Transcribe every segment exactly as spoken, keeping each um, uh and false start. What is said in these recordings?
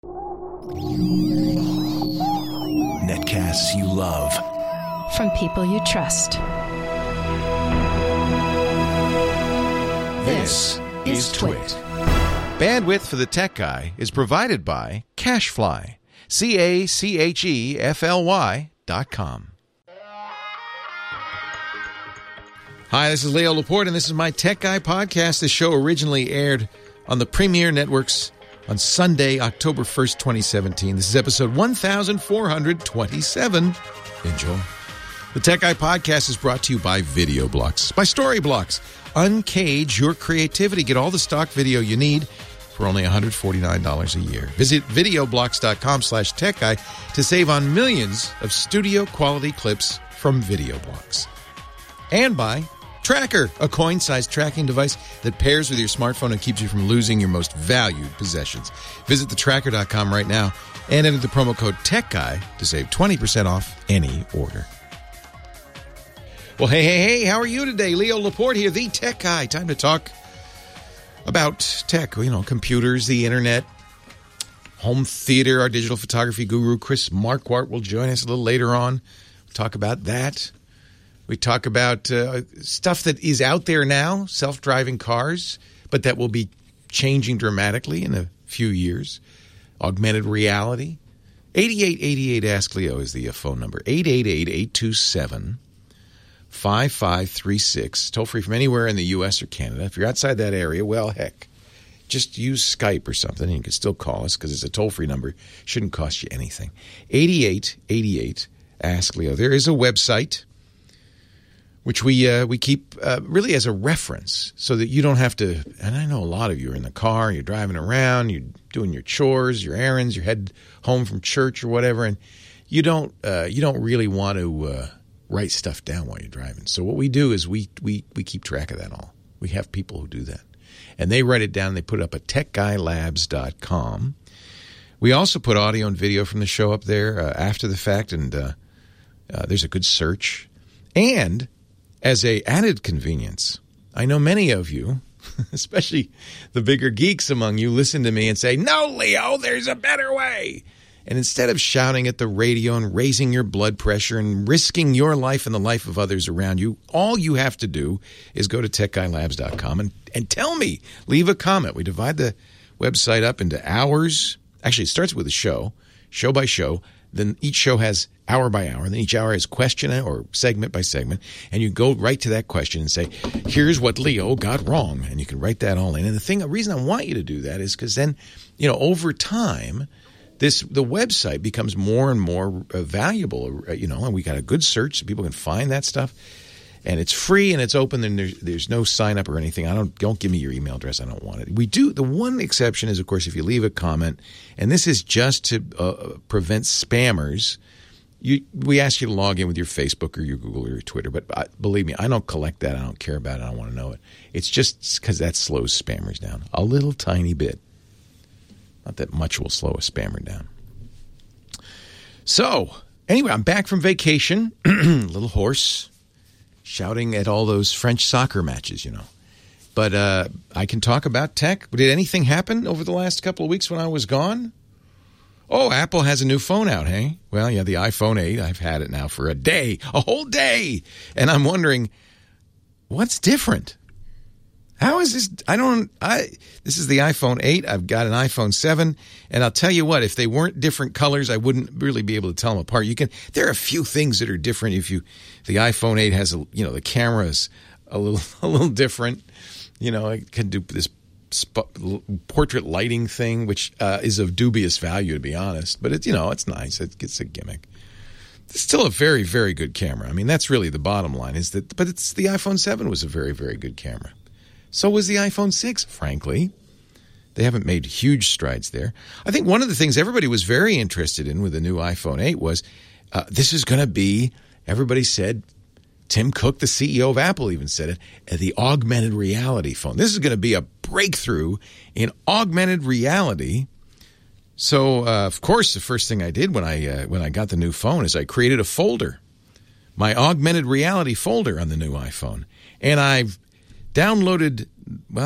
Netcasts you love. From people you trust. This is Twit. Bandwidth for the Tech Guy is provided by CacheFly. C A C H E F L Y dot com. Hi, this is Leo Laporte, and this is my Tech Guy podcast. This show originally aired on the Premiere Networks on Sunday, October first, twenty seventeen. This is episode one thousand four hundred twenty-seven. Enjoy. The Tech Guy podcast is brought to you by VideoBlocks, by Storyblocks. Uncage your creativity. Get all the stock video you need for only one hundred forty-nine dollars a year. Visit videoblocks.com slash tech guy to save on millions of studio-quality clips from VideoBlocks. And by Tracker, a coin-sized tracking device that pairs with your smartphone and keeps you from losing your most valued possessions. Visit the tracker dot com right now and enter the promo code TechGuy to save twenty percent off any order. Well, hey, hey, hey, how are you today? Leo Laporte here, the Tech Guy. Time to talk about tech, you know, computers, the internet, home theater. Our digital photography guru, Chris Marquardt, will join us a little later on. We'll talk about that. We talk about uh, stuff that is out there now, self-driving cars, but that will be changing dramatically in a few years. Augmented reality. eighty-eight eighty-eight Ask Leo is the phone number. eight eight eight, eight two seven, five five three six. Toll free from anywhere in the U S or Canada. If you're outside that area, well, heck, just use Skype or something, and you can still call us because it's a toll-free number. Shouldn't cost you anything. eighty-eight eighty-eight Ask Leo. There is a website which we uh, we keep uh, really as a reference so that you don't have to, and I know a lot of you are in the car, you're driving around, you're doing your chores, your errands, you head home from church or whatever, and you don't uh, you don't really want to uh, write stuff down while you're driving. So what we do is we, we, we keep track of that all. We have people who do that. And they write it down, and they put it up at tech guy labs dot com. We also put audio and video from the show up there uh, after the fact, and uh, uh, there's a good search. And as a added convenience, I know many of you, especially the bigger geeks among you, listen to me and say, "No, Leo, there's a better way." And instead of shouting at the radio and raising your blood pressure and risking your life and the life of others around you, all you have to do is go to tech guy labs dot com and, and tell me. Leave a comment. We divide the website up into hours. Actually, it starts with a show, show by show. Then each show has hour by hour. Then each hour has question or segment by segment. And you go right to that question and say, here's what Leo got wrong. And you can write that all in. And the thing, the reason I want you to do that is because then, you know, over time, this the website becomes more and more uh, valuable, uh, you know, and we got a good search so people can find that stuff. And it's free and it's open and there's, there's no sign up or anything. I don't don't give me your email address. I don't want it. We do. The one exception is, of course, if you leave a comment, and this is just to uh, prevent spammers. You we ask you to log in with your Facebook or your Google or your Twitter. But uh, believe me, I don't collect that. I don't care about it. I don't want to know it. It's just because that slows spammers down a little tiny bit. Not that much will slow a spammer down. So anyway, I'm back from vacation. Little hoarse. Shouting at all those French soccer matches, you know. But uh, I can talk about tech. Did anything happen over the last couple of weeks when I was gone? Oh, Apple has a new phone out, hey? Well, yeah, the iPhone eight. I've had it now for a day, a whole day. And I'm wondering, what's different? How is this? I don't, I, this is the iPhone eight. I've got an iPhone seven. And I'll tell you what, if they weren't different colors, I wouldn't really be able to tell them apart. You can, there are a few things that are different. If you, the iPhone eight has a, you know, the camera's a little, a little different. You know, it can do this sp- portrait lighting thing, which uh, is of dubious value, to be honest. But it's, you know, it's nice. It gets a gimmick. It's still a very, very good camera. I mean, that's really the bottom line is that, but it's the iPhone seven was a very, very good camera. So was the iPhone six, frankly. They haven't made huge strides there. I think one of the things everybody was very interested in with the new iPhone eight was uh, this is going to be, everybody said, Tim Cook, the C E O of Apple, even said it, the augmented reality phone. This is going to be a breakthrough in augmented reality. So, uh, of course, the first thing I did when I uh, when I got the new phone is I created a folder, my augmented reality folder on the new iPhone. And I've downloaded, well,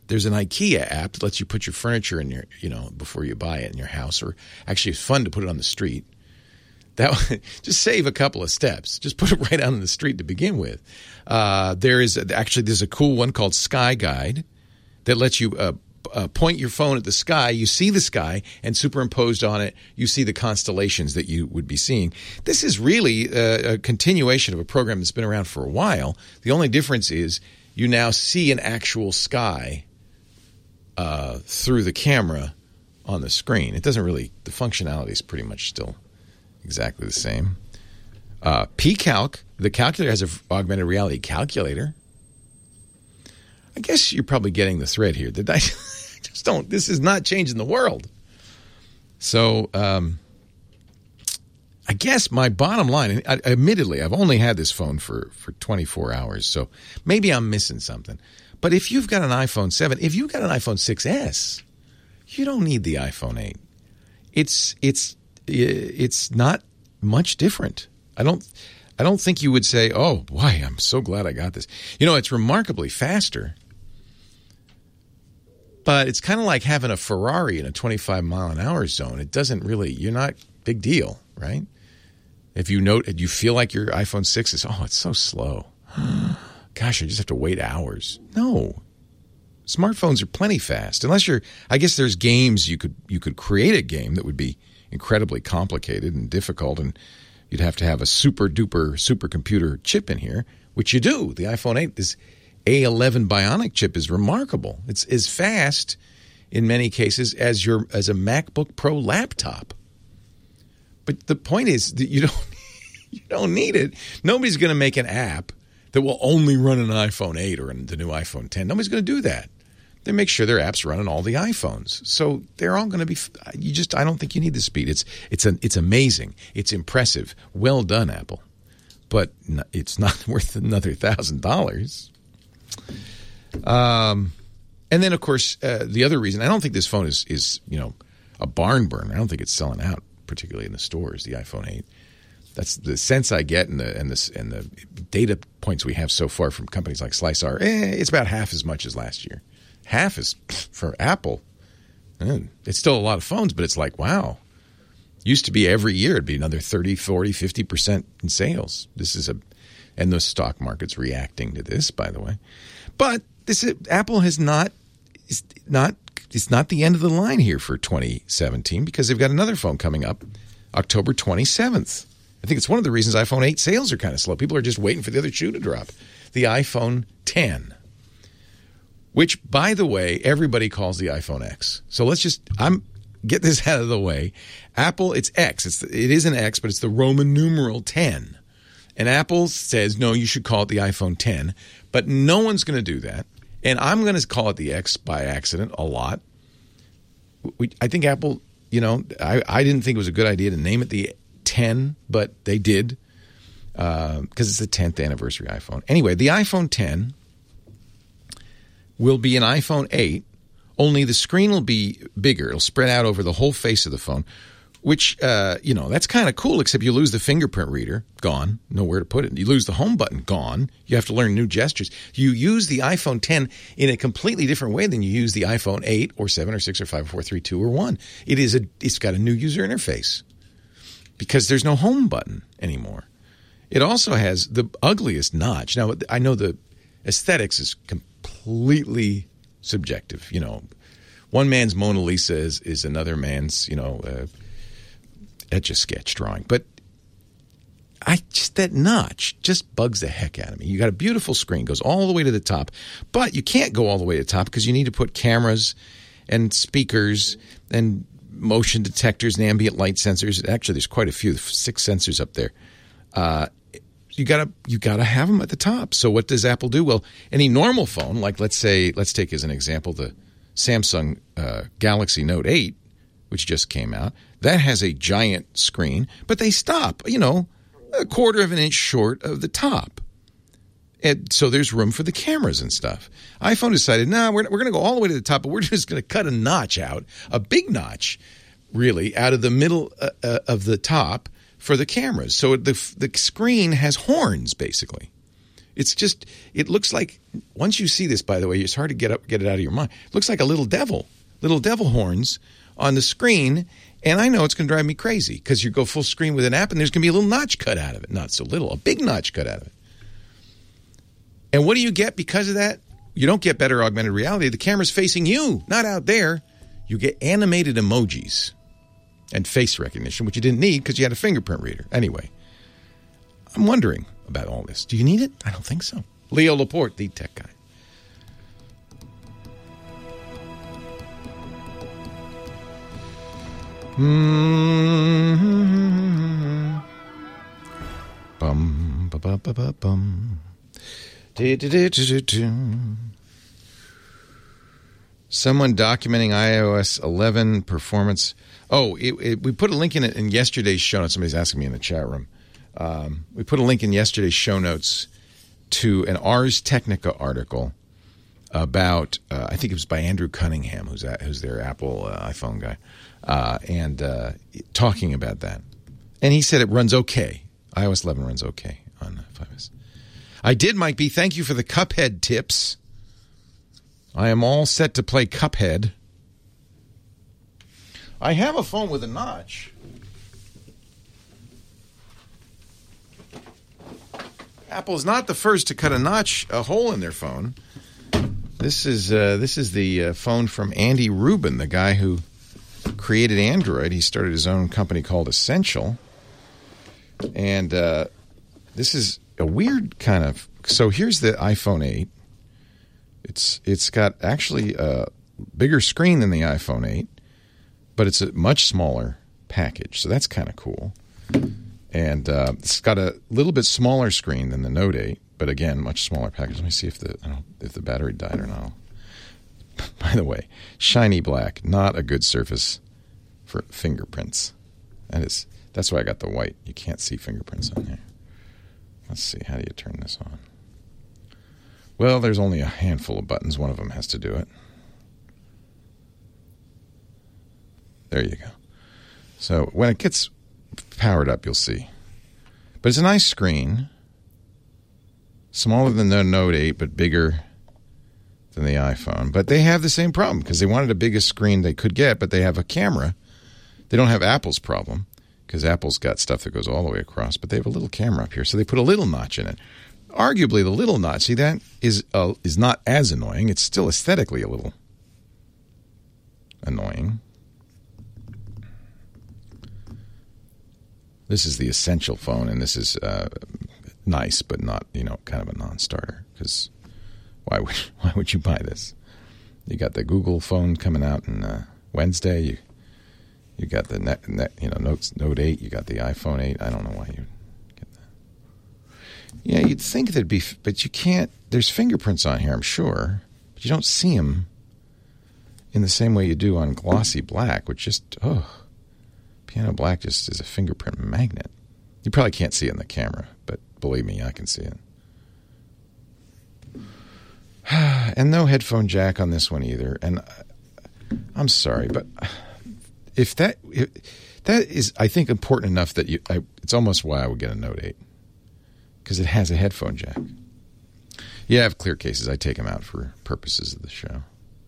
there's an IKEA app that lets you put your furniture in your, you know, before you buy it in your house, or actually it's fun to put it on the street. That just save a couple of steps. Just put it right out on the street to begin with. Uh, there is actually there's a cool one called Sky Guide that lets you uh, uh, point your phone at the sky. You see the sky, and superimposed on it, you see the constellations that you would be seeing. This is really a, a continuation of a program that's been around for a while. The only difference is you now see an actual sky uh, through the camera on the screen. It doesn't really – the functionality is pretty much still exactly the same. Uh, P-Calc, the calculator has an augmented reality calculator. I guess you're probably getting the thread here. Did I just don't? This is not changing the world. So, um, I guess my bottom line, and I, admittedly, I've only had this phone for, for twenty-four hours, so maybe I'm missing something. But if you've got an iPhone seven, if you've got an iPhone six S, you don't need the iPhone eight. It's it's it's not much different. I don't I don't think you would say, "Oh, boy, I'm so glad I got this." You know, it's remarkably faster. But it's kind of like having a Ferrari in a twenty-five mile an hour zone. It doesn't really, you're not, big deal, right? If you note, you feel like your iPhone six is, oh, it's so slow. Gosh, I just have to wait hours. No. Smartphones are plenty fast. Unless you're, I guess there's games you could, you could create a game that would be incredibly complicated and difficult, and you'd have to have a super duper supercomputer chip in here, which you do. The iPhone eight, this A eleven Bionic chip is remarkable. It's as fast in many cases as your as a MacBook Pro laptop. But the point is that you don't you don't need it. Nobody's going to make an app that will only run an iPhone eight or the new iPhone ten. Nobody's going to do that. They make sure their apps run on all the iPhones. So they're all going to be you just I don't think you need the speed. It's it's an, it's amazing. It's impressive. Well done, Apple. But it's not worth another one thousand dollars. Um, and then, of course, uh, the other reason, I don't think this phone is, is, you know, a barn burner. I don't think it's selling out, particularly in the stores, the iPhone eight. That's the sense I get, and the and the, and the data points we have so far from companies like Slice are, eh, it's about half as much as last year. Half is for Apple. Man, it's still a lot of phones, but it's like, wow. Used to be every year it'd be another thirty, forty, fifty percent in sales. This is a... And the stock market's reacting to this, by the way. But this is, Apple has not is not it's not the end of the line here for twenty seventeen, because they've got another phone coming up October twenty-seventh. I think it's one of the reasons iPhone eight sales are kind of slow. People are just waiting for the other shoe to drop. The iPhone ten, which, by the way, everybody calls the iPhone X. So let's just I'm get this out of the way. Apple, it's X. It's it is an X, but it's the Roman numeral ten. And Apple says, no, you should call it the iPhone ten. But no one's going to do that. And I'm going to call it the X by accident a lot. We, I think Apple, you know, I, I didn't think it was a good idea to name it the ten, but they did because uh, it's the tenth anniversary iPhone. Anyway, the iPhone ten will be an iPhone eight, only the screen will be bigger. It'll spread out over the whole face of the phone. Which, uh, you know, that's kind of cool, except you lose the fingerprint reader. Gone. Nowhere to put it. You lose the home button. Gone. You have to learn new gestures. You use the iPhone ten in a completely different way than you use the iPhone eight or seven or six or five or four, three, two or one. It is a, it's got a new user interface because there's no home button anymore. It also has the ugliest notch. Now, I know the aesthetics is completely subjective. You know, one man's Mona Lisa is, is another man's, you know, uh, Etch-a-Sketch drawing. But I just that notch just bugs the heck out of me. You got a beautiful screen, goes all the way to the top, but you can't go all the way to the top because you need to put cameras and speakers and motion detectors and ambient light sensors. Actually, there's quite a few, six sensors up there. Uh, you gotta you gotta have them at the top. So what does Apple do? Well, any normal phone, like let's say, let's take as an example the Samsung uh, Galaxy Note eight, which just came out. That has a giant screen, but they stop, you know, a quarter of an inch short of the top. And so there's room for the cameras and stuff. iPhone decided, no, nah, we're, we're going to go all the way to the top, but we're just going to cut a notch out, a big notch, really, out of the middle uh, uh, of the top for the cameras. So the the screen has horns, basically. It's just, it looks like, once you see this, by the way, it's hard to get up, get it out of your mind. It looks like a little devil, little devil horns on the screen. And I know it's going to drive me crazy because you go full screen with an app and there's going to be a little notch cut out of it. Not so little, a big notch cut out of it. And what do you get because of that? You don't get better augmented reality. The camera's facing you, not out there. You get animated emojis and face recognition, which you didn't need because you had a fingerprint reader. Anyway, I'm wondering about all this. Do you need it? I don't think so. Leo Laporte, the tech guy. Mm-hmm. Bum, ba, ba, ba, ba, bum. Do, do, do, do, do. Someone documenting iOS eleven performance. Oh, it, it, we put a link in it in yesterday's show notes. Somebody's asking me in the chat room. Um, we put a link in yesterday's show notes to an Ars Technica article about, uh, I think it was by Andrew Cunningham, who's at, who's their Apple uh, iPhone guy, uh, and uh, talking about that. And he said it runs okay. iOS eleven runs okay on five S. I did, Mike B. Thank you for the Cuphead tips. I am all set to play Cuphead. I have a phone with a notch. Apple is not the first to cut a notch, a hole in their phone. This is uh, this is the uh, phone from Andy Rubin, the guy who created Android. He started his own company called Essential. And uh, this is a weird kind of... So here's the iPhone eight. It's It's got actually a bigger screen than the iPhone eight, but it's a much smaller package. So that's kind of cool. And uh, it's got a little bit smaller screen than the Note eight, but again, much smaller package. Let me see if the I don't, if the battery died or not. By the way, shiny black, not a good surface for fingerprints. And it's that's why I got the white. You can't see fingerprints on here. Let's see, how do you turn this on? Well, there's only a handful of buttons. One of them has to do it. There you go. So when it gets powered up, you'll see. But it's a nice screen. Smaller than the Note eight, but bigger than the iPhone. But they have the same problem because they wanted the biggest screen they could get, but they have a camera. They don't have Apple's problem because Apple's got stuff that goes all the way across, but they have a little camera up here, so they put a little notch in it. Arguably, the little notch, see, that is uh, is not as annoying. It's still aesthetically a little annoying. This is the Essential phone, and this is uh, nice, but not, you know, kind of a non-starter. Because why would why would you buy this? You got the Google phone coming out on uh, Wednesday. You you got the net, net, you know Note Note eight. You got the iPhone eight. I don't know why you get that. Yeah, you'd think there'd be, but you can't. There's fingerprints on here, I'm sure, but you don't see them in the same way you do on glossy black, which just oh. Piano black just is a fingerprint magnet. You probably can't see it in the camera, but believe me, I can see it. And no headphone jack on this one either. And I'm sorry, but if that if, that is, I think, important enough that you, I, it's almost why I would get a Note eight, because it has a headphone jack. Yeah, I have clear cases. I take them out for purposes of the show.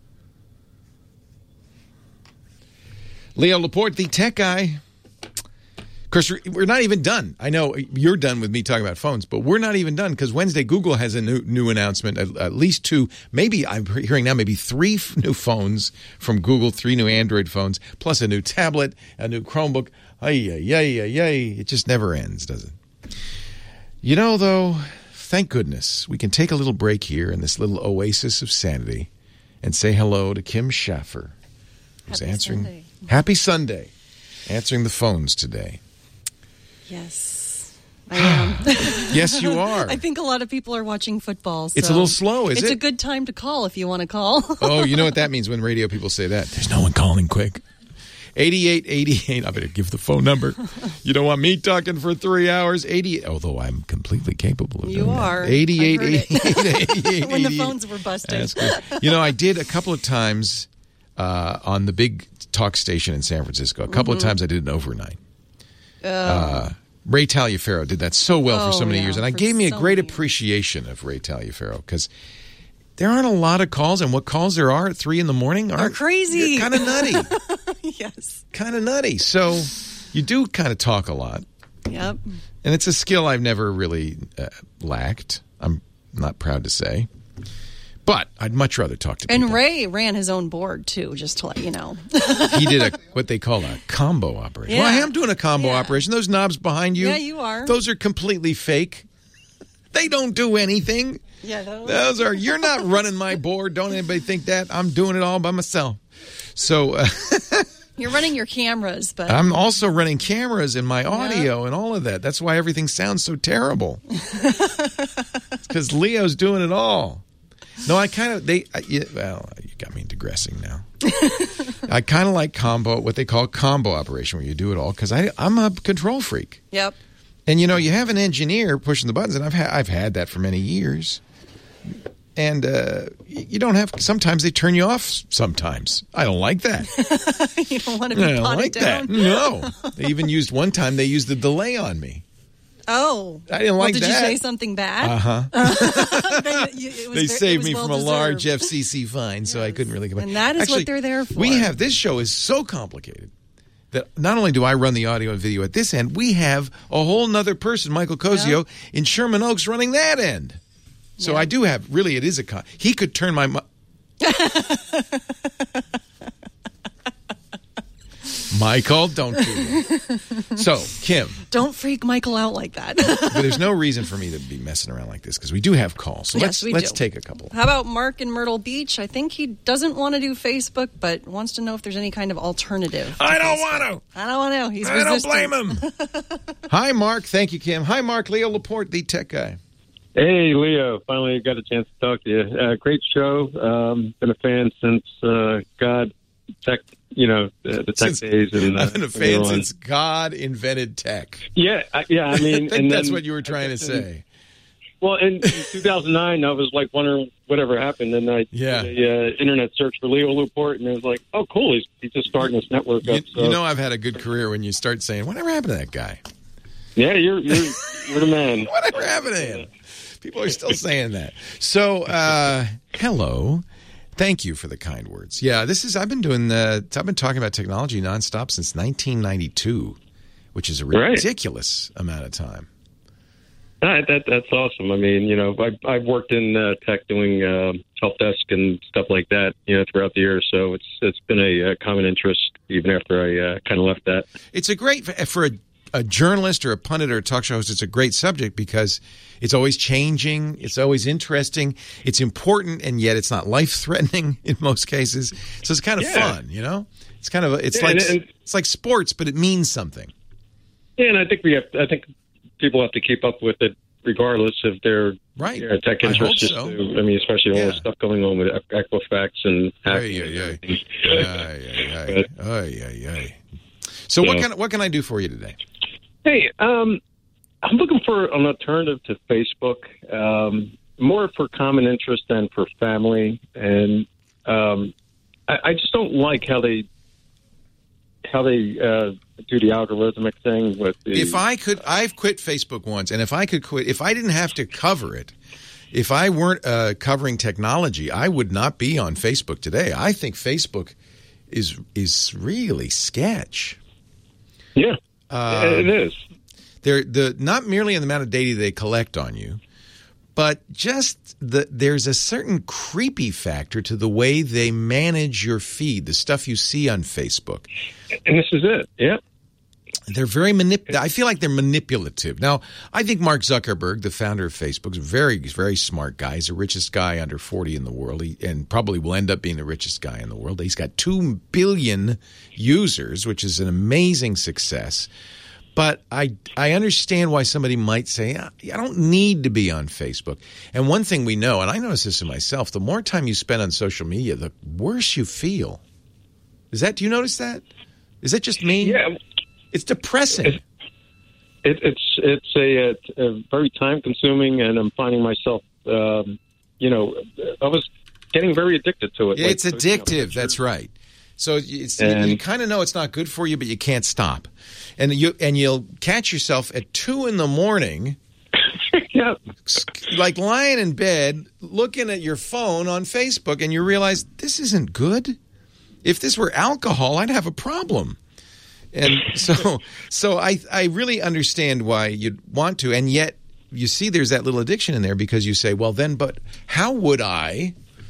Leo Laporte, the tech guy. Of course, we're not even done. I know you're done with me talking about phones, but we're not even done because Wednesday Google has a new new announcement, at, at least two, maybe I'm hearing now maybe three f- new phones from Google, three new Android phones, plus a new tablet, a new Chromebook. Ay, ay, ay, ay, ay. It just never ends, does it? You know, though, thank goodness we can take a little break here in this little oasis of sanity and say hello to Kim Schaffer, who's Happy answering... Sunday. Happy Sunday. Answering the phones today. Yes, I am. Yes, you are. I think a lot of people are watching football. So it's a little slow, is it's it? It's a good time to call if you want to call. Oh, you know what that means when radio people say that? There's no one calling quick. eighty-eight eighty-eight. I better give the phone number. You don't want me talking for three hours. eighty-eight. Although I'm completely capable of you doing are. that. eighty-eight eighty-eight. eighty-eight When the phones were busted. You know, I did a couple of times uh, on the big talk station in San Francisco. A couple mm-hmm. of times I did an overnight. Oh. Uh, Ray Taliaferro did that so well Oh, for so many yeah, years, and I for gave me a so great many years. appreciation of Ray Taliaferro because there aren't a lot of calls, and what calls there are at three in the morning are crazy. kind of nutty, Yes. kind of nutty. So you do kind of talk a lot, Yep. and it's a skill I've never really uh, lacked. I'm not proud to say. But I'd much rather talk to people. And Ray ran his own board, too, just to let you know. He did a what they call a combo operation. Yeah. Well, I am doing a combo Yeah. operation. Those knobs behind you, Yeah, you are. Those are completely fake. They don't do anything. Yeah, those. Those are, you're not running my board. Don't anybody think that. I'm doing it all by myself. So uh, You're running your cameras, but I'm also running cameras and my audio and all of that. That's why everything sounds so terrible. It's because Leo's doing it all. No, I kind of, they, I, yeah, well, you got me digressing now. I kind of like combo, what they call combo operation, where you do it all, because I'm a control freak. Yep. And, you know, you have an engineer pushing the buttons, and I've, ha- I've had that for many years. And uh, you don't have, sometimes they turn you off sometimes. I don't like that. You don't want to be I don't potted like down. that. No. They even used, one time, they used the delay on me. Oh. I didn't well, like did that. you say something bad? Uh-huh. Then you- it was They ve- it saved was me well from a large deserved. F C C fine, so I couldn't really come back. And that is Actually, what they're there for. We have, this show is so complicated that not only do I run the audio and video at this end, we have a whole nother person, Michael Cozio, in Sherman Oaks running that end. So Yeah. I do have, really, it is a, con- he could turn my... Mu- Michael, don't do that. So, Kim, Don't freak Michael out like that. but there's no reason for me to be messing around like this because we do have calls. So Yes, let's we let's do. take a couple. How about Mark in Myrtle Beach? I think he doesn't want to do Facebook, but wants to know if there's any kind of alternative. to I don't Facebook. want to. I don't want to. He's I don't resistant. blame him. Hi, Mark. Thank you, Kim. Hi, Mark. Leo Laporte, the tech guy. Hey, Leo. Finally got a chance to talk to you. Uh, great show. Um, been a fan since, uh, God, tech, you know, the, the tech Since- days. And, uh, I've been a fan since God invented tech. Yeah, I, yeah, I mean. I think and that's then- what you were trying to say. Well, in, in two thousand nine, I was like wondering whatever happened, and I Yeah. did a uh, internet search for Leo Laporte, and it was like, oh, cool, he's, he's just starting this network You, up. So. you know I've had a good career when you start saying, whatever happened to that guy? Yeah, you're you're you're the man. Whatever happened to him? People are still saying that. So, uh, hello. Thank you for the kind words. Yeah, this is, I've been doing the, I've been talking about technology nonstop since nineteen ninety-two, which is a Right. ridiculous amount of time. Uh, that that's awesome. I mean, you know, I've, I've worked in uh, tech doing uh, help desk and stuff like that, you know, throughout the years. So it's it's been a, a common interest even after I uh, kind of left that. It's a great, for a, a journalist or a pundit or a talk show host, it's a great subject because it's always changing. It's always interesting. It's important, and yet it's not life-threatening in most cases. So it's kind of Yeah. fun, you know? It's kind of, a, it's Yeah, like, and- and- it's like sports, but it means something. Yeah, and I think we have. I think people have to keep up with it, regardless if they're Right. you know, tech I hope interest. Just so. to, I mean, especially all Yeah. the stuff going on with Equifax and Ay, hacking. ay, and ay. everything. Ay, ay, ay. Ay, ay, ay. So what Yeah. can what can I do for you today? Hey, um, I'm looking for an alternative to Facebook, um, more for common interest than for family, and um, I, I just don't like how they how they uh, do the algorithmic thing with the. If I could, I've quit Facebook once, and if I could quit, if I didn't have to cover it, if I weren't uh, covering technology, I would not be on Facebook today. I think Facebook is is really sketch. yeah, Uh, it is. They're the not merely in the amount of data they collect on you, but just the there's a certain creepy factor to the way they manage your feed, the stuff you see on Facebook. And this is it. Yeah. They're very manip. I feel like they're manipulative. Now, I think Mark Zuckerberg, the founder of Facebook, is a very, very smart guy. He's the richest guy under forty in the world, he, and probably will end up being the richest guy in the world. He's got two billion users, which is an amazing success. But I I understand why somebody might say, I don't need to be on Facebook. And one thing we know, and I notice this in myself, the more time you spend on social media, the worse you feel. Is that, do you notice that? Is that just me? Yeah. It's depressing. It, it's it's a, a very time consuming, and I'm finding myself, um, you know, I was getting very addicted to it. Yeah, Like, it's you know, addictive. pictures. That's right. So it's, And- you, you kind of know it's not good for you, but you can't stop. And you and you'll catch yourself at two in the morning, Yeah. like lying in bed, looking at your phone on Facebook, and you realize this isn't good. If this were alcohol, I'd have a problem. And so, so I I really understand why you'd want to, and yet you see there's that little addiction in there because you say, well, then, but how would I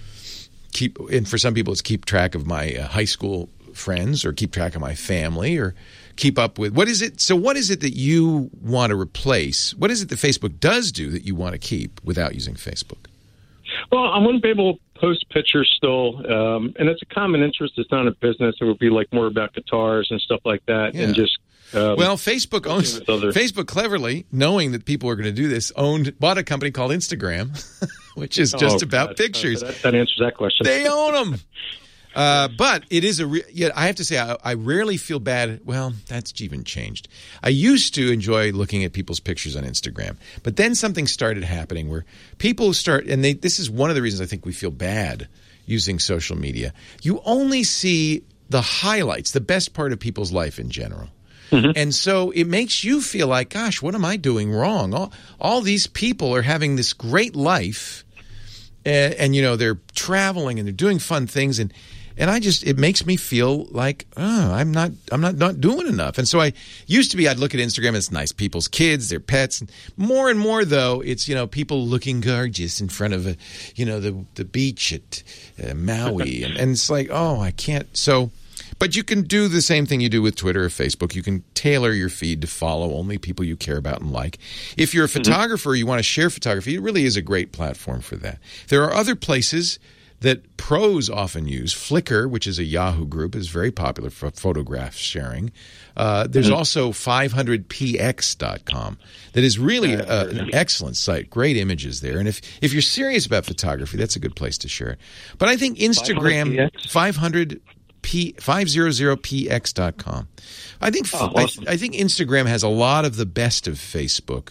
keep? And for some people, it's keep track of my uh, high school friends, or keep track of my family, or keep up with what is it? So, what is it that you want to replace? What is it that Facebook does do that you want to keep without using Facebook? Well, I wouldn't be able to post pictures still, um, and it's a common interest. It's not a business. It would be like more about guitars and stuff like that, Yeah. and just um, Well, Facebook owns with other- Facebook cleverly, knowing that people are going to do this, owned bought a company called Instagram, which is just Oh, about God. pictures. That, that answers that question. They own them. Uh, but it is a re- yeah. I have to say, I, I rarely feel bad. Well, that's even changed. I used to enjoy looking at people's pictures on Instagram, but then something started happening where people start, and they. This is one of the reasons I think we feel bad using social media. You only see the highlights, the best part of people's life in general. Mm-hmm. And so it makes you feel like, gosh, what am I doing wrong? All, all these people are having this great life, and, and you know they're traveling and they're doing fun things, and and I just it makes me feel like oh, I'm not I'm not not doing enough. And so I used to be I'd look at Instagram, it's nice people's kids, their pets. And more and more though, it's you know people looking gorgeous in front of a you know the the beach at uh, Maui, and, and it's like oh I can't so. But you can do the same thing you do with Twitter or Facebook. You can tailor your feed to follow only people you care about and like. If you're a photographer, you want to share photography, it really is a great platform for that. There are other places that pros often use. Flickr, which is a Yahoo group, is very popular for photograph sharing. Uh, there's mm-hmm. also five hundred p x dot com that is really a, an excellent site. Great images there. And if, if you're serious about photography, that's a good place to share it. But I think Instagram, five hundred P five hundred p x dot com. I think oh, awesome. I, I think Instagram has a lot of the best of Facebook,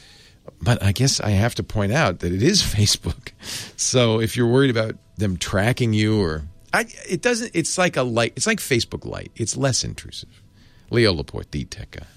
but I guess I have to point out that it is Facebook. So if you're worried about them tracking you, or I, it doesn't. It's like a light. It's like Facebook Lite. It's less intrusive. Leo Laporte, the tech guy.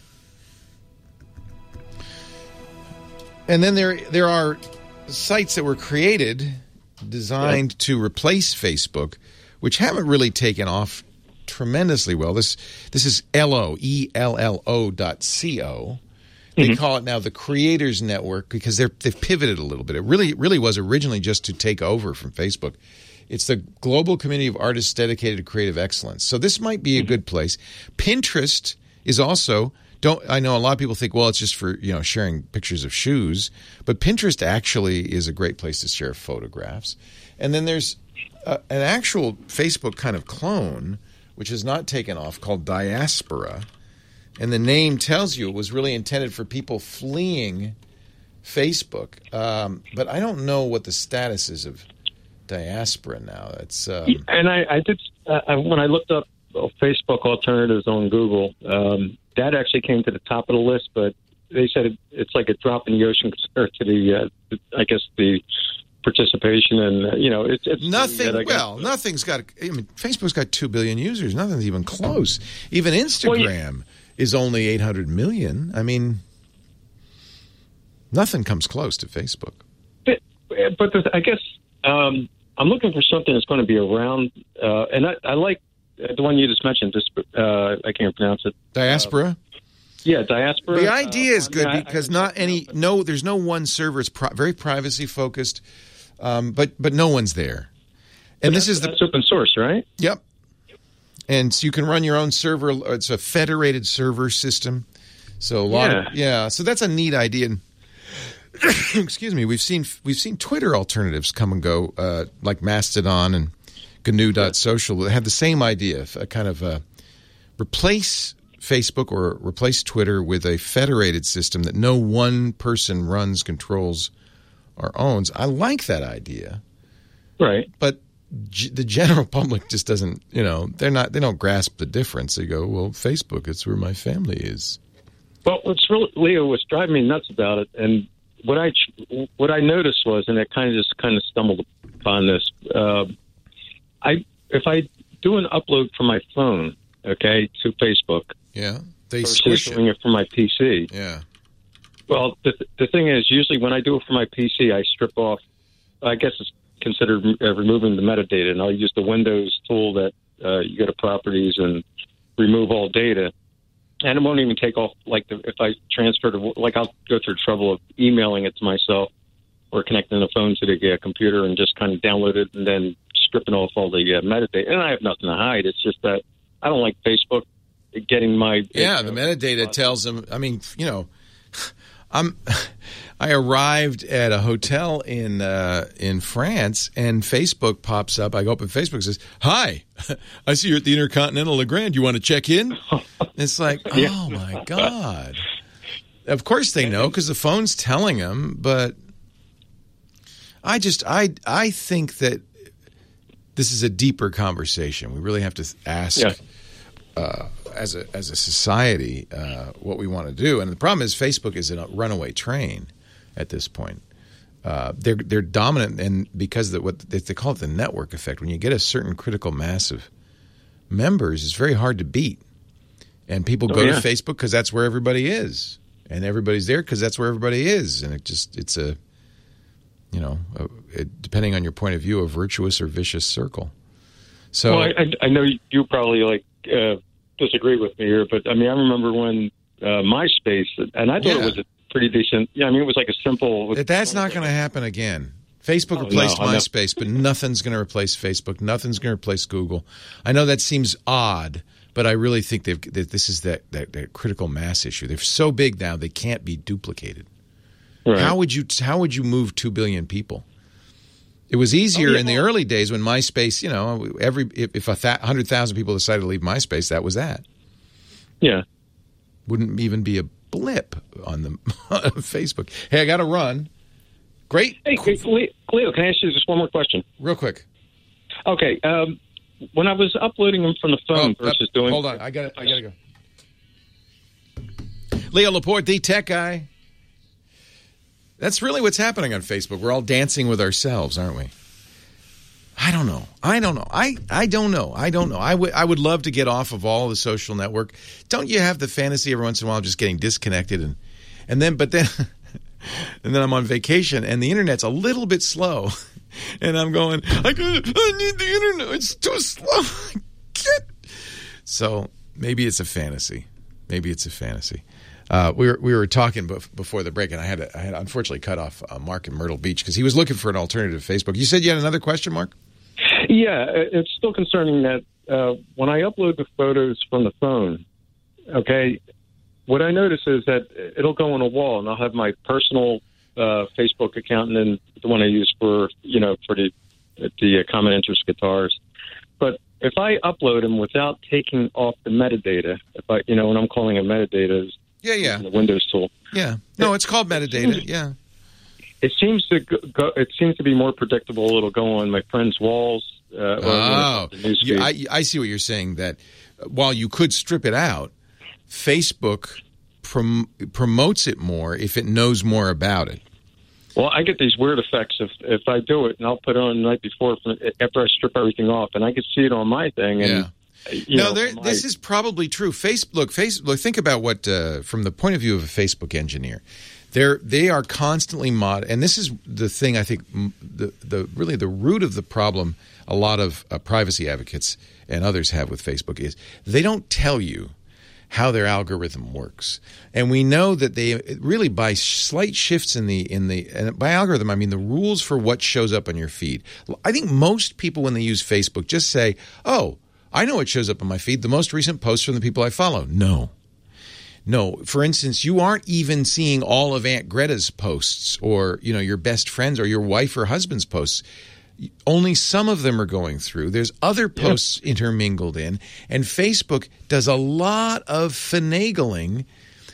And then there there are sites that were created designed yeah. to replace Facebook, which haven't really taken off tremendously well. This this is L O, E L L O dot C O. They mm-hmm. call it now the Creators Network because they're, they've pivoted a little bit. It really really was originally just to take over from Facebook. It's the global community of artists dedicated to creative excellence. So this might be a good place. Pinterest is also... Don't I know a lot of people think, well, it's just for you know sharing pictures of shoes, but Pinterest actually is a great place to share photographs. And then there's uh, an actual Facebook kind of clone, which has not taken off, called Diaspora, and the name tells you it was really intended for people fleeing Facebook. Um, but I don't know what the status is of Diaspora now. It's um, and I, I did uh, when I looked up Facebook alternatives on Google. Um, That actually came to the top of the list, but they said it, it's like a drop in the ocean compared to the, uh, I guess, the participation and, uh, you know, it's... it's Nothing, that, well, nothing's got, I mean, Facebook's got two billion users. Nothing's even close. Even Instagram well, yeah. is only eight hundred million. I mean, nothing comes close to Facebook. But, but the, I guess um, I'm looking for something that's going to be around, uh, and I, I like the one you just mentioned, this, uh, I can't pronounce it. Diaspora? Uh, yeah, Diaspora. The idea uh, is good yeah, because I, I, not any, no, there's no one server. It's pri- very privacy focused, um, but but no one's there. And this is the, that's open source, right? Yep. And so you can run your own server. It's a federated server system. So a lot yeah. of, yeah, so that's a neat idea. And excuse me, we've seen we've seen Twitter alternatives come and go, uh, like Mastodon and G N U dot social. They have the same idea, a kind of uh, replace Facebook or replace Twitter with a federated system that no one person runs, controls, or owns. I like that idea, right? But g- the general public just doesn't. You know, they're not. They don't grasp the difference. They go, "Well, Facebook, it's where my family is." Well, what's really, Leo, what's driving me nuts about it, and what I what I noticed was, and I kind of just kind of stumbled upon this. Uh, I if I do an upload from my phone, okay, to Facebook, Yeah. They versus squish doing it. it from my P C. Yeah. Well, the the thing is, usually when I do it from my P C, I strip off. I guess it's considered uh, removing the metadata, and I'll use the Windows tool that uh, you go to Properties and remove all data. And it won't even take off, like, the, if I transfer to, like, I'll go through the trouble of emailing it to myself or connecting the phone to the uh, computer and just kind of download it and then stripping off all the uh, metadata. And I have nothing to hide. It's just that I don't like Facebook getting my... Yeah, uh, the metadata tells them, I mean, you know, I'm, I arrived at a hotel in uh, in France, and Facebook pops up. I go up and Facebook says, "Hi, I see you're at the Intercontinental LeGrand. You want to check in?" It's like, oh my God! Of course they know because the phone's telling them. But I just, I, I think that this is a deeper conversation. We really have to ask. Yeah. Uh, as a as a society, uh, what we want to do, and the problem is Facebook is in a runaway train at this point. Uh, they're they're dominant, and because of the, what they, they call it the network effect. When you get a certain critical mass of members, it's very hard to beat. And people Oh, go yeah. to Facebook because that's where everybody is, and everybody's there because that's where everybody is, and it just it's a you know a, it, depending on your point of view, a virtuous or vicious circle. So Well, I, I know you probably like uh, disagree with me here, but I mean, I remember when uh, MySpace, and I thought Yeah. it was a pretty decent. Yeah, I mean, it was like a simple. That's not going to happen again. Facebook Oh, replaced no, I know. MySpace, but nothing's going to replace Facebook. Nothing's going to replace Google. I know that seems odd, but I really think they've, that this is that, that, that critical mass issue. They're so big now they can't be duplicated. Right. How would you how would you move two billion people? It was easier Oh, yeah. in the early days when MySpace, you know, every if, if a th- one hundred thousand people decided to leave MySpace, that was that. Yeah. Wouldn't even be a blip on the on Facebook. Hey, I got to run. Great. Hey, Cleo, Cleo, can I ask you just one more question? Real quick. Okay. Um, when I was uploading them from the phone Oh, versus uh, doing. Hold on, I got I got to go. Leo Laporte, the tech guy. That's really what's happening on Facebook. We're all dancing with ourselves, aren't we? I don't know. I don't know. I, I don't know. I don't know. I would I would love to get off of all the social network. Don't you have the fantasy every once in a while of just getting disconnected and and then but then and then I'm on vacation and the internet's a little bit slow and I'm going I could, I need the internet. It's too slow. Get. So maybe it's a fantasy. Maybe it's a fantasy. Uh, we were we were talking bef- before the break, and I had to, I had unfortunately cut off uh, Mark in Myrtle Beach because he was looking for an alternative to Facebook. You said you had another question, Mark? Yeah, it's still concerning that uh, when I upload the photos from the phone, okay, what I notice is that it'll go on a wall, and I'll have my personal uh, Facebook account and then the one I use for, you know, for the, the uh, common interest guitars. But if I upload them without taking off the metadata, if I, you know, when I'm calling it metadata, is Yeah, yeah, the Windows tool. yeah. No, it's called metadata. Yeah, It seems to go, go, it seems to be more predictable. It'll go on my friends' walls. Uh, or oh, the news you, feed. I I see what you're saying. That while you could strip it out, Facebook prom- promotes it more if it knows more about it. Well, I get these weird effects if if I do it, and I'll put it on the night before after I strip everything off, and I can see it on my thing. And, Yeah. you no, know, there, my- this is probably true. Facebook, Facebook. Think about what, uh, from the point of view of a Facebook engineer, they're they are constantly mod, and this is the thing. I think m- the the really the root of the problem. A lot of uh, privacy advocates and others have with Facebook is they don't tell you how their algorithm works, and we know that they really by slight shifts in the in the and by algorithm I mean the rules for what shows up on your feed. I think most people when they use Facebook just say, "Oh, I know what shows up on my feed. The most recent posts from the people I follow." No. No. For instance, you aren't even seeing all of Aunt Greta's posts or, you know, your best friends or your wife or husband's posts. Only some of them are going through. There's other posts yeah. intermingled in. And Facebook does a lot of finagling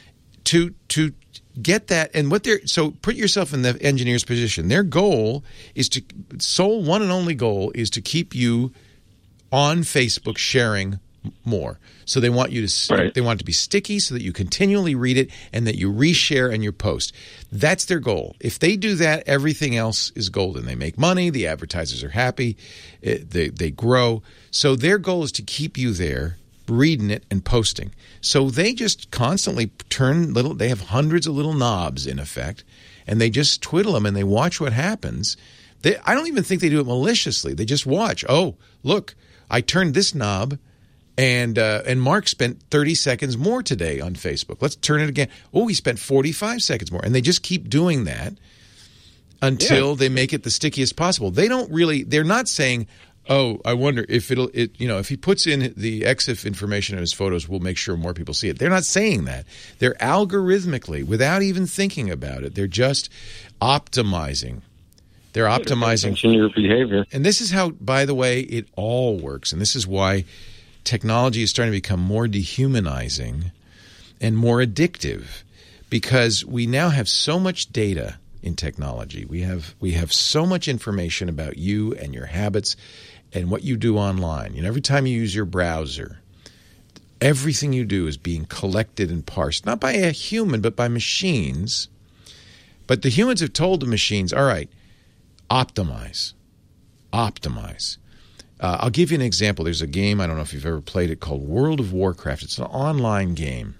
to to get that. And what they're so put yourself in the engineer's position. Their goal is to sole one and only goal is to keep you on Facebook sharing more. So they want you to right. they want it to be sticky so that you continually read it and that you reshare and you post. That's their goal. If they do that, everything else is golden. They make money, the advertisers are happy, it, they they grow. So their goal is to keep you there, reading it and posting. So they just constantly turn little they have hundreds of little knobs in effect, and they just twiddle them and they watch what happens. They, I don't even think they do it maliciously. They just watch. Oh, look, I turned this knob. And uh, and Mark spent thirty seconds more today on Facebook. Let's turn it again. Oh, he spent forty-five seconds more. And they just keep doing that until yeah. they make it the stickiest possible. They don't really – they're not saying, oh, I wonder if it'll it, – you know, if he puts in the E X I F information in his photos, we'll make sure more people see it. They're not saying that. They're algorithmically, without even thinking about it, they're just optimizing. They're optimizing. Changing your behavior. And this is how, by the way, it all works. And this is why – technology is starting to become more dehumanizing and more addictive because we now have so much data in technology. We have we have so much information about you and your habits and what you do online. You know, every time you use your browser, everything you do is being collected and parsed, not by a human, but by machines. But the humans have told the machines, all right, optimize, optimize. Uh, I'll give you an example. There's a game, I don't know if you've ever played it, called World of Warcraft. It's an online game,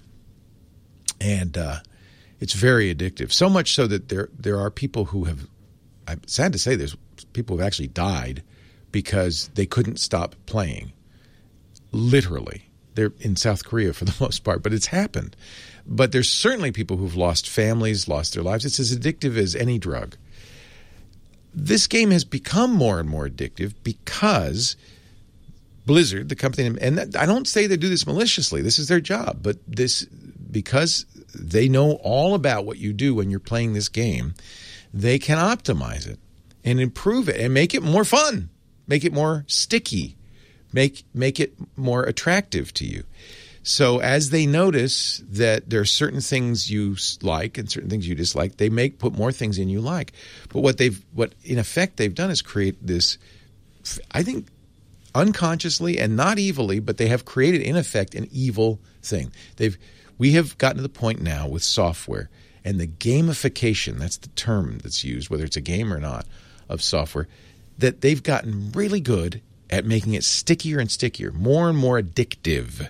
and uh, it's very addictive. So much so that there there are people who have, I'm sad to say, there's people who have actually died because they couldn't stop playing. Literally. They're in South Korea for the most part, but it's happened. But there's certainly people who've lost families, lost their lives. It's as addictive as any drug. This game has become more and more addictive because Blizzard, the company, and I don't say they do this maliciously. This is their job. But this, because they know all about what you do when you're playing this game, they can optimize it and improve it and make it more fun, make it more sticky, make make it more attractive to you. So as they notice that there are certain things you like and certain things you dislike, they make put more things in you like. But what they've what in effect they've done is create this, I think, unconsciously and not evilly, but they have created in effect an evil thing. They've we have gotten to the point now with software and the gamification, that's the term that's used, whether it's a game or not, of software, that they've gotten really good at making it stickier and stickier, more and more addictive.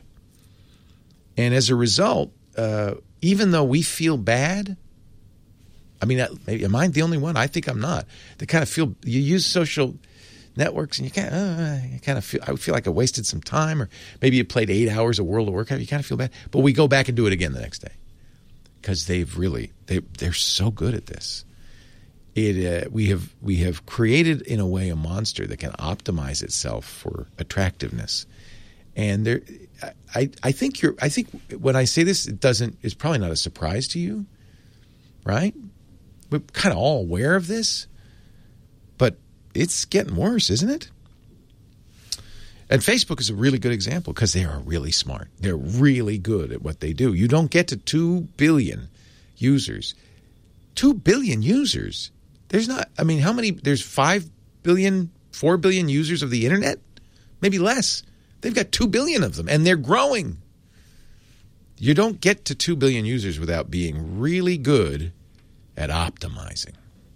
And as a result, uh, even though we feel bad, I mean, maybe am I the only one? I think I'm not. They kind of feel you use social networks and you kind of, uh, you kind of feel. I feel like I wasted some time, or maybe you played eight hours of World of Warcraft. You kind of feel bad, but we go back and do it again the next day because they've really they they're so good at this. It uh, we have we have created in a way a monster that can optimize itself for attractiveness, and there. I, I think you're. I think when I say this, it doesn't. It's probably not a surprise to you, right? We're kind of all aware of this, but it's getting worse, isn't it? And Facebook is a really good example because they are really smart. They're really good at what they do. You don't get to two billion users. Two billion users. There's not. I mean, how many? There's five billion, four billion users of the internet, maybe less. They've got two billion of them, and they're growing. You don't get to two billion users without being really good at optimizing.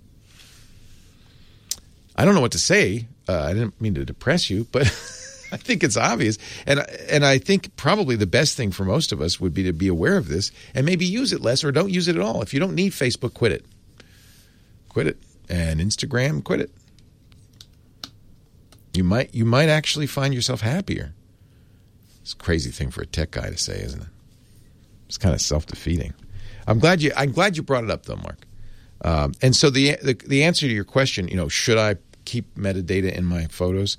I don't know what to say. Uh, I didn't mean to depress you, but I think it's obvious. And, and I think probably the best thing for most of us would be to be aware of this and maybe use it less or don't use it at all. If you don't need Facebook, quit it. Quit it. And Instagram, quit it. You might you might actually find yourself happier. It's a crazy thing for a tech guy to say, isn't it? It's kind of self-defeating. I'm glad you I'm glad you brought it up, though, Mark. Um, and so the, the the answer to your question, you know, should I keep metadata in my photos?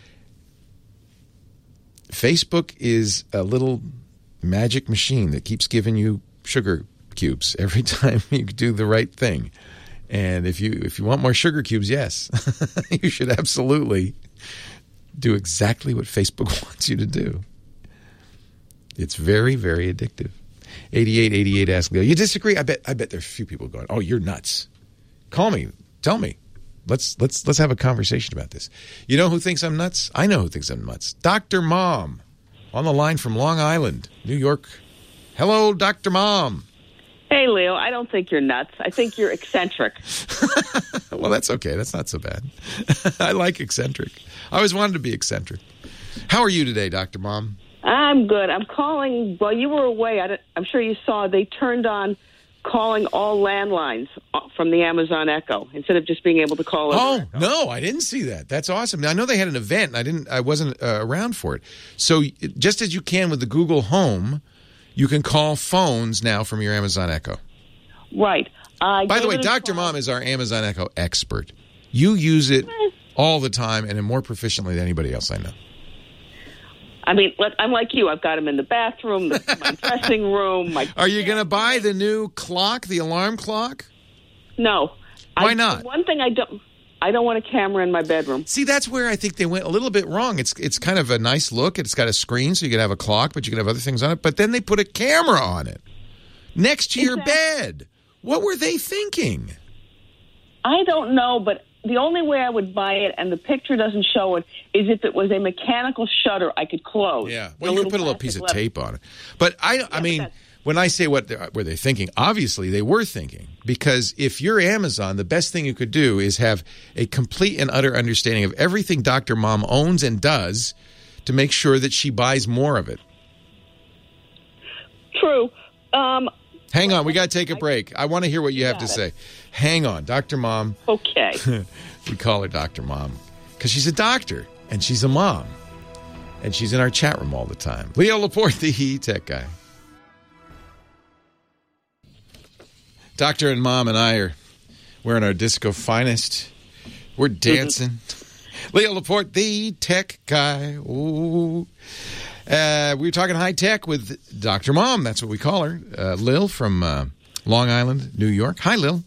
Facebook is a little magic machine that keeps giving you sugar cubes every time you do the right thing. And if you if you want more sugar cubes, yes, you should absolutely do exactly what Facebook wants you to do. It's very, very addictive. eighty-eight eighty-eight ask Leo, you disagree? I bet I bet there's a few people going, oh, you're nuts. Call me. Tell me. Let's let's let's have a conversation about this. You know who thinks I'm nuts? I know who thinks I'm nuts. Doctor Mom on the line from Long Island, New York. Hello, Doctor Mom. Hey, Leo, I don't think you're nuts. I think you're eccentric. Well, that's okay. That's not so bad. I like eccentric. I always wanted to be eccentric. How are you today, Doctor Mom? I'm good. I'm calling. While you were away, I I'm sure you saw they turned on calling all landlines from the Amazon Echo instead of just being able to call. Oh, no, I didn't see that. That's awesome. I know they had an event, and I didn't. I wasn't uh, around for it. So just as you can with the Google Home, you can call phones now from your Amazon Echo. Right. I By the way, gave it a Doctor try. Mom is our Amazon Echo expert. You use it all the time and more proficiently than anybody else I know. I mean, let, I'm like you. I've got them in the bathroom, the, my dressing room. My Are you going to buy the new clock, the alarm clock? No. Why I, not? One thing I don't. I don't want a camera in my bedroom. See, that's where I think they went a little bit wrong. It's it's kind of a nice look. It's got a screen, so you can have a clock, but you can have other things on it. But then they put a camera on it next to your bed. What were they thinking? I don't know, but the only way I would buy it, and the picture doesn't show it, is if it was a mechanical shutter I could close. Yeah, well, you could put a little piece of lever. tape on it. But I, I mean, when I say what were they thinking, obviously they were thinking, because if you're Amazon, the best thing you could do is have a complete and utter understanding of everything Doctor Mom owns and does to make sure that she buys more of it. True. Um, Hang on, we got to take a break. I want to hear what you have to say. Hang on, Doctor Mom. Okay. We call her Doctor Mom because she's a doctor and she's a mom. And she's in our chat room all the time. Leo Laporte, the tech guy. Doctor and Mom and I are wearing our disco finest. We're dancing. Leo Laporte, the tech guy. Ooh. Uh, we were talking high tech with Doctor Mom. That's what we call her. Uh, Lil from uh, Long Island, New York. Hi, Lil.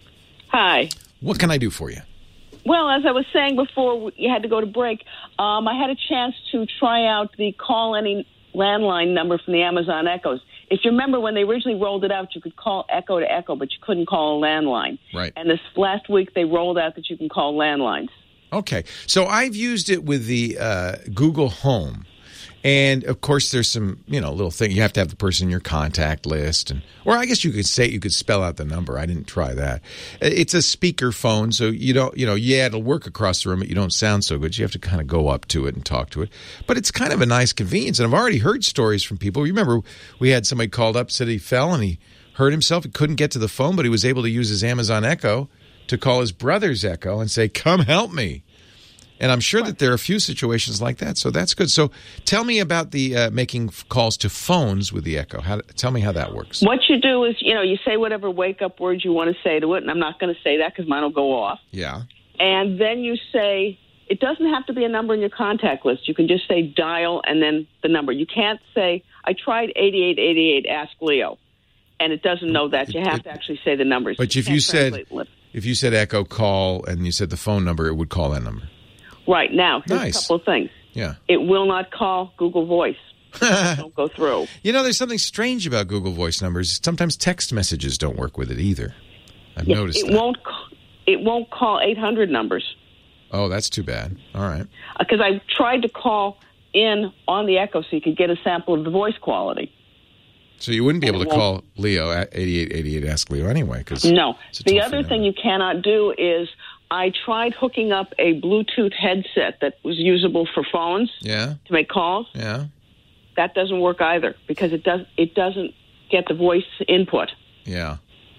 Hi. What can I do for you? Well, as I was saying before you had to go to break, um, I had a chance to try out the call any landline number from the Amazon Echoes. If you remember when they originally rolled it out, you could call Echo to Echo, but you couldn't call a landline. Right. And this last week they rolled out that you can call landlines. Okay. So I've used it with the uh, Google Home. And, of course, there's some, you know, little thing. You have to have the person in your contact list. and Or I guess you could say, you could spell out the number. I didn't try that. It's a speaker phone, so you don't, you know, yeah, it'll work across the room, but you don't sound so good. You have to kind of go up to it and talk to it. But it's kind of a nice convenience. And I've already heard stories from people. You remember we had somebody called up, said he fell and he hurt himself. He couldn't get to the phone, but he was able to use his Amazon Echo to call his brother's Echo and say, come help me. And I'm sure that there are a few situations like that, so that's good. So tell me about the uh, making calls to phones with the Echo. How, tell me how that works. What you do is, you know, you say whatever wake-up words you want to say to it, and I'm not going to say that because mine will go off. Yeah. And then you say, it doesn't have to be a number in your contact list. You can just say dial and then the number. You can't say, I tried eighty-eight eighty-eight, ask Leo. And it doesn't know that. You have it, to actually say the numbers. But you if you said translate. if you said Echo call and you said the phone number, it would call that number. Right. Now, here's Nice. a couple of things. Yeah. It will not call Google Voice. Don't go through. You know, there's something strange about Google Voice numbers. Sometimes text messages don't work with it either. I've Yeah, noticed it that. won't. It won't call eight hundred numbers. Oh, that's too bad. All right. Because I tried to call in on the Echo so you could get a sample of the voice quality. So you wouldn't be able And to it call won't- Leo at eighty-eight eighty-eight Ask Leo anyway. Cause No. it's a The toll-free other thing number. you cannot do is I tried hooking up a Bluetooth headset that was usable for phones Yeah. to make calls. Yeah. That doesn't work either because it does it doesn't get the voice input. Yeah.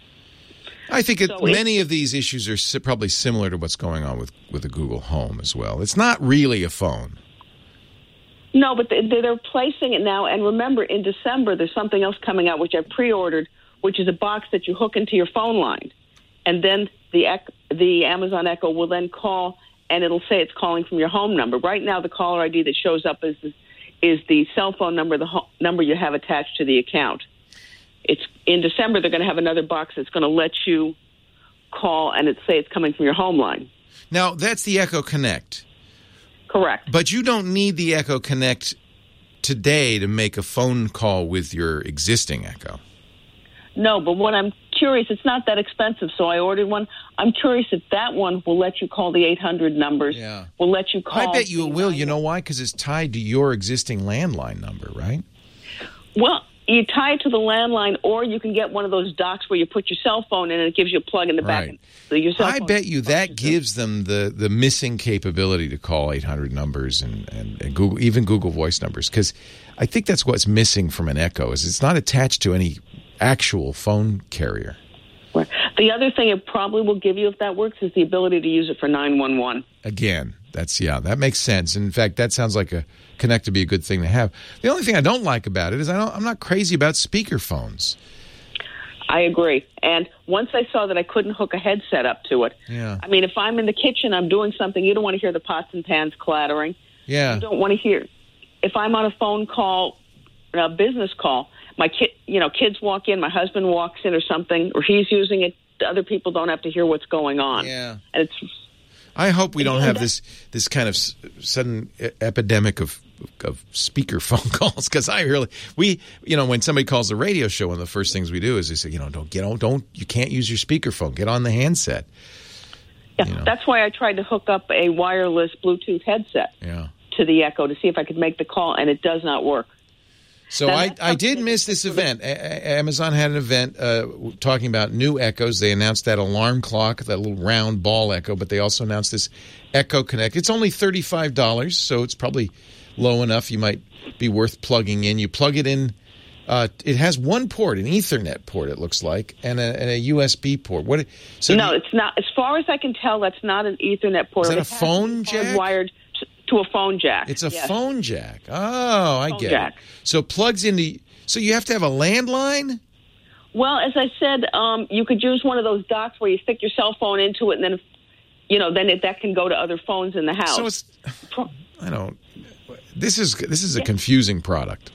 I think it, So it- many of these issues are si- probably similar to what's going on with, with the Google Home as well. It's not really a phone. No, but they- they're replacing it now. And remember, in December, there's something else coming out, which I pre-ordered, which is a box that you hook into your phone line. And then the Ec- the Amazon Echo will then call, and it'll say it's calling from your home number. Right now, the caller I D that shows up is the, is the cell phone number, the ho- number you have attached to the account. It's in December, they're going to have another box that's going to let you call, and it say it's coming from your home line. Now, that's the Echo Connect. Correct. But you don't need the Echo Connect today to make a phone call with your existing Echo. No, but what I'm curious. It's not that expensive, so I ordered one. I'm curious if that one will let you call the eight hundred numbers. Yeah. Will let you call. I bet you it will. You know why? Because it's tied to your existing landline number, right? Well, you tie it to the landline, or you can get one of those docks where you put your cell phone in and it gives you a plug in the back. Right. So your cell I phone bet you that gives them the, the missing capability to call eight hundred numbers and, and, and Google, even Google Voice numbers, because I think that's what's missing from an Echo is it's not attached to any actual phone carrier. Right. The other thing it probably will give you, if that works, is the ability to use it for nine one one. Again, that's yeah, that makes sense. In fact, that sounds like a Connect to be a good thing to have. The only thing I don't like about it is I don't, I'm not crazy about speaker phones. I agree. And once I saw that I couldn't hook a headset up to it, yeah. I mean, if I'm in the kitchen, I'm doing something, you don't want to hear the pots and pans clattering. Yeah. You don't want to hear. If I'm on a phone call, a business call, my kid, you know, kids walk in, my husband walks in or something, or he's using it, the other people don't have to hear what's going on. Yeah. And it's. I hope we don't have this this kind of s- sudden e- epidemic of of speaker phone calls, because I really we you know when somebody calls the radio show, one of the first things we do is they say, you know, don't get on, don't you can't use your speakerphone, get on the handset. Yeah, you know. That's why I tried to hook up a wireless Bluetooth headset Yeah. to the Echo to see if I could make the call, and it does not work. So Now, I, that's I did something miss that- this event. A- A- Amazon had an event uh, talking about new Echoes. They announced that alarm clock, that little round ball Echo, but they also announced this Echo Connect. It's only thirty-five dollars, so it's probably low enough. You might be worth plugging in. You plug it in. Uh, it has one port, an Ethernet port, it looks like, and a, and a U S B port. What? So no, do you- it's not. As far as I can tell, that's not an Ethernet port. Is that It a has phone to be jack? Wired to a phone jack. It's a Yes. phone jack. Oh, I Phone get jack. it. So it plugs into. So you have to have a landline? Well, as I said, um, you could use one of those docks where you stick your cell phone into it, and then, if, you know, then it, that can go to other phones in the house. So it's. I don't. This is this is a confusing product.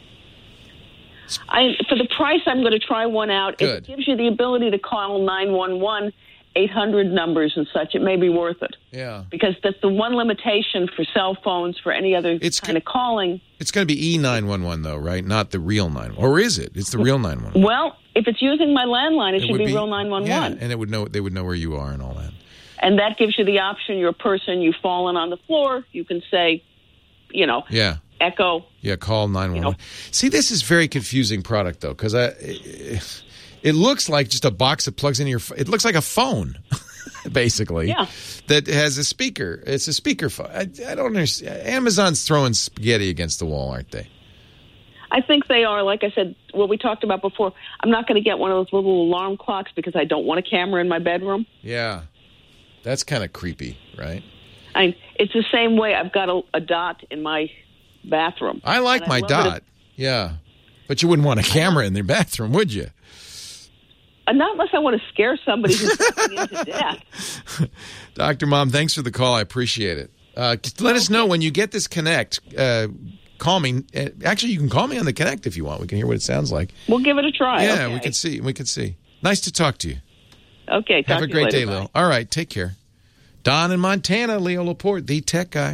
I, for the price, I'm going to try one out. Good. It gives you the ability to call nine one one, eight hundred numbers and such. It may be worth it. Yeah. Because that's the one limitation for cell phones, for any other It's kind co- of calling. It's going to be E nine one one though, right? Not the real nine. Or is it? It's the real nine one one. Well, if it's using my landline, it, should would be, real nine one one. Yeah, and it would know. They would know where you are and all that. And that gives you the option. You're a person, you've fallen on the floor. You can say, you know, Yeah. Echo. Yeah. Call nine one one. You know. See, this is very confusing product though, because I. It, it looks like just a box that plugs into your. It looks like a phone. Basically, Yeah. that has a speaker. It's a speakerphone. I, I don't understand. Amazon's throwing spaghetti against the wall, aren't they? I think they are. Like I said, what we talked about before, I'm not going to get one of those little alarm clocks because I don't want a camera in my bedroom. Yeah, that's kind of creepy, right? I, it's the same way I've got a, a dot in my bathroom. I like And my love it dot. if- Yeah, but you wouldn't want a camera in their bathroom, would you? Uh, not unless I want to scare somebody who's going into death. Doctor Mom, thanks for the call. I appreciate it. Uh, let us know when you get this Connect. Uh, call me. Uh, Actually, you can call me on the Connect if you want. We can hear what it sounds like. We'll give it a try. Yeah, okay. we can see. We can see. Nice to talk to you. Okay, talk Have a to you great later. day, Bye. Lil. All right, take care. Don in Montana, Leo Laporte, the tech guy.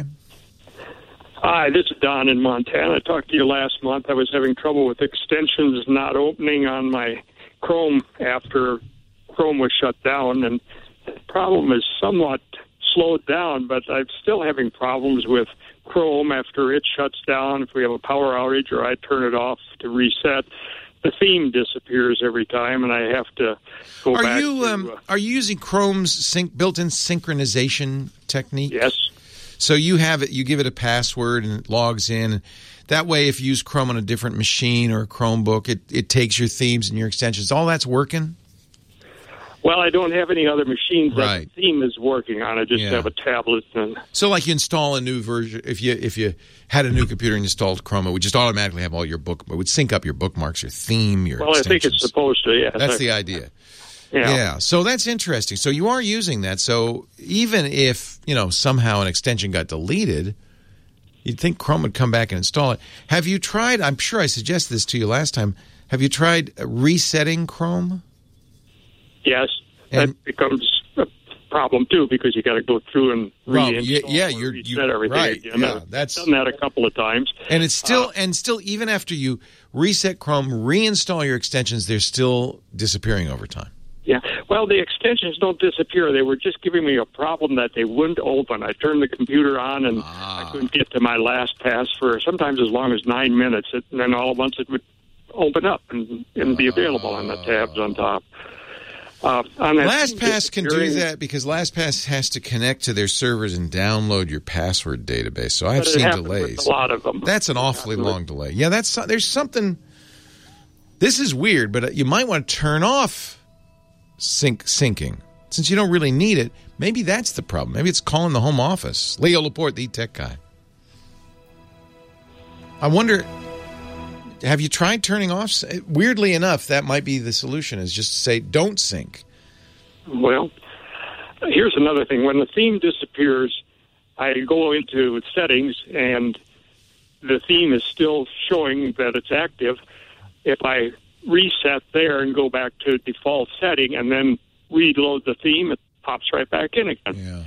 Hi, this is Don in Montana. I talked to you last month. I was having trouble with extensions not opening on my Chrome after Chrome was shut down, and the problem is somewhat slowed down, but I'm still having problems with Chrome after it shuts down. If we have a power outage or I turn it off to reset, the theme disappears every time, and I have to go Are back you to... um, uh, are you using Chrome's sync, built-in synchronization technique? yes. So you have it. You give it a password and it logs in. That way, if you use Chrome on a different machine or a Chromebook, it, it takes your themes and your extensions. All that's working? Well, I don't have any other machines Right. that the theme is working on. I just Yeah. have a tablet. And So like you install a new version. If you if you had a new computer and installed Chrome, it would just automatically have all your book. It would sync up your bookmarks, your theme, your well, I think extensions. it's supposed to. Yes, That's I- the idea. Yeah. Yeah, so that's interesting. So you are using that. So even if, you know, somehow an extension got deleted, you'd think Chrome would come back and install it. Have you tried, I'm sure I suggested this to you last time, have you tried resetting Chrome? Yes, And- that becomes a problem too because you got to go through and Well, reinstall yeah, yeah, or you're- reset you- everything right, again. yeah, I've that's- done that a couple of times. And it's still, Uh, and still, even after you reset Chrome, reinstall your extensions, they're still disappearing over time. Well, the extensions don't disappear. They were just giving me a problem that they wouldn't open. I turned the computer on, and ah. I couldn't get to my LastPass for sometimes as long as nine minutes. And then all at once it would open up and, and be available on the tabs on top. Uh, on LastPass can do that because LastPass has to connect to their servers and download your password database. So I've seen delays. A lot of them. That's an awfully long delay. Yeah, that's there's something. This is weird, but you might want to turn off sync syncing since you don't really need it. Maybe that's the problem. Maybe it's calling the home office. Leo Laporte, the tech guy. I wonder. Have you tried turning off? Weirdly enough, that might be the solution, is just to say, don't sync. Well, here's another thing. When the theme disappears, I go into settings, and the theme is still showing that it's active. If I reset there and go back to default setting and then reload the theme, it pops right back in again. Yeah.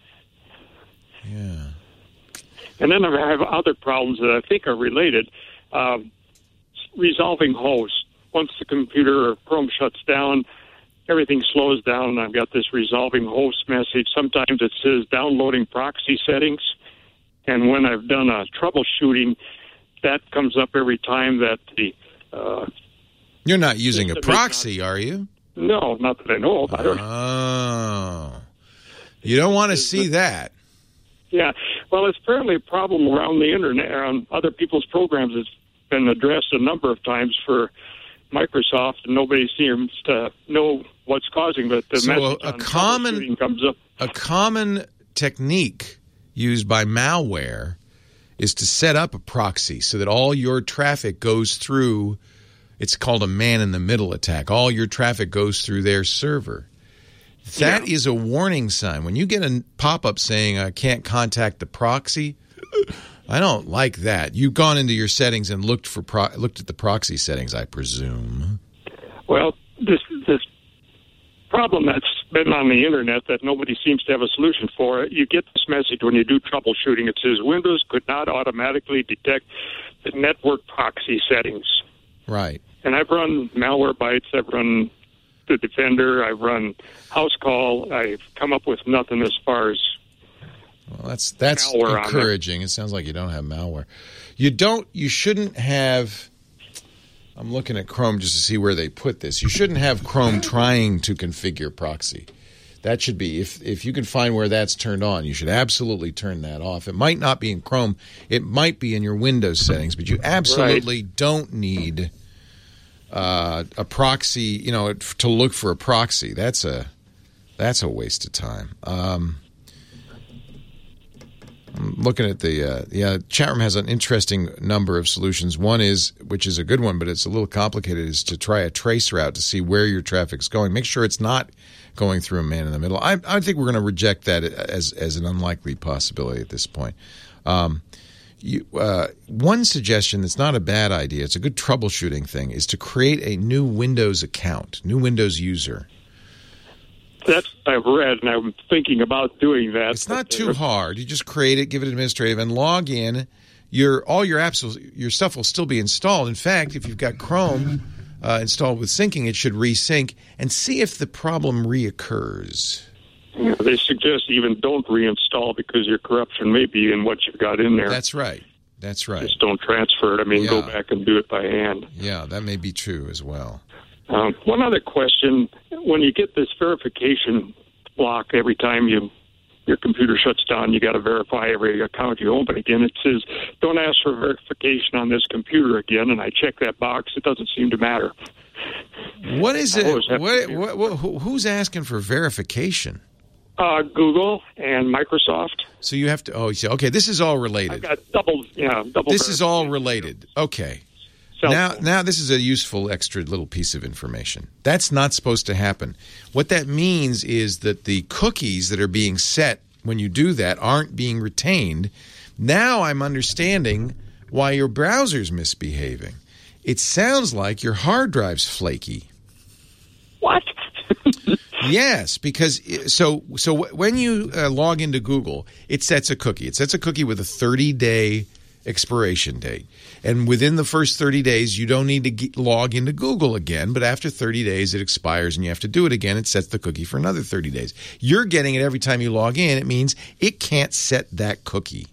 Yeah. And then I have other problems that I think are related. Um, resolving host. Once the computer or Chrome shuts down, everything slows down, and I've got this resolving host message. Sometimes it says downloading proxy settings, and when I've done a troubleshooting, that comes up every time that the... Uh, You're not using a proxy, not, are you? No, not that I know of. I don't Oh. You don't want to see that. Yeah. Well, it's apparently a problem around the Internet, on other people's programs. It's been addressed a number of times for Microsoft, and nobody seems to know what's causing it. The so message a, a on common comes up. A common technique used by malware is to set up a proxy so that all your traffic goes through. It's called a man-in-the-middle attack. All your traffic goes through their server. That yeah. is a warning sign. When you get a pop-up saying, I can't contact the proxy, I don't like that. You've gone into your settings and looked for pro- looked at the proxy settings, I presume. Well, this this problem that's been on the Internet that nobody seems to have a solution for, you get this message when you do troubleshooting. It says, Windows could not automatically detect the network proxy settings. Right. And I've run Malwarebytes, I've run the Defender, I've run Housecall. I've come up with nothing as far as Well, that's that's encouraging. It sounds like you don't have malware. You don't. You shouldn't have. I'm looking at Chrome just to see where they put this. You shouldn't have Chrome trying to configure proxy. That should be if if you can find where that's turned on, you should absolutely turn that off. It might not be in Chrome. It might be in your Windows settings, but you absolutely right. don't need uh, a proxy. You know, to look for a proxy. That's a that's a waste of time. Um, I'm looking at the uh, yeah, chat room has an interesting number of solutions. One is, which is a good one, but it's a little complicated, is to try a trace route to see where your traffic's going. Make sure it's not going through a man in the middle. I, I think we're going to reject that as as an unlikely possibility at this point. Um, you, uh, one suggestion that's not a bad idea, it's a good troubleshooting thing, is to create a new Windows account, new Windows user. That's what I've read, and I'm thinking about doing that. It's not too hard. You just create it, give it administrative, and log in. Your all your apps, will, your stuff will still be installed. In fact, if you've got Chrome uh, installed with syncing, it should resync, and see if the problem reoccurs. Yeah, they suggest even don't reinstall because your corruption may be in what you've got in there. That's right. That's right. Just don't transfer it. I mean, yeah. go back and do it by hand. Yeah, that may be true as well. Um, one other question. When you get this verification block every time you your computer shuts down, you got to verify every account you open again. It says, don't ask for verification on this computer again, and I check that box. It doesn't seem to matter. What is it? What, what, what, who's asking for verification? Uh, Google and Microsoft. So you have to, oh, okay, this is all related. I've got double, yeah, double. This is all related. Okay. Now, now this is a useful extra little piece of information. That's not supposed to happen. What that means is that the cookies that are being set when you do that aren't being retained. Now I'm understanding why your browser's misbehaving. It sounds like your hard drive's flaky. What? Yes, because so so when you uh, log into Google, it sets a cookie. It sets a cookie with a thirty-day expiration date. And within the first thirty days, you don't need to get, log into Google again. But after thirty days, it expires and you have to do it again. It sets the cookie for another thirty days. You're getting it every time you log in. It means it can't set that cookie.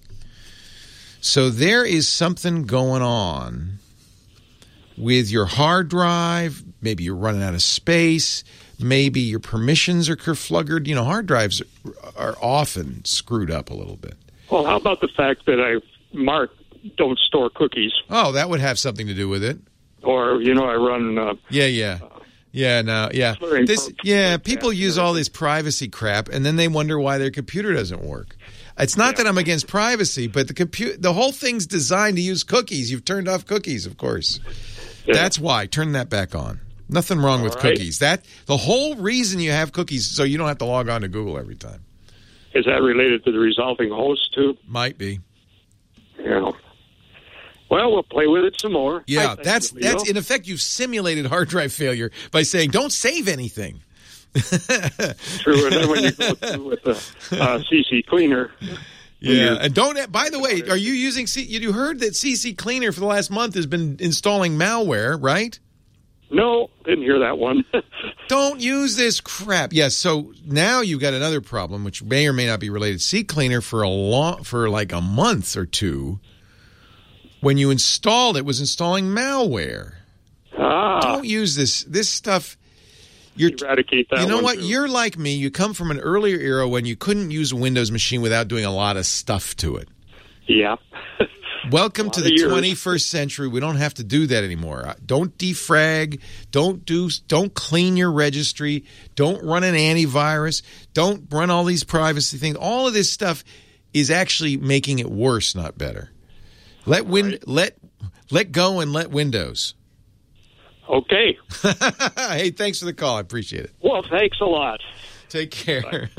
So there is something going on with your hard drive. Maybe you're running out of space. Maybe your permissions are kerfluggered. You know, hard drives are often screwed up a little bit. Well, how about the fact that I've marked don't store cookies? Oh, that would have something to do with it. Or, you know, I run... Uh, yeah, yeah. Yeah, no, yeah. This, yeah, people use all this privacy crap, and then they wonder why their computer doesn't work. It's not yeah. that I'm against privacy, but the compu- the whole thing's designed to use cookies. You've turned off cookies, of course. Yeah. That's why. Turn that back on. Nothing wrong all with right. cookies. That the whole reason you have cookies so you don't have to log on to Google every time. Is that related to the resolving host, too? Might be. Yeah. Well, we'll play with it some more. Yeah, that's that's in effect you've simulated hard drive failure by saying don't save anything. True, and then when you go through with the uh, C C Cleaner. Yeah, and don't. By the way, are you using? C- you heard that C C Cleaner for the last month has been installing malware, right? No, didn't hear that one. Don't use this crap. Yes, so now you've got another problem, which may or may not be related. C Cleaner for a long, for like a month or two, when you installed it, was installing malware. Ah. Don't use this. This stuff. You're, Eradicate that. You know one what? Too. You're like me. You come from an earlier era when you couldn't use a Windows machine without doing a lot of stuff to it. Yeah. Welcome to the twenty-first century. We don't have to do that anymore. Don't defrag. Don't do. Don't clean your registry. Don't run an antivirus. Don't run all these privacy things. All of this stuff is actually making it worse, not better. Let win. Right. Let let go and let Windows. Okay. Hey, thanks for the call. I appreciate it. Well, thanks a lot. Take care.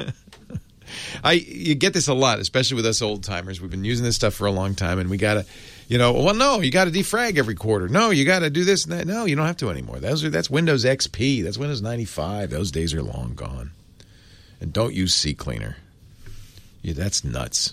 I you get this a lot, especially with us old timers. We've been using this stuff for a long time, and we gotta, you know, well, no, you got to defrag every quarter. No, you got to do this and that. No, you don't have to anymore. Those are that's Windows X P. That's Windows ninety-five. Those days are long gone. And don't use CCleaner. Yeah, that's nuts.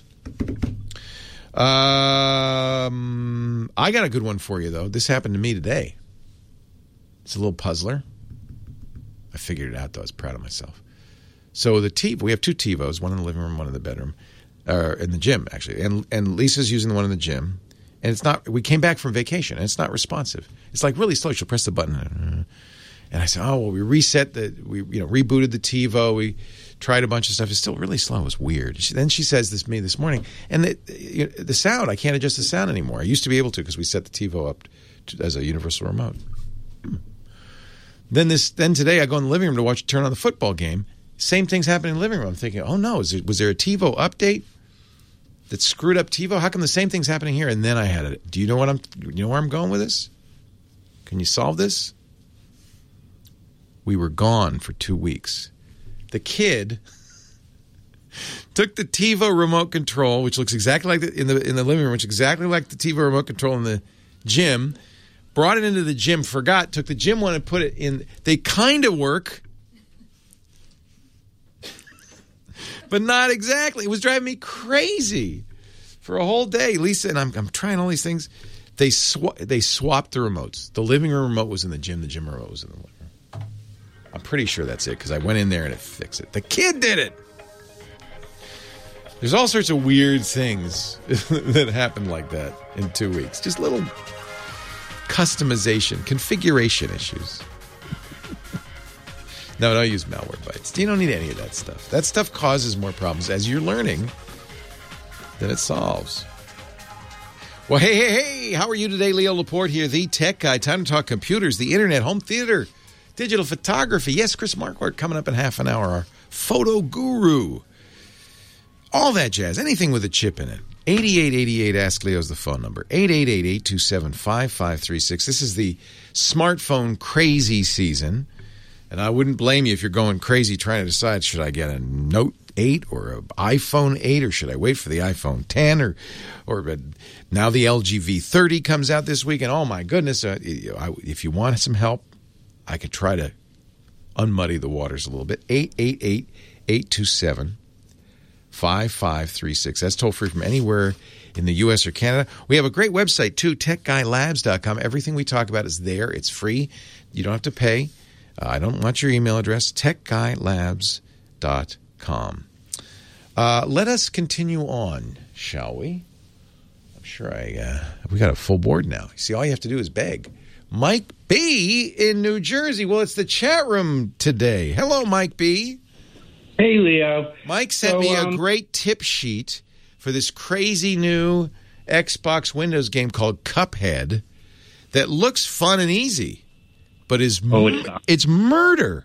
Um, I got a good one for you though. This happened to me today. It's a little puzzler. I figured it out though. I was proud of myself. So the TiVo, we have two TiVos, one in the living room, one in the bedroom, or in the gym actually. And and Lisa's using the one in the gym, and it's not. We came back from vacation, and it's not responsive. It's like really slow. She'll press the button, and I said, "Oh well, we reset the, we you know rebooted the TiVo. We tried a bunch of stuff. It's still really slow. It's weird." She, then she says this to me this morning, and the you know, the sound, I can't adjust the sound anymore. I used to be able to because we set the TiVo up to, as a universal remote. Hmm. Then this then today I go in the living room to watch turn on the football game. Same thing's happening in the living room. I'm thinking, oh no, is it, was there a TiVo update that screwed up TiVo? How come the same thing's happening here? And then I had it. Do you know what I'm? You know where I'm going with this? Can you solve this? We were gone for two weeks. The kid took the TiVo remote control, which looks exactly like the, in the in the living room, which is exactly like the TiVo remote control in the gym. Brought it into the gym, forgot, took the gym one and put it in. They kind of work. But not exactly. It was driving me crazy for a whole day. Lisa and I'm, I'm trying all these things. They sw- they swapped the remotes. The living room remote was in the gym. The gym remote was in the living room. I'm pretty sure that's it because I went in there and it fixed it. The kid did it. There's all sorts of weird things that happened like that in two weeks. Just little customization, configuration issues. No, don't use Malwarebytes. You don't need any of that stuff. That stuff causes more problems as you're learning than it solves. Well, hey, hey, hey, how are you today? Leo Laporte here, the tech guy. Time to talk computers, the internet, home theater, digital photography. Yes, Chris Marquardt coming up in half an hour, our photo guru. All that jazz, anything with a chip in it. eighty-eight eighty-eight, Ask Leo is the phone number. eight eight eight, eight two seven, five five three six. This is the smartphone crazy season. And I wouldn't blame you if you're going crazy trying to decide, should I get a Note eight or an iPhone eight, or should I wait for the iPhone ten? Or or uh, now the L G V thirty comes out this week, and oh my goodness, uh, if you want some help, I could try to unmuddy the waters a little bit. eight eight eight, eight two seven, five five three six. That's toll free from anywhere in the U S or Canada. We have a great website, too, tech guy labs dot com. Everything we talk about is there. It's free. You don't have to pay. Uh, I don't want your email address, tech guy labs dot com. Uh, let us continue on, shall we? I'm sure I uh, we got a full board now. See, all you have to do is beg. Mike B. in New Jersey. Well, it's the chat room today. Hello, Mike B. Hey, Leo. Mike sent so, me um, a great tip sheet for this crazy new Xbox Windows game called Cuphead that looks fun and easy, but is oh, it's, not. it's murder.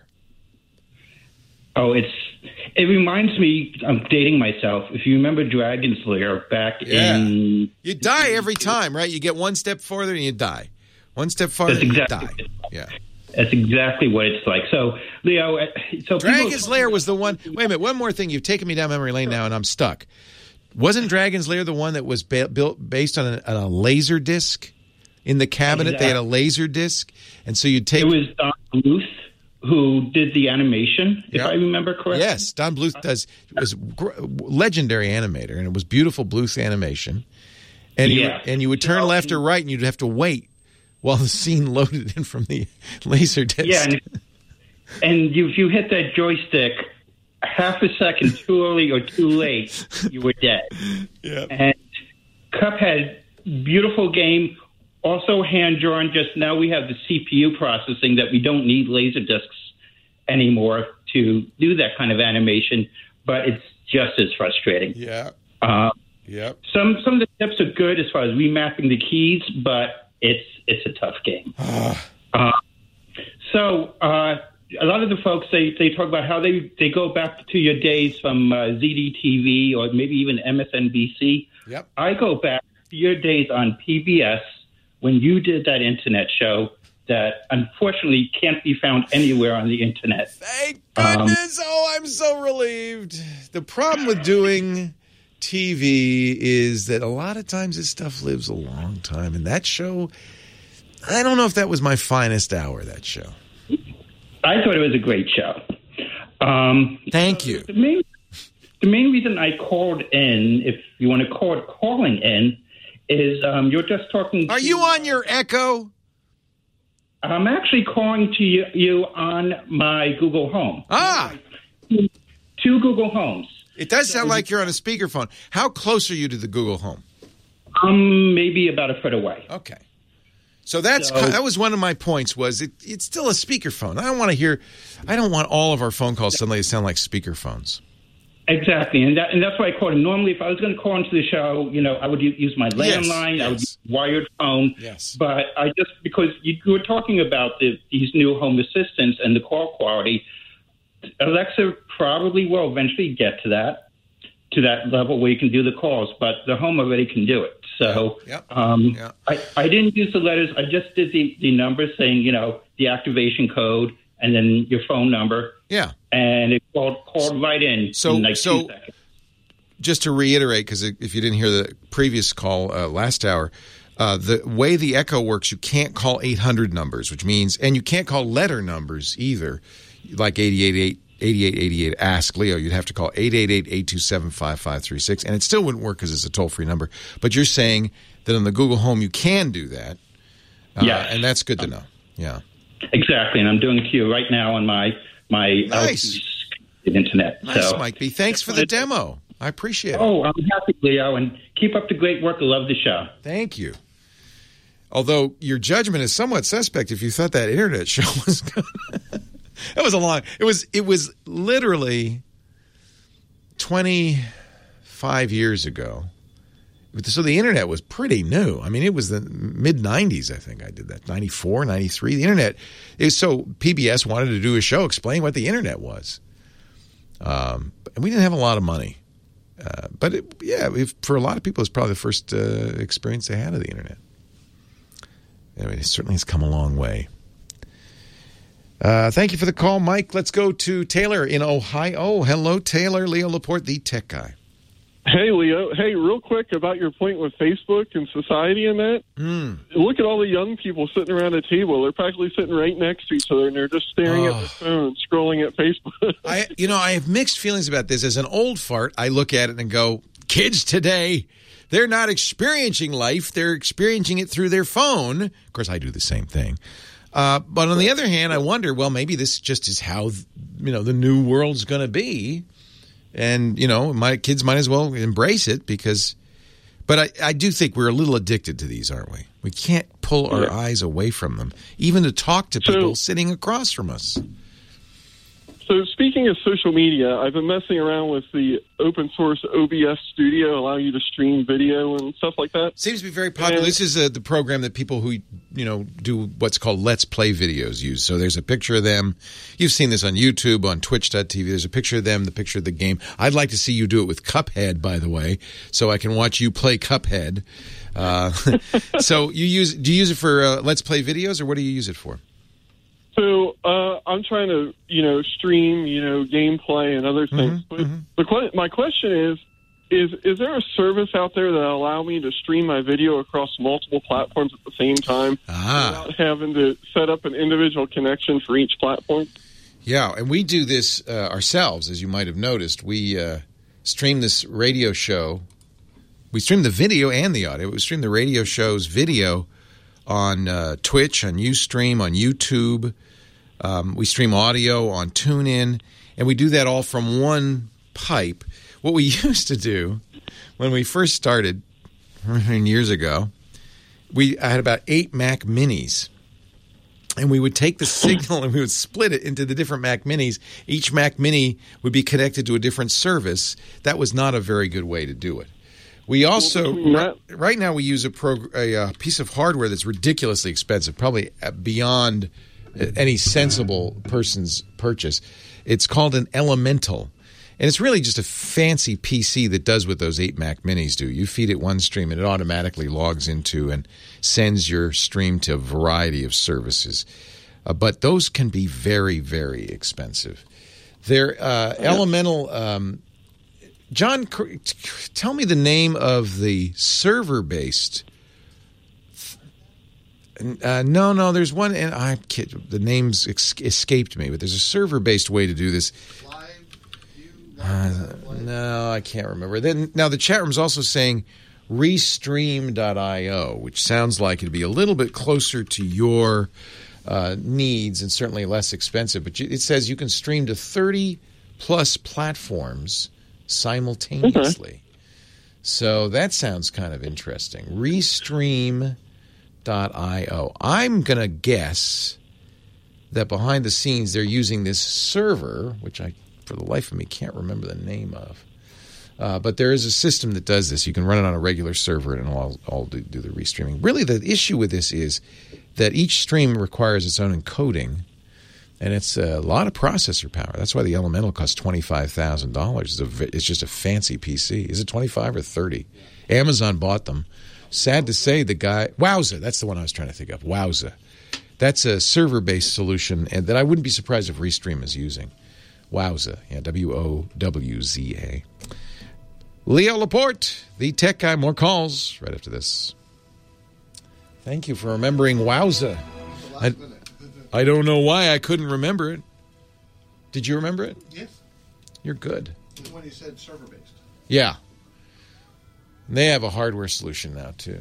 Oh, it's it reminds me. I'm dating myself. If you remember Dragon's Lair back Yeah. in, You die every time, right? You get one step farther and you die. One step farther That's and exactly you die. Yeah. That's exactly what it's like. So, Leo, uh, so Dragon's people, Lair was the one. Wait a minute. One more thing. You've taken me down memory lane now, and I'm stuck. Wasn't Dragon's Lair the one that was ba- built based on a, on a laser disc in the cabinet? Exactly. They had a laser disc, and so you'd take. It was Don Bluth who did the animation, if Yep. I remember correctly. Yes, Don Bluth does was gr- legendary animator, and it was beautiful Bluth animation. And you Yeah. would, and you would turn left or right, and you'd have to wait while the scene loaded in from the laser disc. Yeah, and, and you, if you hit that joystick half a second too early or too late, you were dead. Yeah. And Cuphead, beautiful game, also hand-drawn. Just now we have the C P U processing that we don't need laser discs anymore to do that kind of animation, but it's just as frustrating. Yeah. Uh, Yep. some some of the tips are good as far as remapping the keys, but it's it's a tough game. uh, so uh, a lot of the folks, they, they talk about how they, they go back to your days from uh, Z D T V or maybe even M S N B C. Yep. I go back to your days on P B S when you did that internet show that unfortunately can't be found anywhere on the internet. Thank goodness. Um, oh, I'm so relieved. The problem with doing T V is that a lot of times this stuff lives a long time. And that show, I don't know if that was my finest hour, that show. I thought it was a great show. Um, Thank you. The main, the main reason I called in, if you want to call it calling in, is um, you're just talking Are to, you on your Echo? I'm actually calling to you, you on my Google Home. Ah. Two Google Homes. It does sound like you're on a speakerphone. How close are you to the Google Home? Um, maybe about a foot away. Okay. So that's So- that was one of my points. Was it? It's still a speakerphone. I don't want to hear. I don't want all of our phone calls suddenly to sound like speakerphones. Exactly, and that, and that's why I called him. Normally, if I was going to call into the show, you know, I would u- use my Yes, landline, I would yes. use wired phone. Yes. But I just, because you, you were talking about the, these new home assistants and the call quality, Alexa probably will eventually get to that, to that level where you can do the calls, but the home already can do it. So Yeah, yep, um, yeah. I, I didn't use the letters. I just did the, the numbers saying, you know, the activation code and then your phone number. Yeah. And it called, called right in So- in like so- two seconds. Just to reiterate, because if you didn't hear the previous call uh, last hour, uh, the way the Echo works, you can't call eight hundred numbers, which means, and you can't call letter numbers either, like eight eight eight, eight eight eight eight, Ask Leo. You'd have to call eight eight eight, eight two seven, five five three six, and it still wouldn't work because it's a toll-free number. But you're saying that on the Google Home you can do that, uh, Yes. and that's good to know. Yeah. Exactly, and I'm doing it to you right now on my my Nice. L T internet. Nice, so, Mike B. Thanks for the demo. I appreciate it. Oh, I'm happy, Leo, and keep up the great work. I love the show. Thank you. Although your judgment is somewhat suspect if you thought that internet show was good. That was a long. It was. It was literally twenty-five years ago. So the internet was pretty new. I mean, it was the mid nineties. I think I did that. ninety-four, ninety-three. The internet is so P B S wanted to do a show explaining what the internet was. Um, and we didn't have a lot of money. Uh, but it, yeah, if, for a lot of people, it's probably the first uh, experience they had of the internet. Anyway, it certainly has come a long way. Uh, thank you for the call, Mike. Let's go to Taylor in Ohio. Hello, Taylor. Leo Laporte, the tech guy. Hey, Leo. Hey, real quick about your point with Facebook and society and that. Mm. Look at all the young people sitting around a table. They're practically sitting right next to each other, and they're just staring Oh. at their phone, scrolling at Facebook. I, you know, I have mixed feelings about this. As an old fart, I look at it and go, kids today, they're not experiencing life. They're experiencing it through their phone. Of course, I do the same thing. Uh, but on the other hand, I wonder, well, maybe this just is how, you know, the new world's going to be. And, you know, my kids might as well embrace it because, but I, I do think we're a little addicted to these, aren't we? We can't pull our Yeah. eyes away from them, even to talk to So- people sitting across from us. So speaking of social media, I've been messing around with the open source O B S Studio, allowing you to stream video and stuff like that. Seems to be very popular. And- This is uh, the program that people who, you know, do what's called Let's Play videos use. So there's a picture of them. You've seen this on YouTube, on Twitch dot T V. There's a picture of them, the picture of the game. I'd like to see you do it with Cuphead, by the way, so I can watch you play Cuphead. Uh, so you use do you use it for uh, Let's Play videos, or what do you use it for? So uh, I'm trying to, you know, stream, you know, gameplay and other things. Mm-hmm, but the que- my question is, is is there a service out there that will allow me to stream my video across multiple platforms at the same time Ah. without having to set up an individual connection for each platform? Yeah, and we do this uh, ourselves, as you might have noticed. We uh, stream this radio show. We stream the video and the audio. We stream the radio show's video on uh, Twitch, on Ustream, on YouTube. Um, we stream audio on TuneIn, and we do that all from one pipe. What we used to do when we first started years ago, we I had about eight Mac Minis. And we would take the signal and we would split it into the different Mac Minis. Each Mac Mini would be connected to a different service. That was not a very good way to do it. We also, right, right now we use a, prog- a, a piece of hardware that's ridiculously expensive, probably beyond any sensible person's purchase. It's called an Elemental. And it's really just a fancy P C that does what those eight Mac Minis do. You feed it one stream and it automatically logs into and sends your stream to a variety of services. Uh, but those can be very, very expensive. They're uh, Elemental... Um, John, tell me the name of the server-based... Uh, no, no, there's one... and I kid, the names ex- escaped me, but there's a server-based way to do this. Uh, no, I can't remember. Then now the chat room's also saying restream dot io, which sounds like it'd be a little bit closer to your uh, needs and certainly less expensive. But it says you can stream to thirty plus platforms simultaneously. Okay. So that sounds kind of interesting. restream dot io. I'm going to guess that behind the scenes they're using this server, which I for the life of me can't remember the name of. Uh, but there is a system that does this. You can run it on a regular server and it'll all, all do, do the restreaming. Really, the issue with this is that each stream requires its own encoding, and it's a lot of processor power. That's why the Elemental costs twenty-five thousand dollars. It's, a, it's just a fancy P C. Is it twenty-five or thirty? Amazon bought them. Sad to say, the guy... Wowza, that's the one I was trying to think of. Wowza. That's a server-based solution and that I wouldn't be surprised if Restream is using. Wowza. Yeah, W O W Z A. Leo Laporte, the tech guy. More calls right after this. Thank you for remembering Wowza. I, I don't know why I couldn't remember it. Did you remember it? Yes. You're good. When you said server-based. Yeah. They have a hardware solution now, too.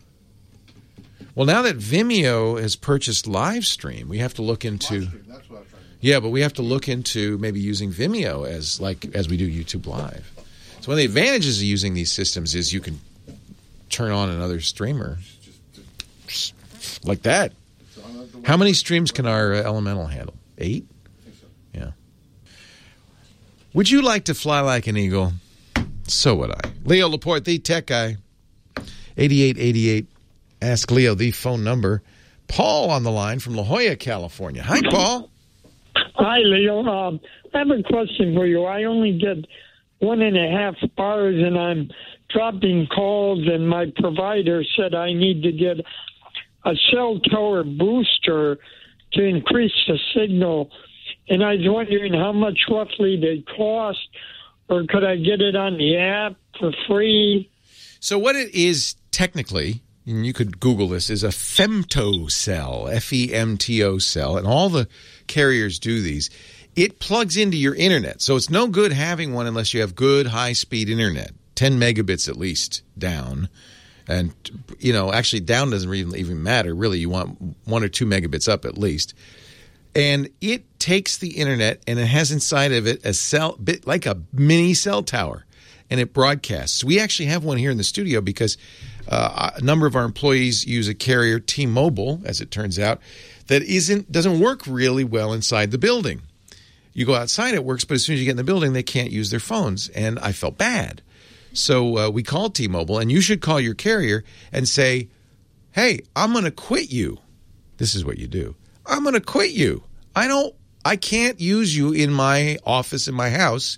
Well, now that Vimeo has purchased Livestream, we have to look into... Livestream, that's what I was trying to do. Yeah, but we have to look into maybe using Vimeo as like as we do YouTube Live. So one of the advantages of using these systems is you can turn on another streamer like that. How many streams can our uh, Elemental handle? Eight? I think so. Yeah. Would you like to fly like an eagle? So would I. Leo Laporte, the tech guy. eighty-eight eighty-eight. Ask Leo, the phone number. Paul on the line from La Jolla, California. Hi, Paul. Hi, Leo. Um, I have a question for you. I only get one and a half bars, and I'm dropping calls, and my provider said I need to get a cell tower booster to increase the signal. And I was wondering how much roughly they cost, or could I get it on the app for free? So what it is technically, and you could Google this, is a femto cell, F E M T O cell, and all the carriers do these. it plugs into your internet. So it's no good having one unless you have good high-speed internet, ten megabits at least down. And, you know, actually down doesn't even, even matter. Really, you want one or two megabits up at least. And it takes the internet and it has inside of it a cell, bit like a mini cell tower, and it broadcasts. We actually have one here in the studio because uh, a number of our employees use a carrier, T-Mobile, as it turns out, that isn't doesn't work really well inside the building. You go outside, it works, but as soon as you get in the building, they can't use their phones. And I felt bad. So uh, we called T-Mobile, and you should call your carrier and say, hey, I'm going to quit you. This is what you do. I'm going to quit you. I don't, I can't use you in my office, in my house.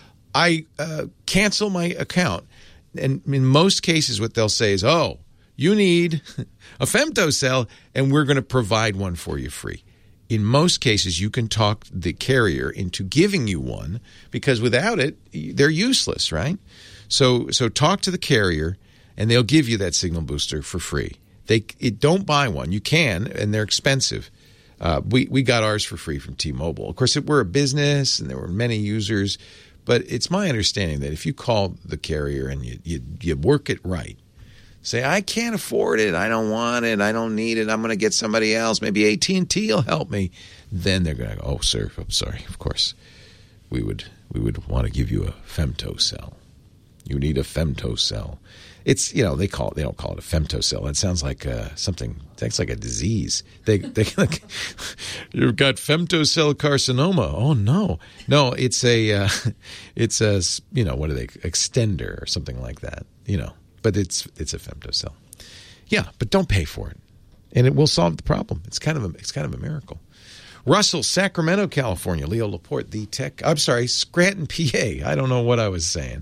I uh, cancel my account. And in most cases, what they'll say is, oh, you need a femtocell, and we're going to provide one for you free. In most cases, you can talk the carrier into giving you one because without it, they're useless, right? So so talk to the carrier, and they'll give you that signal booster for free. They it, don't buy one. You can, and they're expensive. Uh, we, we got ours for free from T-Mobile. Of course, it, we're a business, and there were many users, but it's my understanding that if you call the carrier and you, you, you work it right, say, I can't afford it, I don't want it, I don't need it, I'm going to get somebody else, maybe A T and T will help me, then they're going to go, oh, sir, I'm sorry, of course, we would we would want to give you a femtocell. You need a femtocell. It's, you know, they call it, they don't call it a femtocell. It sounds like uh, something, it sounds like a disease. They, they like, you've got femtocell carcinoma. Oh, no. No, it's a, uh, it's a, you know, what are they, extender or something like that, you know. But it's it's a femtocell. Yeah, but don't pay for it. And it will solve the problem. It's kind of a, it's kind of a miracle. Russell, Sacramento, California. Leo Laporte, the tech, I'm sorry, Scranton, P A. I don't know what I was saying.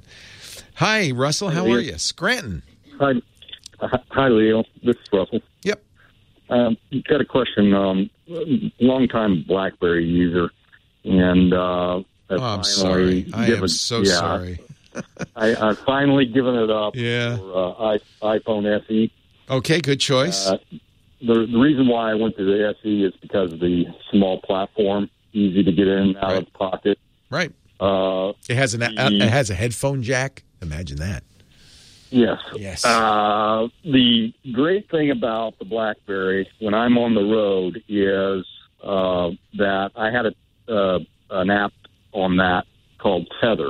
Hi, Russell. How are you? Scranton. Hi, hi, Leo. This is Russell. Yep. Um, got a question. Um, long-time BlackBerry user, and uh, oh, I'm sorry. I given, am so yeah, sorry. I, I've finally given it up yeah. for uh, I, iPhone S E. Okay, good choice. Uh, the, the reason why I went to the S E is because of the small platform, easy to get in and out right. of the pocket. Right. Uh, it has an the, it has a headphone jack. Imagine that. Yes. Yes. Uh, the great thing about the BlackBerry when I'm on the road is uh, that I had a uh, an app on that called Tether.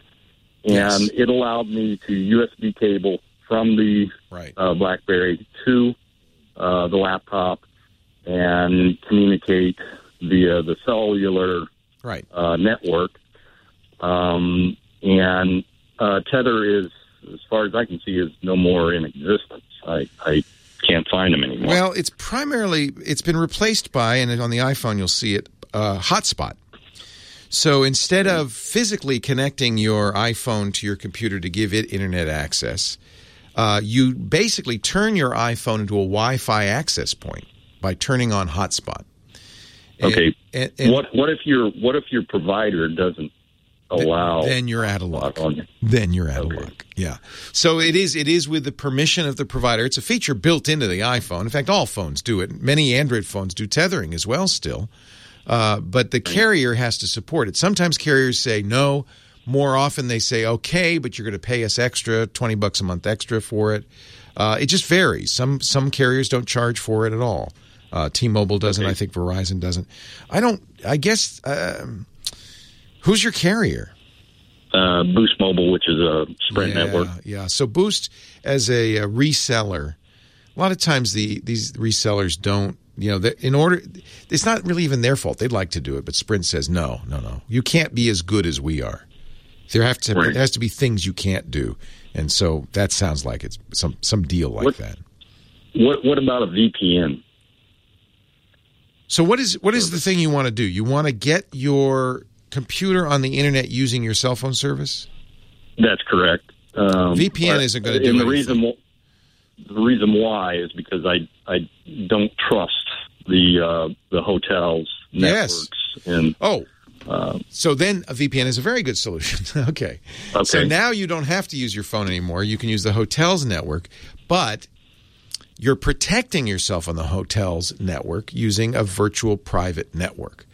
And yes. it allowed me to U S B cable from the right. uh, BlackBerry to uh, the laptop and communicate via the cellular right. uh, network. Um, and uh, Tether is, as far as I can see, is no more in existence. I, I can't find them anymore. Well, it's primarily, it's been replaced by, and on the iPhone you'll see it, uh, Hotspot. So instead of physically connecting your iPhone to your computer to give it internet access, uh, you basically turn your iPhone into a Wi-Fi access point by turning on Hotspot. Okay. And, and, what what if your what if your provider doesn't allow? Then you're out of luck. On then you're out okay. of luck. Yeah. So it is it is with the permission of the provider. It's a feature built into the iPhone. In fact, all phones do it. Many Android phones do tethering as well still. Uh, but the carrier has to support it. Sometimes carriers say no. More often they say, okay, but you're going to pay us extra, twenty bucks a month extra for it. Uh, it just varies. Some some carriers don't charge for it at all. Uh, T-Mobile doesn't. Okay. I think Verizon doesn't. I don't. I guess. Uh, who's your carrier? Uh, Boost Mobile, which is a Sprint yeah, network. Yeah. So Boost, as a, a reseller, a lot of times the these resellers don't. You know, in order, it's not really even their fault. They'd like to do it, but Sprint says no, no, no. You can't be as good as we are. There have to right. there has to be things you can't do, and so that sounds like it's some some deal like what, that. What what about a V P N? So what is what is the thing you want to do? You want to get your computer on the internet using your cell phone service? That's correct. Um, V P N isn't going to do and the anything. reason the reason why is because I I don't trust the uh, the hotels networks yes. and oh. Uh, so then a V P N is a very good solution. okay. okay. So now you don't have to use your phone anymore. You can use the hotel's network, but you're protecting yourself on the hotel's network using a virtual private network.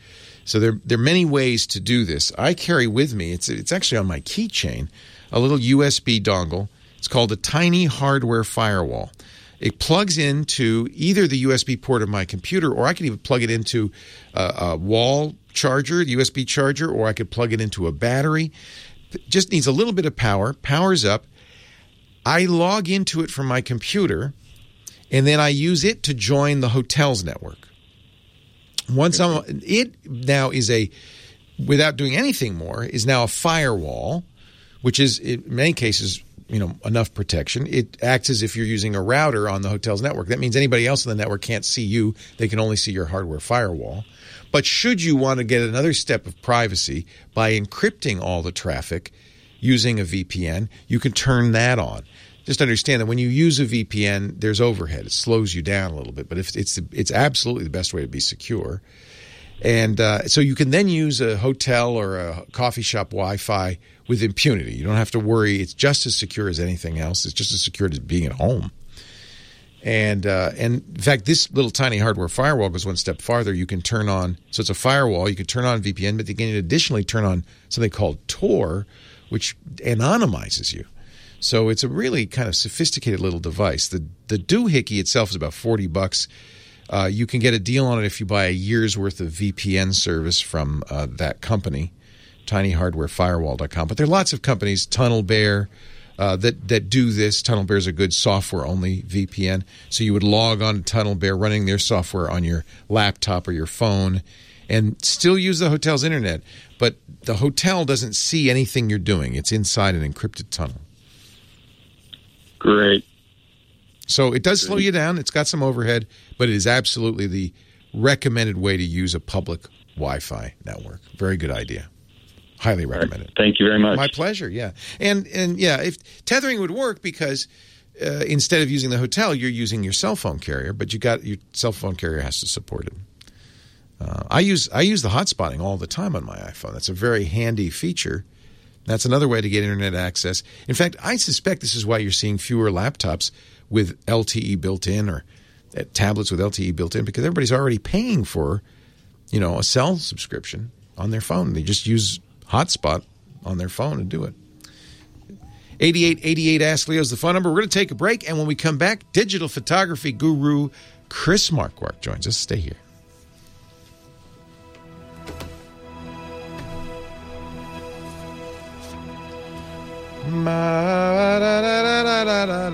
So there, there are many ways to do this. I carry with me, it's, it's actually on my keychain, a little U S B dongle. It's called a Tiny Hardware Firewall. It plugs into either the U S B port of my computer, or I could even plug it into a, a wall charger, U S B charger, or I could plug it into a battery. It just needs a little bit of power, powers up. I log into it from my computer, and then I use it to join the hotel's network. Once I'm, it now is a, without doing anything more, is now a firewall, which is in many cases, you know, enough protection. It acts as if you're using a router on the hotel's network. That means anybody else on the network can't see you. They can only see your hardware firewall. But should you want to get another step of privacy by encrypting all the traffic using a V P N, you can turn that on. Just understand that when you use a V P N, there's overhead. It slows you down a little bit, but if it's it's absolutely the best way to be secure. And uh, so you can then use a hotel or a coffee shop Wi-Fi with impunity. You don't have to worry. It's just as secure as anything else. It's just as secure as being at home. And uh, and in fact, this little tiny hardware firewall goes one step farther. You can turn on, so it's a firewall. You can turn on V P N, but you can additionally turn on something called Tor, which anonymizes you. So it's a really kind of sophisticated little device. The the doohickey itself is about forty bucks. Uh, you can get a deal on it if you buy a year's worth of V P N service from uh, that company, tiny hardware firewall dot com. But there are lots of companies, TunnelBear, uh, that, that do this. TunnelBear is a good software-only V P N. So you would log on to TunnelBear running their software on your laptop or your phone and still use the hotel's internet. But the hotel doesn't see anything you're doing. It's inside an encrypted tunnel. Great. So it does slow you down. It's got some overhead, but it is absolutely the recommended way to use a public Wi-Fi network. Very good idea. Highly recommend it. Thank you very much. My pleasure, yeah. And, and yeah, if tethering would work because uh, instead of using the hotel, you're using your cell phone carrier, but you got your cell phone carrier has to support it. Uh, I use I use the hotspotting all the time on my iPhone. That's a very handy feature. That's another way to get internet access. In fact, I suspect this is why you're seeing fewer laptops with L T E built in or tablets with L T E built in, because everybody's already paying for, you know, a cell subscription on their phone. They just use hotspot on their phone and do it. eighty-eight eighty-eight Ask Leo is the phone number. We're going to take a break, and when we come back, digital photography guru Chris Marquardt joins us. Stay here. Da, da, da,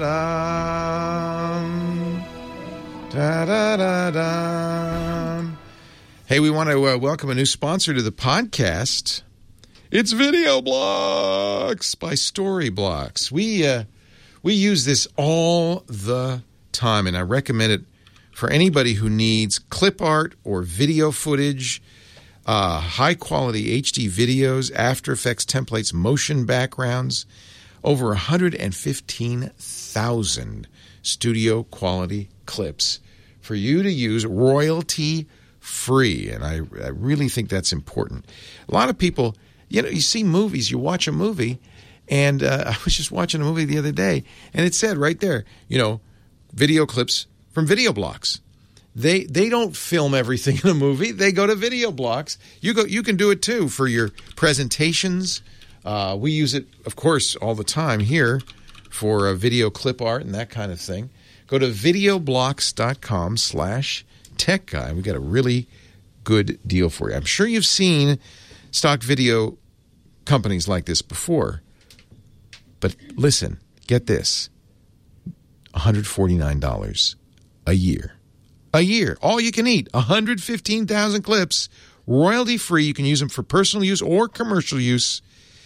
da, da. Hey, we want to uh, welcome a new sponsor to the podcast. It's Video Blocks by Storyblocks. We uh, we use this all the time, and I recommend it for anybody who needs clip art or video footage, uh, high-quality H D videos, After Effects templates, motion backgrounds. Over one hundred fifteen thousand studio-quality clips for you to use royalty-free, and I, I really think that's important. A lot of people, you know, you see movies, you watch a movie, and uh, I was just watching a movie the other day, and it said right there, you know, video clips from Video Blocks. They they don't film everything in a movie. They go to Video Blocks. You go. You can do it too for your presentations. Uh, we use it, of course, all the time here for uh, video clip art and that kind of thing. Go to videoblocks.com slash tech guy. We got a really good deal for you. I'm sure you've seen stock video companies like this before. But listen, get this, one hundred forty-nine dollars a year. A year. All you can eat. one hundred fifteen thousand clips, royalty-free. You can use them for personal use or commercial use.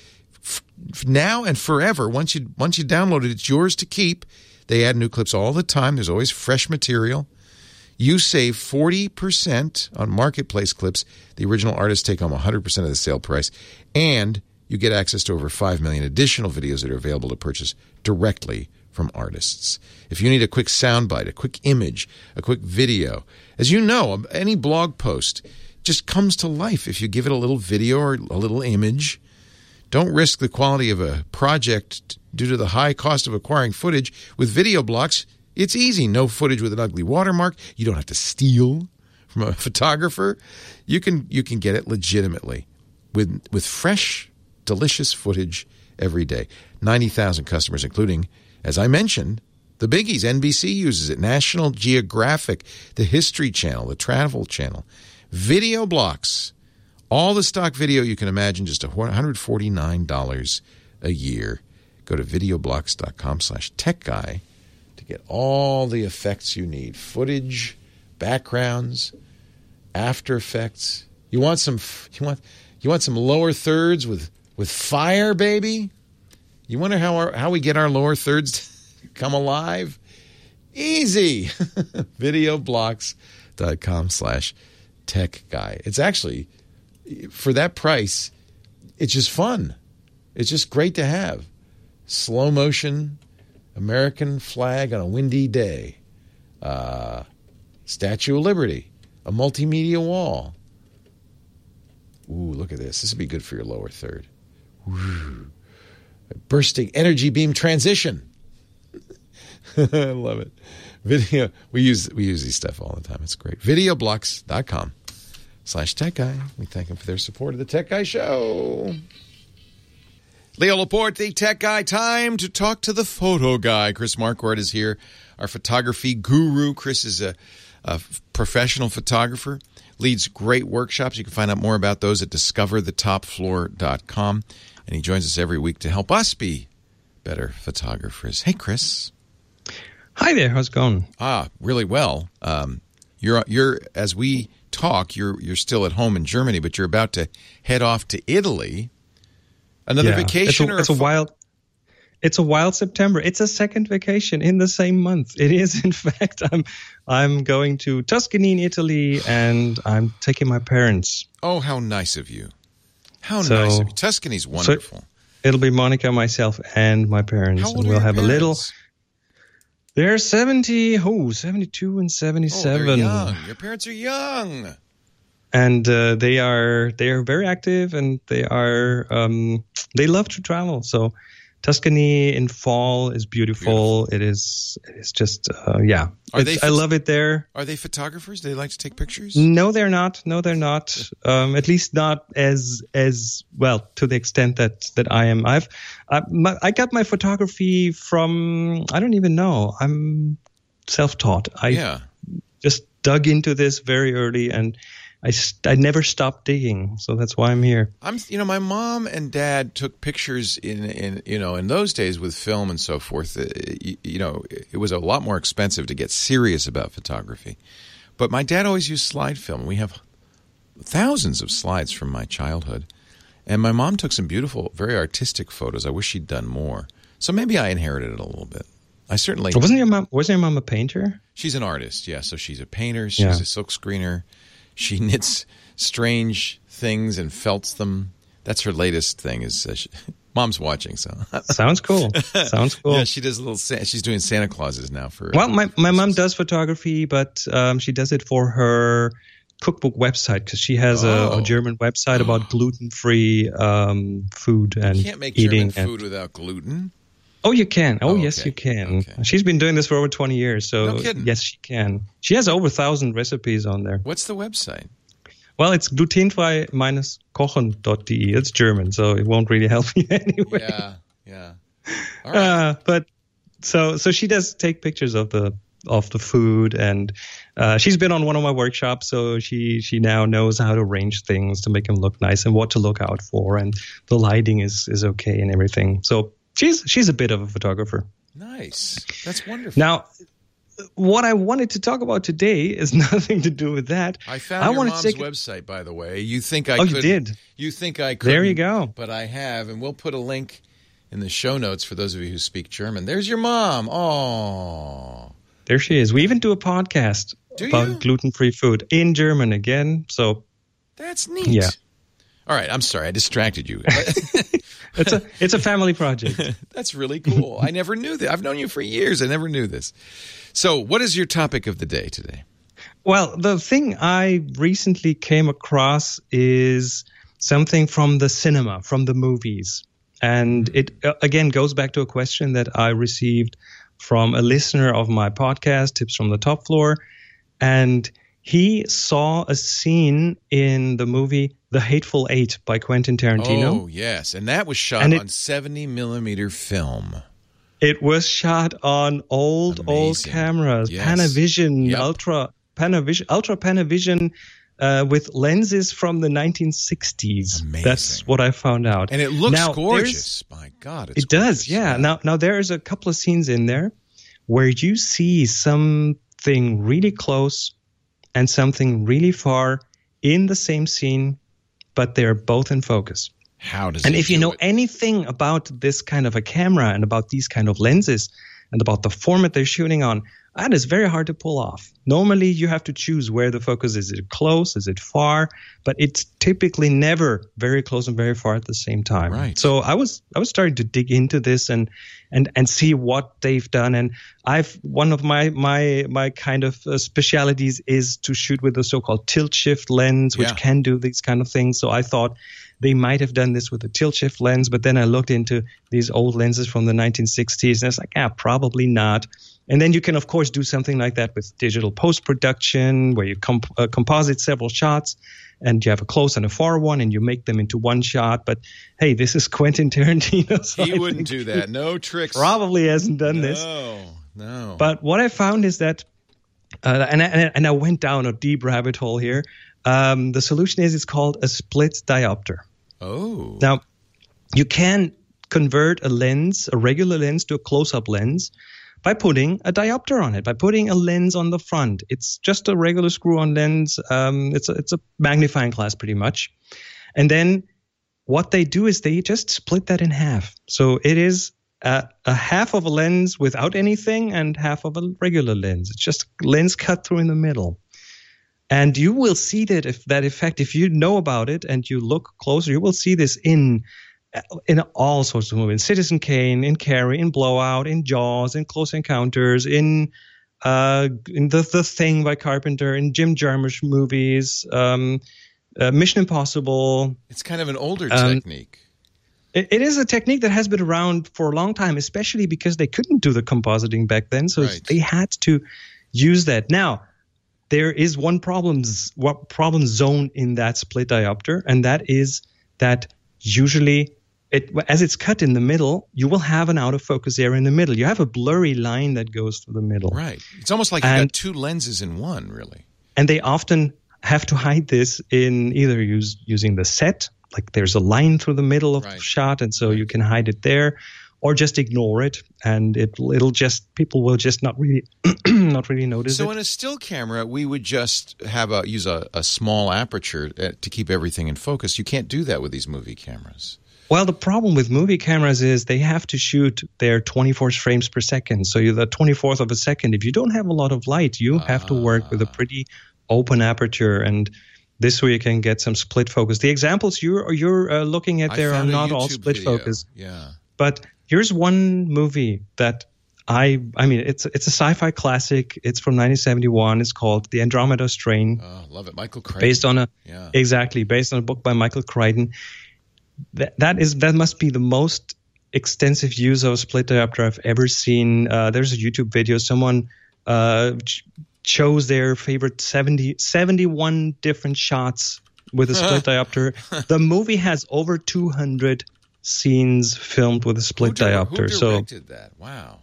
Now and forever. Once you once you download it, it's yours to keep. They add new clips all the time. There's always fresh material. You save forty percent on marketplace clips. The original artists take home one hundred percent of the sale price. And you get access to over five million additional videos that are available to purchase directly from artists. If you need a quick soundbite, a quick image, a quick video, as you know, any blog post just comes to life if you give it a little video or a little image. Don't risk the quality of a project due to the high cost of acquiring footage. With Video Blocks, it's easy. No footage with an ugly watermark. You don't have to steal from a photographer, you can you can get it legitimately with with fresh, delicious footage every day. ninety thousand customers, including, as I mentioned, the biggies. N B C uses it, National Geographic, the History Channel, the Travel Channel, Video Blocks, all the stock video you can imagine, just one hundred forty-nine dollars a year. Go to videoblocks.com slash tech guy to get all the effects you need. Footage, backgrounds, After Effects. You want some you want you want some lower thirds with, with fire, baby? You wonder how our, how we get our lower thirds to come alive? Easy. videoblocks.com slash tech guy. It's actually, for that price, it's just fun. It's just great to have. Slow motion, American flag on a windy day, uh, Statue of Liberty, a multimedia wall. Ooh, look at this. This would be good for your lower third. Ooh. A bursting energy beam transition. I love it. Video. We use we use these stuff all the time. It's great. Videoblocks.com slash tech guy. We thank them for their support of the Tech Guy Show. Leo Laporte, the Tech Guy. Time to talk to the photo guy. Chris Marquardt is here, our photography guru. Chris is a, a professional photographer, leads great workshops. You can find out more about those at discover the top floor dot com. And he joins us every week to help us be better photographers. Hey, Chris. Hi there. How's it going? Ah, really well. Um, you're you're as we talk, you're you're still at home in Germany, but you're about to head off to Italy. Another yeah, vacation, it's a, or it's a wild. It's a wild September. It's a second vacation in the same month. It is, in fact. I'm I'm going to Tuscany in Italy, and I'm taking my parents. Oh, how nice of you! How so, nice of you! Tuscany's wonderful. So it'll be Monica, myself, and my parents, how old and are we'll your have parents? a little. They're seventy, oh, seventy-two and seventy-seven. Oh, they're young. Your parents are young. And uh, they are they are very active, and they are um, they love to travel. So Tuscany in fall is beautiful. beautiful. It is it is just uh, yeah. Are they? I love it there. Are they photographers? Do they like to take pictures? No, they're not. No, they're not. Um, at least not as as well to the extent that that I am. I've I, my, I got my photography from I don't even know. I'm self-taught. I yeah. just dug into this very early, and I, I never stopped digging, so that's why I'm here. I'm, you know, my mom and dad took pictures in, in, you know, in those days with film and so forth. You, you know, it was a lot more expensive to get serious about photography. But my dad always used slide film. We have thousands of slides from my childhood. And my mom took some beautiful, very artistic photos. I wish she'd done more. So maybe I inherited it a little bit. I certainly wasn't your mom. Wasn't your mom a painter? She's an artist, yeah. So she's a painter. She's yeah. a silk screener. She knits strange things and felts them. That's her latest thing. Is uh, she, Mom's watching, so sounds cool. Sounds cool. Yeah, she does a little. She's doing Santa Clauses now for. Well, my my mom does photography, but um, she does it for her cookbook website because she has oh. a, a German website about gluten-free um, food and you can't make eating. German food and, without gluten. Oh, you can. Oh, oh yes, okay. you can. Okay. She's been doing this for over twenty years, so no kidding. yes, she can. She has over a thousand recipes on there. What's the website? Well, it's glutenfrei dash kochen dot de. It's German, so it won't really help you anyway. Yeah, yeah. All right. Uh, but so so she does take pictures of the of the food, and uh, she's been on one of my workshops, so she she now knows how to arrange things to make them look nice and what to look out for, and the lighting is is okay and everything. So she's she's a bit of a photographer. Nice. That's wonderful. Now, what I wanted to talk about today is nothing to do with that. I found I your wanted mom's to take website, by the way. You think I oh, could? you did? You think I could? There you go. But I have, and we'll put a link in the show notes for those of you who speak German. There's your mom. Oh, there she is. We even do a podcast do about you? gluten-free food in German again. So that's neat. Yeah. All right. I'm sorry. I distracted you. It's a it's a family project. That's really cool. I never knew that. I've known you for years. I never knew this. So what is your topic of the day today? Well, the thing I recently came across is something from the cinema, from the movies. And it, uh, again, goes back to a question that I received from a listener of my podcast, Tips from the Top Floor. And he saw a scene in the movie The Hateful Eight by Quentin Tarantino. Oh, yes. And that was shot And it- on seventy millimeter film. It was shot on old, Amazing. old cameras, Yes. Panavision, Yep. Ultra Panavision, Ultra Panavision, uh, with lenses from the nineteen sixties. Amazing. That's what I found out. And it looks Now, gorgeous. My God, it's It does, gorgeous. yeah. Now, now there's a couple of scenes in there where you see something really close and something really far in the same scene, but they're both in focus. How does And it if you do know it? anything about this kind of a camera and about these kind of lenses and about the format they're shooting on, that is very hard to pull off. Normally, you have to choose where the focus is. Is it close? Is it far? But it's typically never very close and very far at the same time. Right. So I was I was starting to dig into this and and and see what they've done. And I've one of my my my kind of uh, specialities is to shoot with the so-called tilt shift lens, which Yeah. can do these kind of things. So I thought they might have done this with a tilt shift lens, but then I looked into these old lenses from the nineteen sixties, and it's like, yeah, probably not. And then you can, of course, do something like that with digital post-production, where you comp- uh, composite several shots, and you have a close and a far one, and you make them into one shot. But hey, this is Quentin Tarantino. So He I wouldn't think do that. No tricks. Probably hasn't done this. No, no. But what I found is that, uh, and, I, and I went down a deep rabbit hole here. Um, the solution is it's called a split diopter. Oh. Now, you can convert a lens, a regular lens, to a close-up lens by putting a diopter on it, by putting a lens on the front. It's just a regular screw-on lens. Um, it's a, it's a magnifying glass pretty much. And then what they do is they just split that in half. So it is a, a half of a lens without anything and half of a regular lens. It's just lens cut through in the middle. And you will see that if that effect, if you know about it and you look closer, you will see this in in all sorts of movies. Citizen Kane, in Carrie, in Blowout, in Jaws, in Close Encounters, in uh, in the the Thing by Carpenter, in Jim Jarmusch movies, um, uh, Mission Impossible. It's kind of an older Um, technique. It, it is a technique that has been around for a long time, especially because they couldn't do the compositing back then, so Right. they had to use that. Now, there is one problem, what problem zone in that split diopter, and that is that usually, it as it's cut in the middle, you will have an out of focus area in the middle. You have a blurry line that goes through the middle. Right. It's almost like you And- got two lenses in one, really. And they often have to hide this in either use using the set, like there's a line through the middle of the shot, and so you can hide it there, or just ignore it, and it it'll just people will just not really not really notice So it. in a still camera, we would just have a use a, a small aperture uh, to keep everything in focus. You can't do that with these movie cameras. Well, the problem with movie cameras is they have to shoot their twenty-four frames per second. So you're the twenty-fourth of a second. If you don't have a lot of light, you have to work with a pretty open aperture, and this way you can get some split focus. The examples you're you're uh, looking at I there are found a not all YouTube split video. focus. Yeah. But here's one movie that I I mean it's it's a sci-fi classic. It's from nineteen seventy-one. It's called The Andromeda Strain. Oh, love it. Michael Crichton. Based on a Yeah. exactly based on a book by Michael Crichton. That that is that must be the most extensive use of a split diopter I've ever seen. Uh, there's a YouTube video. Someone uh, ch- chose their favorite seventy, seventy-one different shots with a split diopter. The movie has over two hundred scenes filmed with a split Who, di- diopter. who So directed that? Wow.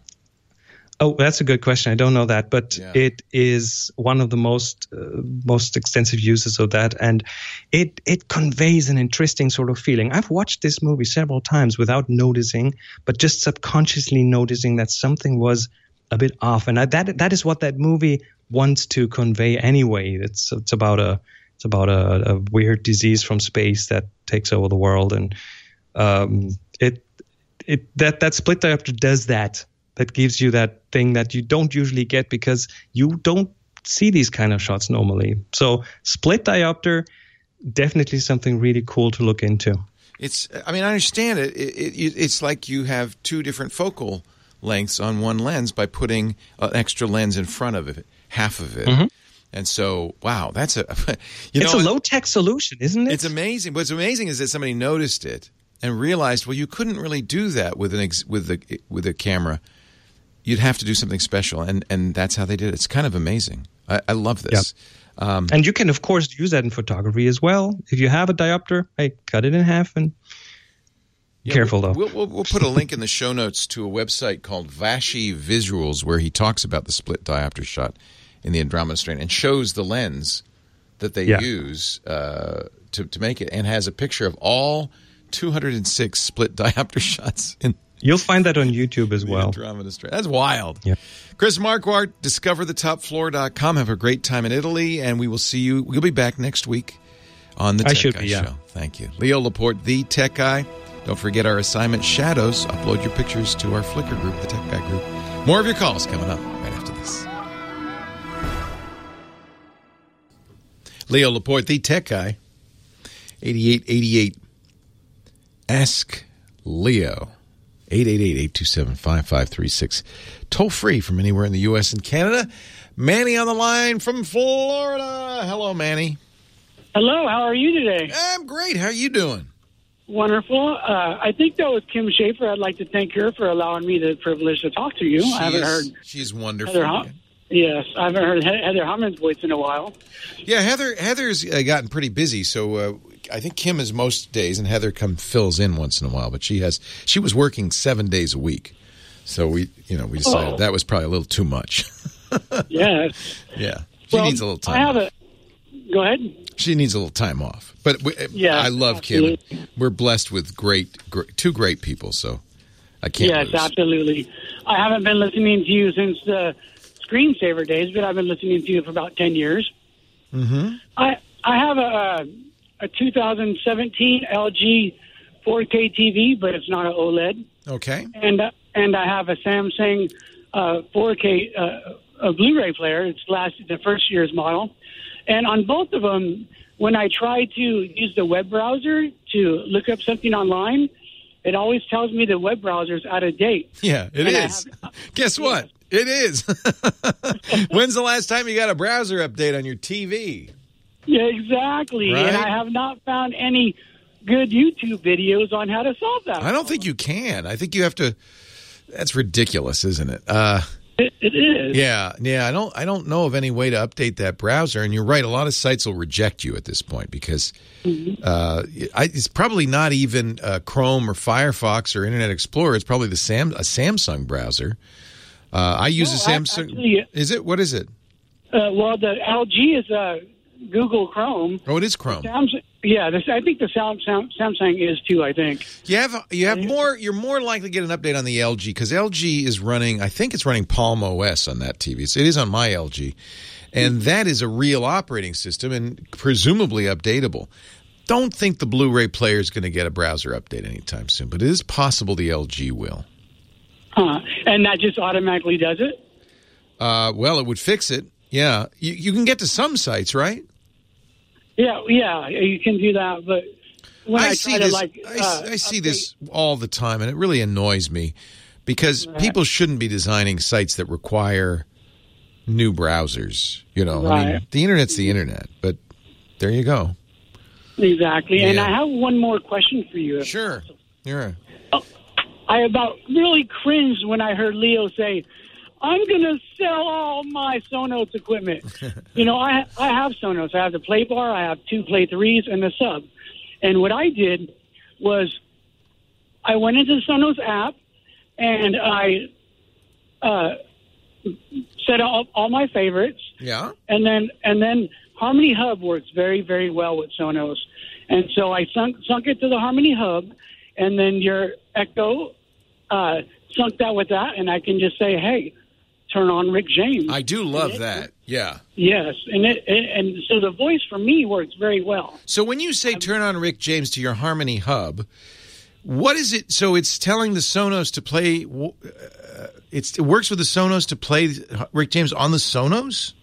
Oh, that's a good question. I don't know that, but Yeah. it is one of the most uh, most extensive uses of that, and it it conveys an interesting sort of feeling. I've watched this movie several times without noticing, but just subconsciously noticing that something was a bit off, and I, that that is what that movie wants to convey anyway. It's it's about a it's about a, a weird disease from space that takes over the world, and um, it it that that split diopter does that. That gives you that thing that you don't usually get because you don't see these kind of shots normally. So split diopter, definitely something really cool to look into. It's. I mean, I understand it. It, it. It's like you have two different focal lengths on one lens by putting an extra lens in front of it, half of it. Mhm. And so, wow, that's a. You it's know, a low-tech solution, isn't it? It's amazing. What's amazing is that somebody noticed it and realized, well, you couldn't really do that with an ex, with the with a camera. You'd have to do something special, and, and that's how they did it. It's kind of amazing. I, I love this. Um, and you can, of course, use that in photography as well. If you have a diopter, hey, cut it in half and yeah, careful, we'll, though. We'll, we'll, we'll put a link in the show notes to a website called Vashi Visuals where he talks about the split diopter shot in the Andromeda strain and shows the lens that they Yeah. use uh, to, to make it and has a picture of all two hundred six split diopter shots in You'll find that on YouTube as well. Andromeda strain. That's wild. Yeah. Chris Marquardt, discover the top floor dot com. Have a great time in Italy, and we will see you. We'll be back next week on the I Tech should Guy be, yeah. Show. Thank you. Leo Laporte, the Tech Guy. Don't forget our assignment, Shadows. Upload your pictures to our Flickr group, the Tech Guy group. More of your calls coming up right after this. Leo Laporte, the Tech Guy. eighty-eight eighty-eight. Ask Leo. eight eight eight, eight two seven, five five three six. Toll free from anywhere in the U S and Canada. Manny on the line from Florida. Hello, Manny. Hello, how are you today? I'm great. How are you doing? Wonderful. Uh, I think that was Kim Schaefer. I'd like to thank her for allowing me the privilege to talk to you. She I haven't is, heard. She's wonderful. Heather Hum- yes, I haven't heard He- Heather Hammond's voice in a while. Yeah, Heather. Heather's uh, gotten pretty busy, so uh, I think Kim is most days, and Heather come fills in once in a while. But she has she was working seven days a week, so we you know we decided Oh. that was probably a little too much. Yes. Yeah, she Well, needs a little time. I have off. a. Go ahead. She needs a little time off. But we, Yeah, I love absolutely. Kim. We're blessed with great, great, two great people, so I can't Yes, lose. absolutely. I haven't been listening to you since the screensaver days, but I've been listening to you for about ten years. Mm-hmm. I I have a a two thousand seventeen L G four K T V, but it's not an OLED, Okay. and uh, and I have a Samsung uh, four K uh, a Blu-ray player. It's last the first year's model, and on both of them, when I try to use the web browser to look up something online, it always tells me the web browser is out of date. Yeah, it And I is. Guess what? It is. When's the last time you got a browser update on your T V? Yeah, exactly. Right. And I have not found any good YouTube videos on how to solve that. I don't think you can. I think you have to. That's ridiculous, isn't it? Uh, It, it is. yeah, yeah. I don't. I don't know of any way to update that browser. And you're right. A lot of sites will reject you at this point because uh, I, it's probably not even uh, Chrome or Firefox or Internet Explorer. It's probably the Sam a Samsung browser. Uh, I use No, a I- Samsung. actually- is it? What is it? Uh, well, the L G is uh, Google Chrome. Oh, it is Chrome. Samsung, yeah, this, I think the Sam, Sam, Samsung is too. I think. You have you have more. You're more likely to get an update on the L G because L G is running. I think it's running Palm O S on that T V. So it is on my L G, and that is a real operating system and presumably updatable. Don't think the Blu-ray player is going to get a browser update anytime soon, but it is possible the L G will. Huh. And that just automatically does it? Uh, well, it would fix it. Yeah, you, you can get to some sites, right? Yeah, yeah, you can do that. But when I, I try see to this. like, I, uh, I see this all the time, and it really annoys me because Right. people shouldn't be designing sites that require new browsers. You know, I mean, Right. the internet's the internet, but there you go. exactly. And Yeah. I have one more question for you. Sure. You're I about really cringed when I heard Leo say, I'm going to sell all my Sonos equipment. You know, I I have Sonos. I have the Play Bar, I have two Play threes, and the Sub. And what I did was I went into the Sonos app, and I uh, set all, all my favorites. Yeah. And then and then Harmony Hub works very, very well with Sonos. And so I sunk, sunk it to the Harmony Hub, and then your Echo uh, sunk that with that, and I can just say, hey, turn on Rick James. I do love And it- that. Yeah. Yes, and it, it and so the voice for me works very well. So when you say turn on Rick James to your Harmony Hub, what is it? So it's telling the Sonos to play. Uh, it's, it works with the Sonos to play Rick James on the Sonos?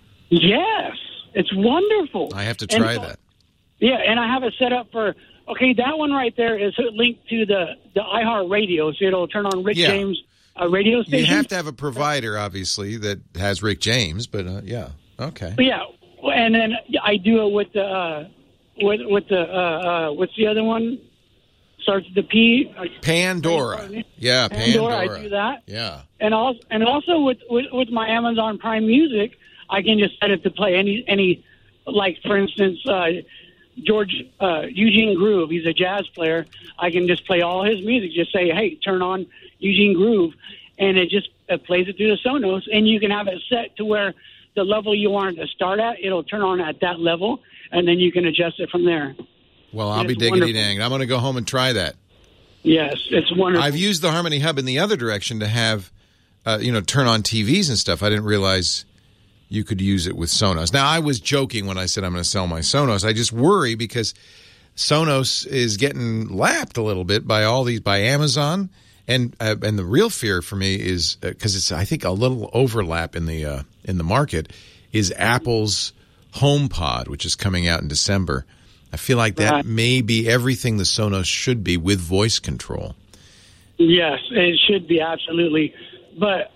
Yes, it's wonderful. I have to And try so- that. Yeah, and I have it set up for, okay, that one right there is linked to the, the iHeartRadio, so it'll turn on Rick Yeah. James' uh, radio station. You have to have a provider, obviously, that has Rick James, but uh, yeah. Okay. Yeah, and then I do it with the, uh, with, with the, uh, uh, what's the other one? Starts with the P. Pandora. Yeah, Pandora, Pandora. I do that. Yeah. And also, and also with, with, with my Amazon Prime Music, I can just set it to play any any like for instance uh, George uh, Eugene Groove. He's a jazz player. I can just play all his music. Just say, hey, turn on Eugene Groove, and it just it plays it through the Sonos, and you can have it set to where the level you want it to start at, it'll turn on at that level, and then you can adjust it from there. Well, I'll It's be diggity wonderful. danged. I'm going to go home and try that. Yes, it's wonderful. I've used the Harmony Hub in the other direction to have, uh, you know, turn on T Vs and stuff. I didn't realize you could use it with Sonos. Now, I was joking when I said I'm going to sell my Sonos. I just worry because Sonos is getting lapped a little bit by all these, by Amazon. And uh, and the real fear for me is, because uh, it's, I think, a little overlap in the uh, in the market, is Apple's HomePod, which is coming out in December. I feel like that Right. may be everything the Sonos should be with voice control. Yes, it should be, absolutely. But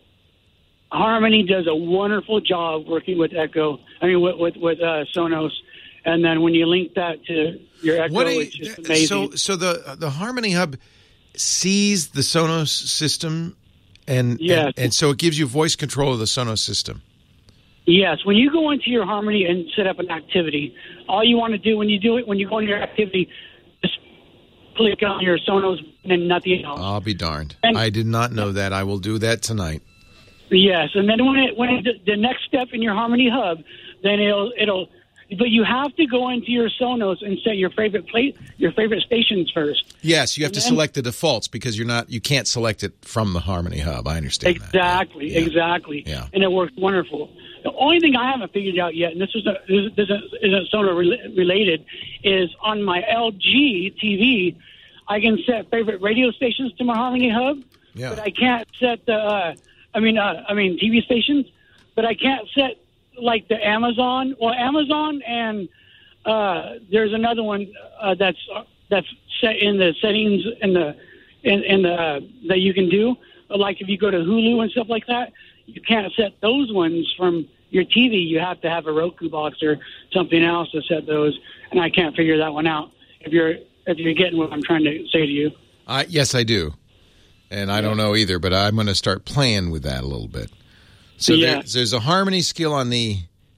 Harmony does a wonderful job working with Echo, I mean, with, with, with uh, Sonos. And then when you link that to your Echo, What do you- it's just amazing. So, so the the Harmony Hub sees the Sonos system, and, Yes. and and so it gives you voice control of the Sonos system. Yes, when you go into your Harmony and set up an activity, all you want to do when you do it, when you go into your activity, just click on your Sonos and nothing else. I'll be darned. And- I did not know that. I will do that tonight. Yes, and then when it when it, the next step in your Harmony Hub, then it'll it'll. But you have to go into your Sonos and set your favorite plate, your favorite stations first. Yes, you have to And then- select the defaults because you're not you can't select it from the Harmony Hub. I understand that. Exactly, exactly. Yeah. And it works wonderful. The only thing I haven't figured out yet, and this is a, this, this isn't Sonos rela- related, is on my L G T V, I can set favorite radio stations to my Harmony Hub, Yeah. but I can't set the, uh, I mean, uh, I mean T V stations, but I can't set like the Amazon. Well, Amazon and uh, there's another one uh, that's that's set in the settings in the in, in the uh, that you can do. Like if you go to Hulu and stuff like that, you can't set those ones from your T V. You have to have a Roku box or something else to set those, and I can't figure that one out. If you're if you're getting what I'm trying to say to you. I, yes, I do. And I don't know either, but I'm going to start playing with that a little bit. So Yeah. there, there's a harmony skill on the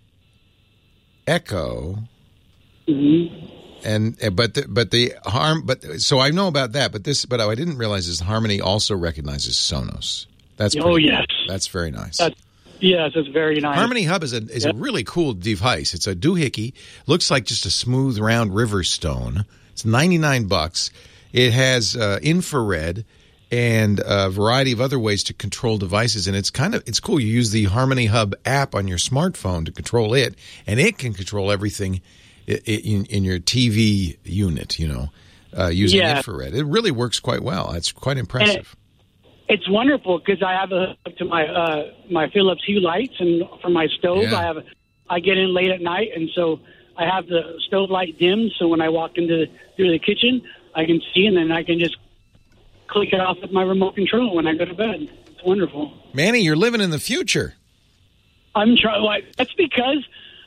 Echo, Mm-hmm. and uh, but the, but the harm but so I know about that, but this but I didn't realize is Harmony also recognizes Sonos. That's Oh, pretty- yes. that's very nice. That's, yes, it's very nice. Harmony Hub is a is Yep. a really cool device. It's a doohickey, looks like just a smooth round river stone. It's ninety-nine bucks. It has uh, infrared and a variety of other ways to control devices, and it's kind of it's cool. You use the Harmony Hub app on your smartphone to control it, and it can control everything i- i- in, in your T V unit. You know, uh, using Yeah. infrared. It really works quite well. It's quite And impressive. it, it's wonderful because I have a hook to my uh, my Philips Hue lights, and for my stove, Yeah. I have I get in late at night, and so I have the stove light dimmed. So when I walk into the, through the kitchen, I can see, and then I can just click it off with my remote control when I go to bed. It's wonderful. Manny, you're living in the future. I'm trying. Like, that's because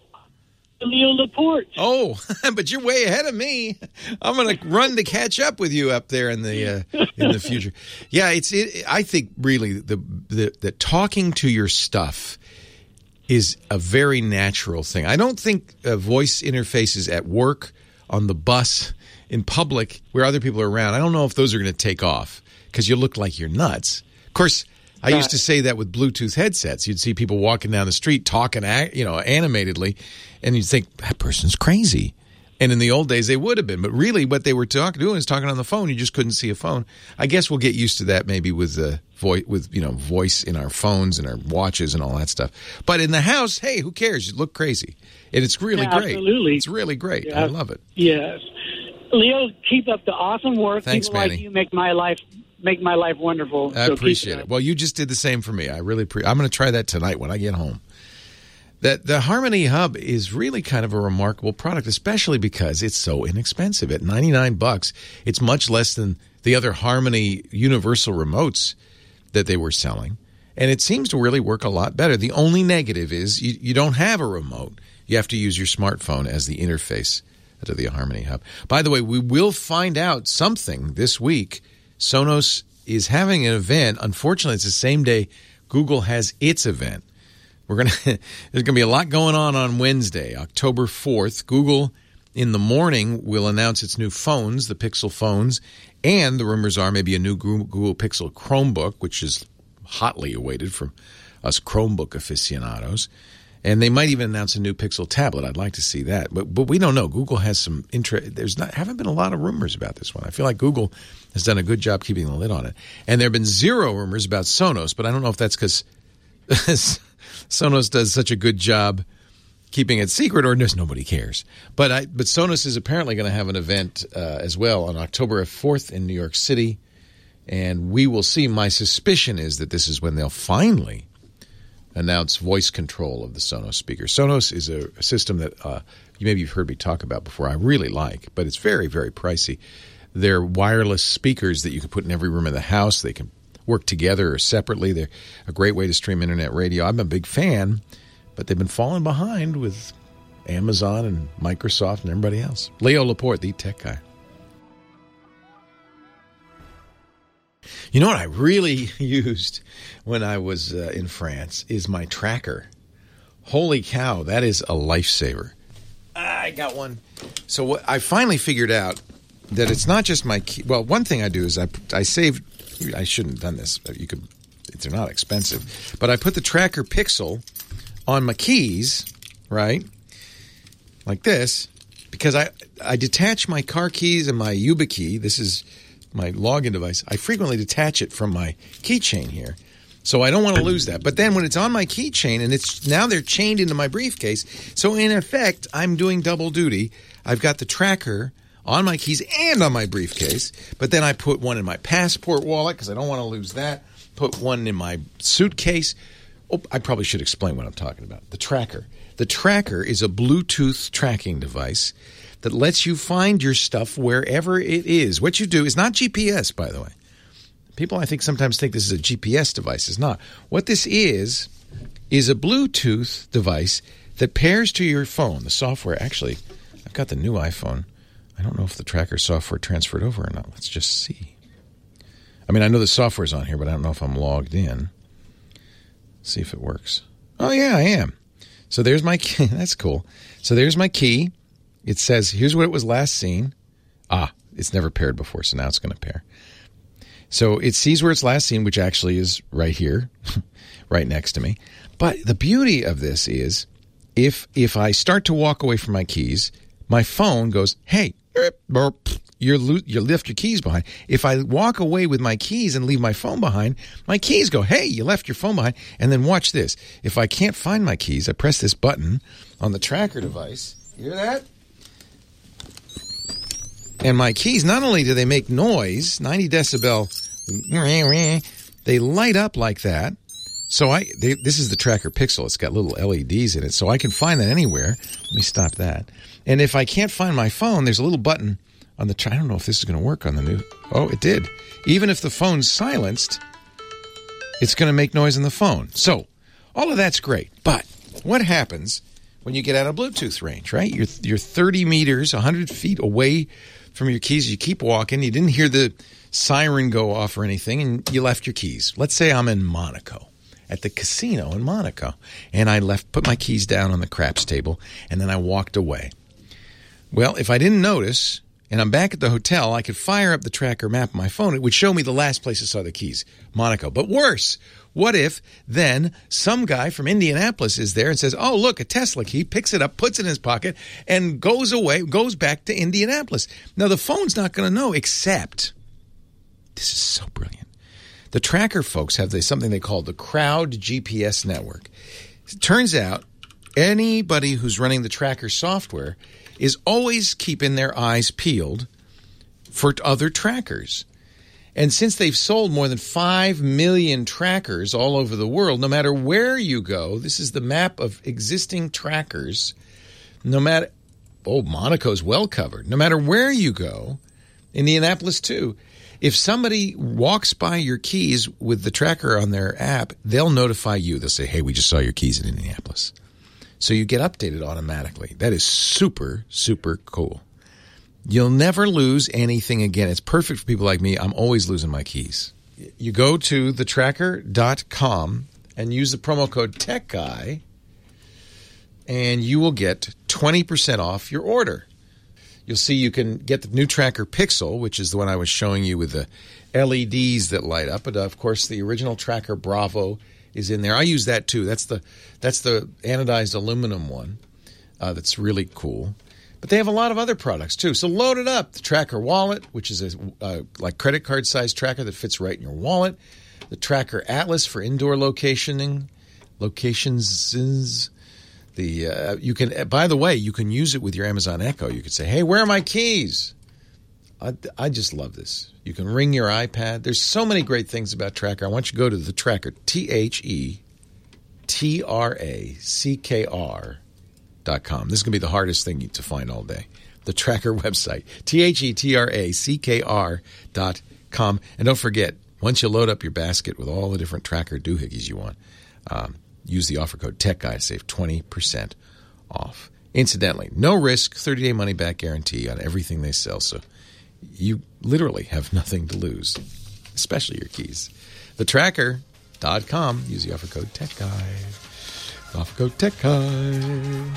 Leo Laporte. Oh, but you're way ahead of me. I'm going to run to catch up with you up there in the uh, in the future. Yeah, it's. It, I think really the, the the talking to your stuff is a very natural thing. I don't think uh, voice interfaces at work, on the bus, in public, where other people are around, I don't know if those are going to take off because you look like you're nuts. Of course, I used to say that with Bluetooth headsets. You'd see people walking down the street talking, you know, animatedly, and you'd think, that person's crazy. And in the old days, they would have been. But really, what they were talking, doing is talking on the phone. You just couldn't see a phone. I guess we'll get used to that maybe with the voice, with you know, voice in our phones and our watches and all that stuff. But in the house, hey, who cares? You look crazy, and it's really Yeah, great. absolutely. It's really great. Yeah. I love it. Yes, Leo, keep up the awesome work. Thanks, People Manny. like you make my life make my life wonderful. I So keep appreciate it. it. up. Well, you just did the same for me. I really pre- I'm going to try that tonight when I get home. That the Harmony Hub is really kind of a remarkable product, especially because it's so inexpensive. At ninety-nine bucks, it's much less than the other Harmony universal remotes that they were selling. And it seems to really work a lot better. The only negative is you, you don't have a remote. You have to use your smartphone as the interface to the Harmony Hub. By the way, we will find out something this week. Sonos is having an event. Unfortunately, it's the same day Google has its event. We're gonna there's gonna be a lot going on on Wednesday, October fourth. Google in the morning will announce its new phones, the Pixel phones, and the rumors are maybe a new Google Pixel Chromebook, which is hotly awaited from us Chromebook aficionados. And they might even announce a new Pixel tablet. I'd like to see that. But but we don't know. Google has some interest. There's not haven't been a lot of rumors about this one. I feel like Google has done a good job keeping the lid on it. And there have been zero rumors about Sonos, but I don't know if that's because Sonos does such a good job keeping it secret or just nobody cares. But I, but Sonos is apparently going to have an event uh, as well on October fourth in New York City. And we will see. My suspicion is that this is when they'll finally announce voice control of the Sonos speaker. Sonos is a, a system that uh, maybe you've heard me talk about before. I really like, but it's very, very pricey. They're wireless speakers that you can put in every room of the house. They can work together or separately. They're a great way to stream internet radio. I'm a big fan, but they've been falling behind with Amazon and Microsoft and everybody else. Leo Laporte, the tech guy. You know what I really used when I was uh, in France is my tracker. Holy cow, that is a lifesaver. I got one. So what I finally figured out that it's not just my key. Well, one thing I do is I I saved. I shouldn't have done this. You could. They're not expensive, but I put the tracker Pixel on my keys, right, like this, because I I detach my car keys and my YubiKey. This is my login device. I frequently detach it from my keychain here. So I don't want to lose that. But then when it's on my keychain and it's now they're chained into my briefcase, so in effect, I'm doing double duty. I've got the tracker on my keys and on my briefcase, but then I put one in my passport wallet because I don't want to lose that. Put one in my suitcase. Oh, I probably should explain what I'm talking about. The tracker. The tracker is a Bluetooth tracking device that lets you find your stuff wherever it is. What you do is not G P S, by the way. People, I think, sometimes think this is a G P S device. It's not. What this is, is a Bluetooth device that pairs to your phone. The software, actually, I've got the new iPhone. I don't know if the tracker software transferred over or not. Let's just see. I mean, I know the software's on here, but I don't know if I'm logged in. Let's see if it works. Oh, yeah, I am. So there's my key. That's cool. So there's my key. It says, here's what it was last seen. Ah, it's never paired before, so now it's going to pair. So it sees where it's last seen, which actually is right here, right next to me. But the beauty of this is if if I start to walk away from my keys, my phone goes, hey, you you left your keys behind. If I walk away with my keys and leave my phone behind, my keys go, hey, you left your phone behind. And then watch this. If I can't find my keys, I press this button on the tracker device. You hear that? And my keys, not only do they make noise, ninety decibel, they light up like that. So I, they, this is the Tracker Pixel. It's got little L E Ds in it, so I can find that anywhere. Let me stop that. And if I can't find my phone, there's a little button on the, I don't know if this is going to work on the new, oh, it did. Even if the phone's silenced, it's going to make noise on the phone. So all of that's great. But what happens when you get out of Bluetooth range, right? You're, you're thirty meters, one hundred feet away from your keys. You keep walking. You didn't hear the siren go off or anything, and you left your keys. Let's say I'm in Monaco, at the casino in Monaco, and I left, put my keys down on the craps table, and then I walked away. Well, if I didn't notice, and I'm back at the hotel, I could fire up the tracker map on my phone. It would show me the last place I saw the keys, Monaco. But worse, what if then some guy from Indianapolis is there and says, oh, look, a Tesla key, picks it up, puts it in his pocket, and goes away, goes back to Indianapolis. Now, the phone's not going to know, except, this is so brilliant. The tracker folks have something they call the Crowd G P S network. It turns out anybody who's running the tracker software is always keeping their eyes peeled for other trackers. And since they've sold more than five million trackers all over the world, no matter where you go, this is the map of existing trackers, no matter, oh, Monaco's well covered. No matter where you go, Indianapolis too, if somebody walks by your keys with the tracker on their app, they'll notify you. They'll say, hey, we just saw your keys in Indianapolis. So you get updated automatically. That is super, super cool. You'll never lose anything again. It's perfect for people like me. I'm always losing my keys. You go to the tracker dot com and use the promo code TechGuy, and you will get twenty percent off your order. You'll see you can get the new Tracker Pixel, which is the one I was showing you with the L E Ds that light up. But, of course, the original Tracker Bravo is in there. I use that, too. That's the that's the anodized aluminum one. Uh, that's really cool. But they have a lot of other products, too. So load it up. The Tracker Wallet, which is a uh, like credit card-sized tracker that fits right in your wallet. The Tracker Atlas for indoor locationing. Locations... The uh, you can, by the way, you can use it with your Amazon Echo. You could say, hey, where are my keys? I, I just love this. You can ring your iPad. There's so many great things about Tracker. I want you to go to the Tracker, T H E T R A C K R dot com. This is going to be the hardest thing to find all day. The Tracker website, T H E T R A C K R dot com. And don't forget, once you load up your basket with all the different Tracker doohickeys you want, um, use the offer code TechGuy to save twenty percent off. Incidentally, no risk, thirty-day money-back guarantee on everything they sell, so you literally have nothing to lose, especially your keys. the tracker dot com. Use the offer code TechGuy. Offer code TechGuy.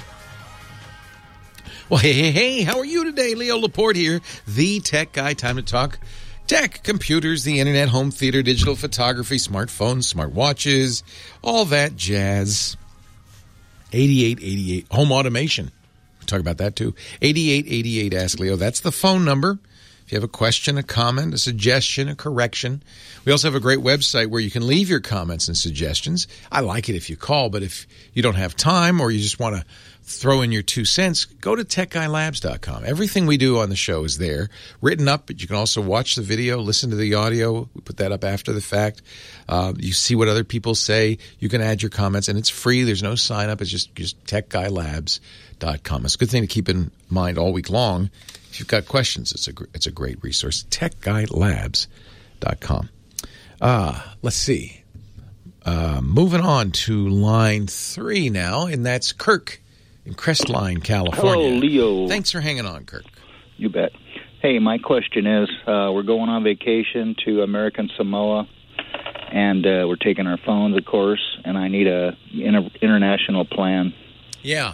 Well, hey, hey, hey, how are you today? Leo Laporte here, the Tech Guy. Time to talk tech, computers, the internet, home theater, digital photography, smartphones, smartwatches, all that jazz. eighty-eight eighty-eight, home automation. We'll talk about that too. eighty-eight eighty-eight, Ask Leo. That's the phone number. If you have a question, a comment, a suggestion, a correction. We also have a great website where you can leave your comments and suggestions. I like it if you call, but if you don't have time or you just want to throw in your two cents, go to tech guy labs dot com. Everything we do on the show is there, written up, but you can also watch the video, listen to the audio. We put that up after the fact. Uh, you see what other people say. You can add your comments, and it's free. There's no sign-up. It's just, just tech guy labs dot com. It's a good thing to keep in mind all week long. If you've got questions, it's a, it's a great resource. tech guy labs dot com. Uh, let's see. Uh, moving on to line three now, and that's Kirk in Crestline, California. Hello, Leo. Thanks for hanging on, Kirk. You bet. Hey, my question is, uh, we're going on vacation to American Samoa, and uh, we're taking our phones, of course, and I need a inter- international plan. Yeah.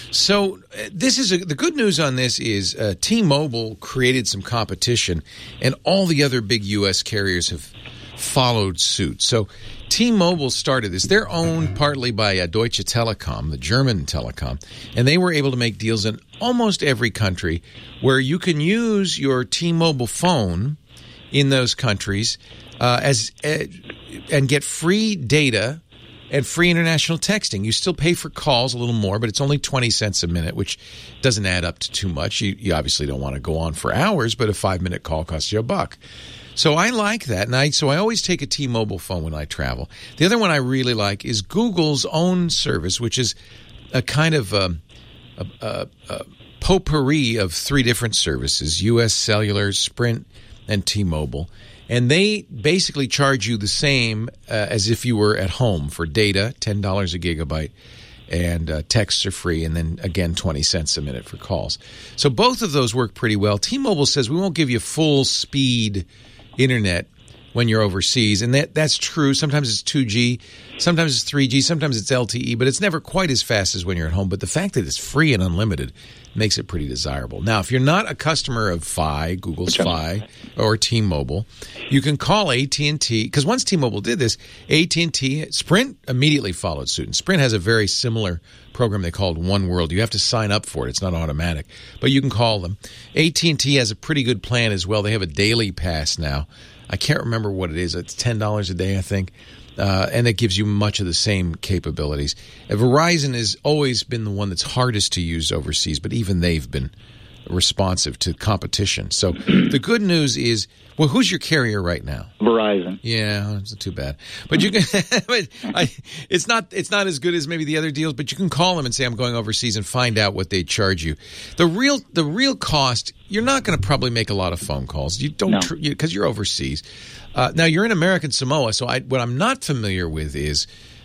So uh, this is a, the good news on this is uh, T-Mobile created some competition, and all the other big U S carriers have followed suit. So T-Mobile started this. They're owned partly by uh, Deutsche Telekom, the German telecom, and they were able to make deals in almost every country where you can use your T-Mobile phone in those countries uh, as uh, and get free data and free international texting. You still pay for calls a little more, but it's only twenty cents a minute, which doesn't add up to too much. You, you obviously don't want to go on for hours, but a five-minute call costs you a buck. So I like that, and I, so I always take a T-Mobile phone when I travel. The other one I really like is Google's own service, which is a kind of a, a, a, a potpourri of three different services, U S Cellular, Sprint, and T-Mobile. And they basically charge you the same uh, as if you were at home for data, ten dollars a gigabyte, and uh, texts are free, and then, again, twenty cents a minute for calls. So both of those work pretty well. T-Mobile says we won't give you full speed internet when you're overseas, and that that's true. Sometimes it's two G, sometimes it's three G, sometimes it's L T E, but it's never quite as fast as when you're at home. But the fact that it's free and unlimited makes it pretty desirable. Now, if you're not a customer of Fi, Google's Fi, or T-Mobile, you can call A T and T, because once T-Mobile did this, A T and T, Sprint immediately followed suit, and Sprint has a very similar program they called One World. You have to sign up for it. It's not automatic, but you can call them. A T and T has a pretty good plan as well. They have a daily pass now. I can't remember what it is. It's ten dollars a day, I think, uh, and it gives you much of the same capabilities. Uh, Verizon has always been the one that's hardest to use overseas, but even they've been responsive to competition. So the good news is, well, who's your carrier right now? Verizon. Yeah, it's not too bad. But you can. but I, it's not. It's not as good as maybe the other deals. But you can call them and say, "I'm going overseas," and find out what they charge you. The real, the real cost. You're not going to probably make a lot of phone calls. You don't because no. you, you're overseas. Uh, now you're in American Samoa, so I, what I'm not familiar with is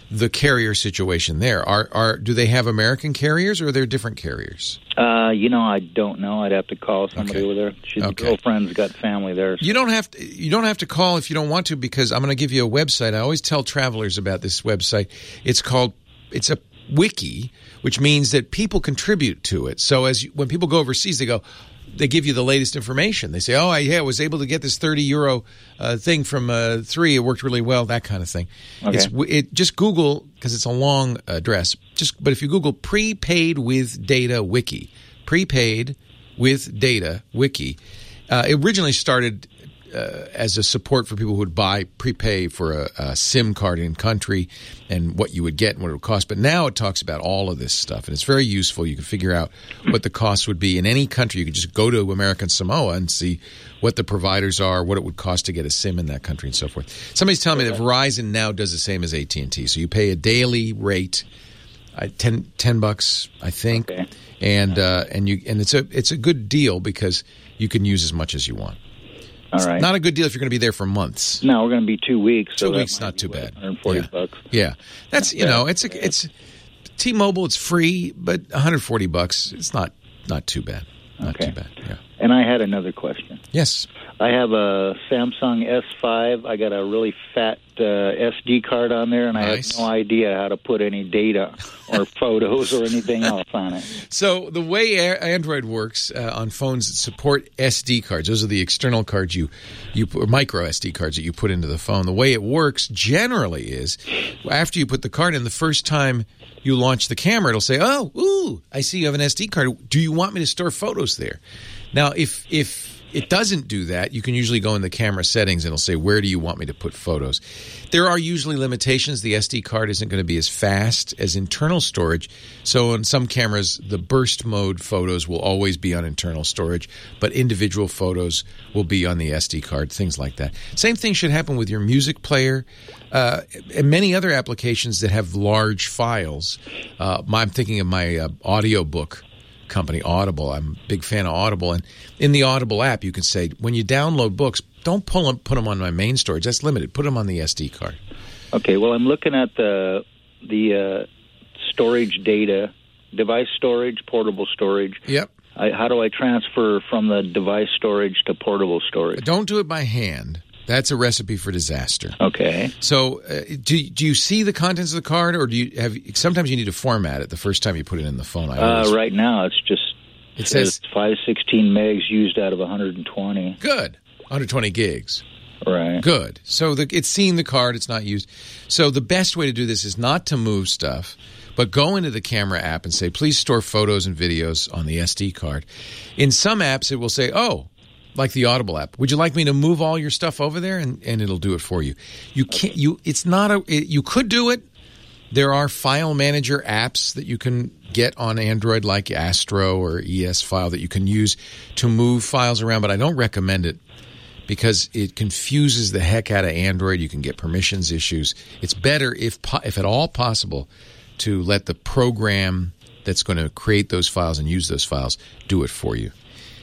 the carrier situation there. Are are do they have American carriers or are there different carriers? Uh, you know, I don't know. I'd have to call somebody Okay. over there. She's Okay. girlfriend's got family there. You don't have to. You don't have to call if you don't want to, because I'm going to give you a website. I always tell travelers about this website. It's called. It's a wiki, which means that people contribute to it. So as you, when people go overseas, they go. They give you the latest information. They say, "Oh, I, yeah, I was able to get this thirty euro uh, thing from uh, three. It worked really well." That kind of thing. Okay. It's it just Google, because it's a long address. Just but if you Google prepaid with data wiki, prepaid with data wiki, uh, it originally started uh, as a support for people who would buy prepay for a, a SIM card in country and what you would get and what it would cost. But now it talks about all of this stuff, and it's very useful. You can figure out what the cost would be in any country. You can just go to American Samoa and see what the providers are, what it would cost to get a SIM in that country, and so forth. Somebody's telling me that Verizon now does the same as A T and T. So you pay a daily rate, uh, ten, ten bucks, I think, Okay. and uh, and you and it's a it's a good deal because you can use as much as you want. All right. Not a good deal if you're going to be there for months. No, we're going to be two weeks. Two so that weeks, might not be, too what, bad. one hundred forty Yeah. bucks. Yeah, that's you know, it's a, it's T-Mobile. It's free, but one hundred forty bucks. It's not not too bad. Not Okay. too bad. Yeah. And I had another question. Yes. I have a Samsung S five. I got a really fat uh, S D card on there, and Nice. I have no idea how to put any data or photos or anything else on it. So the way A- Android works uh, on phones that support S D cards, those are the external cards you, you or micro S D cards that you put into the phone. The way it works generally is after you put the card in, the first time you launch the camera, it'll say, "Oh, ooh, I see you have an S D card. Do you want me to store photos there?" Now, if if it doesn't do that, you can usually go in the camera settings and it'll say, "Where do you want me to put photos?" There are usually limitations. The S D card isn't going to be as fast as internal storage. So on some cameras, the burst mode photos will always be on internal storage, but individual photos will be on the S D card, things like that. Same thing should happen with your music player uh, and many other applications that have large files. Uh, I'm thinking of my uh, audiobook company, Audible. I'm a big fan of Audible. And in the Audible app, you can say, when you download books, don't pull them, put them on my main storage. That's limited. Put them on the S D card. Okay, well, I'm looking at the the uh, storage data, device storage, portable storage. Yep. I, how do I transfer from the device storage to portable storage? Don't do it by hand. That's a recipe for disaster. Okay. So, uh, do do you see the contents of the card, or do you have? Sometimes you need to format it the first time you put it in the phone. I always, Uh, right now, it's just It says- five sixteen megs used out of one hundred twenty. Good. one hundred twenty gigs. Right. Good. So the, it's seeing the card. It's not used. So the best way to do this is not to move stuff, but go into the camera app and say, please store photos and videos on the S D card. In some apps, it will say, oh, like the Audible app, would you like me to move all your stuff over there? And, and it'll do it for you. You can't. You. It's not a. It, you could do it. There are file manager apps that you can get on Android, like Astro or E S File, that you can use to move files around, but I don't recommend it because it confuses the heck out of Android. You can get permissions issues. It's better, if po- if at all possible, to let the program that's going to create those files and use those files do it for you.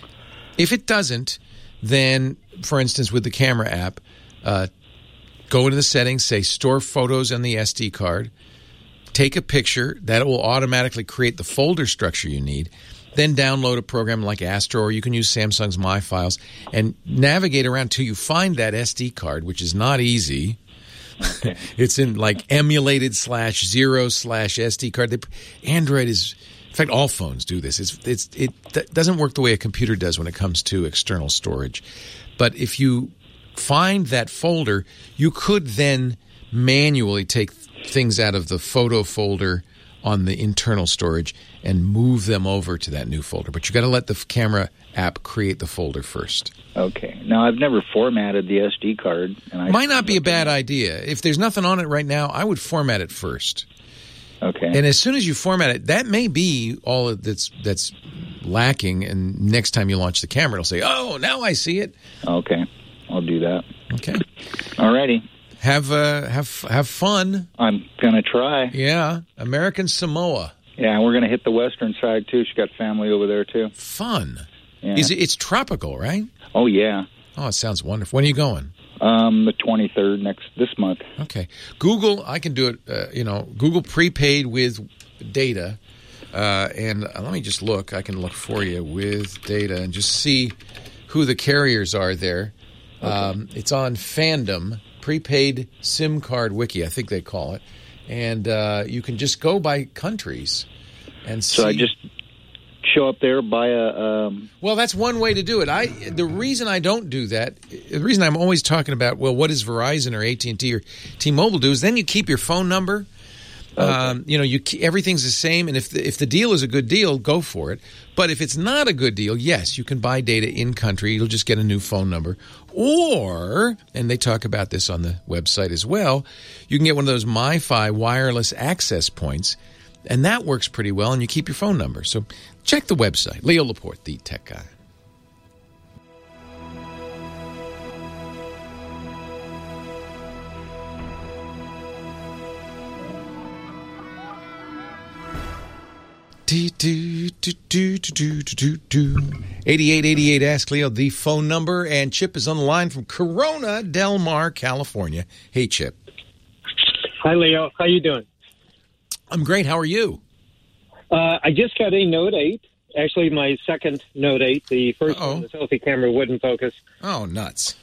If it doesn't, then, for instance, with the camera app, uh, go into the settings, say store photos on the S D card, take a picture. That will automatically create the folder structure you need. Then download a program like Astro, or you can use Samsung's My Files, and navigate around till you find that S D card, which is not easy. Okay. It's in like emulated slash zero slash S D card. They, Android is, in fact, all phones do this. It's, it's, it doesn't work the way a computer does when it comes to external storage. But if you find that folder, you could then manually take things out of the photo folder on the internal storage and move them over to that new folder. But you got to let the camera app create the folder first. Okay. Now, I've never formatted the S D card. And I Might not be a bad idea. If there's nothing on it right now, I would format it first. Okay. And as soon as you format it, that may be all that's that's lacking. And next time you launch the camera, it'll say, "Oh, now I see it." Okay, I'll do that. Okay. All righty. Have uh, have have fun. I'm gonna try. Yeah, American Samoa. Yeah, and we're gonna hit the western side too. She got family over there too. Fun. Yeah. Is it? It's tropical, right? Oh yeah. Oh, it sounds wonderful. When are you going? Um, the twenty-third next this month. Okay. Google, I can do it, uh, you know, Google prepaid with data. Uh, and uh, let me just look. I can look for you with data and just see who the carriers are there. Okay. Um, it's on Fandom, prepaid SIM card wiki, I think they call it. And uh, you can just go by countries and see. So I just show up there, buy a... Um... Well, that's one way to do it. I The reason I don't do that, the reason I'm always talking about, well, what does Verizon or A T and T or T-Mobile do is then you keep your phone number. Okay. Um, you know, you everything's the same, and if the, if the deal is a good deal, go for it. But if it's not a good deal, yes, you can buy data in country. You'll just get a new phone number. Or, and they talk about this on the website as well, you can get one of those MiFi wireless access points, and that works pretty well, and you keep your phone number. So check the website. Leo Laporte, the tech guy. eighty-eight eighty-eight Ask Leo, the phone number, and Chip is on the line from Corona Del Mar, California. Hey, Chip. Hi, Leo. How you doing? I'm great. How are you? Uh, I just got a Note eight. Actually, my second Note eight. The first Uh-oh. one, the selfie camera wouldn't focus. Oh, nuts.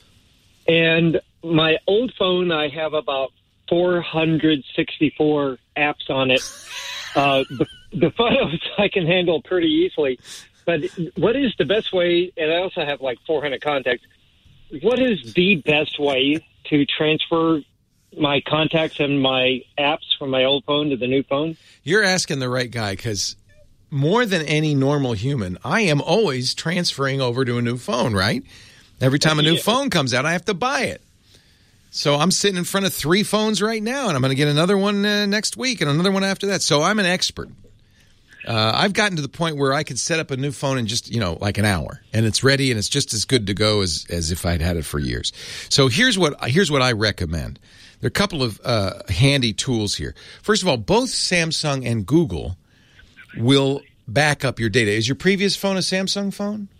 And my old phone, I have about four hundred sixty-four apps on it. Uh, the, the photos I can handle pretty easily. But what is the best way, and I also have like four hundred contacts, what is the best way to transfer my contacts and my apps from my old phone to the new phone? You're asking the right guy, because more than any normal human, I am always transferring over to a new phone, right? Every time a new Yeah. phone comes out, I have to buy it. So I'm sitting in front of three phones right now, and I'm going to get another one uh, next week and another one after that. So I'm an expert. Uh, I've gotten to the point where I could set up a new phone in just, you know, like an hour, and it's ready, and it's just as good to go as, as if I'd had it for years. So here's what here's what I recommend. There are a couple of uh, handy tools here. First of all, both Samsung and Google will back up your data. Is your previous phone a Samsung phone?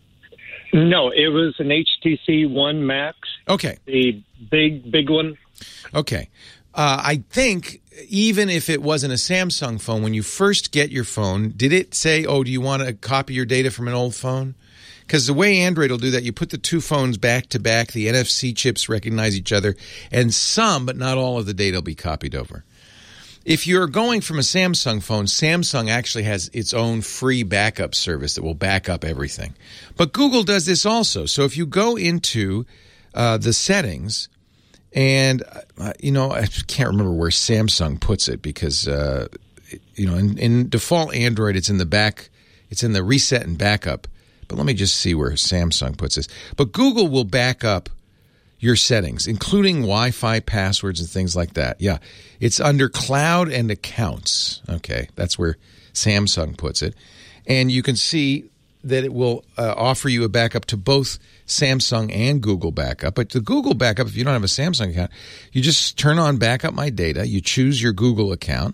No, it was an H T C One Max. Okay. The big, big one. Okay. Uh, I think even if it wasn't a Samsung phone, when you first get your phone, did it say, oh, do you want to copy your data from an old phone? Because the way Android will do that, you put the two phones back to back, the N F C chips recognize each other, and some, but not all of the data will be copied over. If you're going from a Samsung phone, Samsung actually has its own free backup service that will back up everything. But Google does this also. So if you go into uh, the settings, and, uh, you know, I can't remember where Samsung puts it because, uh, you know, in, in default Android, it's in the back, it's in the reset and backup. But let me just see where Samsung puts this. But Google will back up your settings, including Wi-Fi passwords and things like that. Yeah, it's under Cloud and Accounts. Okay, that's where Samsung puts it. And you can see that it will uh, offer you a backup to both Samsung and Google backup. But the Google backup, if you don't have a Samsung account, you just turn on Backup My Data, you choose your Google account,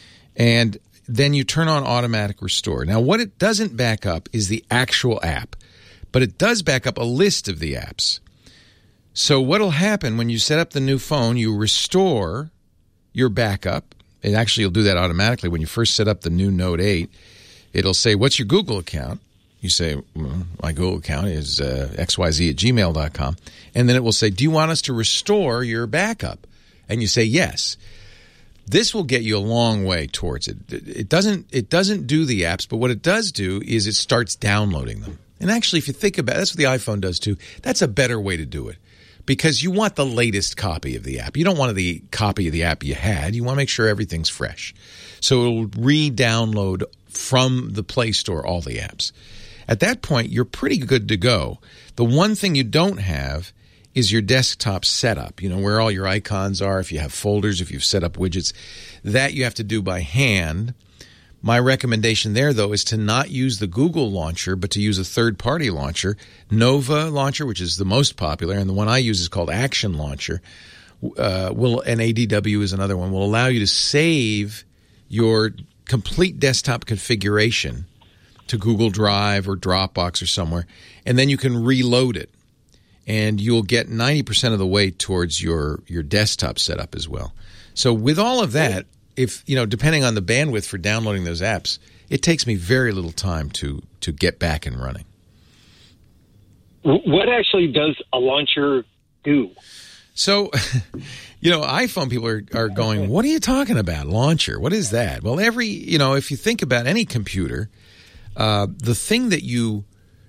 and then you turn on Automatic Restore. Now, what it doesn't back up is the actual app, but it does back up a list of the apps. So what will happen when you set up the new phone, you restore your backup. It actually will do that automatically when you first set up the new Note eight. It'll say, what's your Google account? You say, well, my Google account is uh, x y z at gmail dot com. And then it will say, do you want us to restore your backup? And you say, yes. This will get you a long way towards it. It doesn't, it doesn't do the apps, but what it does do is it starts downloading them. And actually, if you think about it, that's what the iPhone does too. That's a better way to do it. Because you want the latest copy of the app. You don't want the copy of the app you had. You want to make sure everything's fresh. So it'll re-download from the Play Store all the apps. At that point, you're pretty good to go. The one thing you don't have is your desktop setup, you know, where all your icons are, if you have folders, if you've set up widgets. That you have to do by hand. My recommendation there, though, is to not use the Google launcher, but to use a third-party launcher. Nova launcher, which is the most popular, and the one I use is called Action Launcher, uh, will, and A D W is another one, will allow you to save your complete desktop configuration to Google Drive or Dropbox or somewhere, and then you can reload it. and you'll get ninety percent of the way towards your, your desktop setup as well. So with all of that, if you know, depending on the bandwidth for downloading those apps, it takes me very little time to to get back and running. What actually does a launcher do? So, you know, iPhone people are, are going, what are you talking about? Launcher, what is that? Well, every, you know, if you think about any computer, uh, the thing that you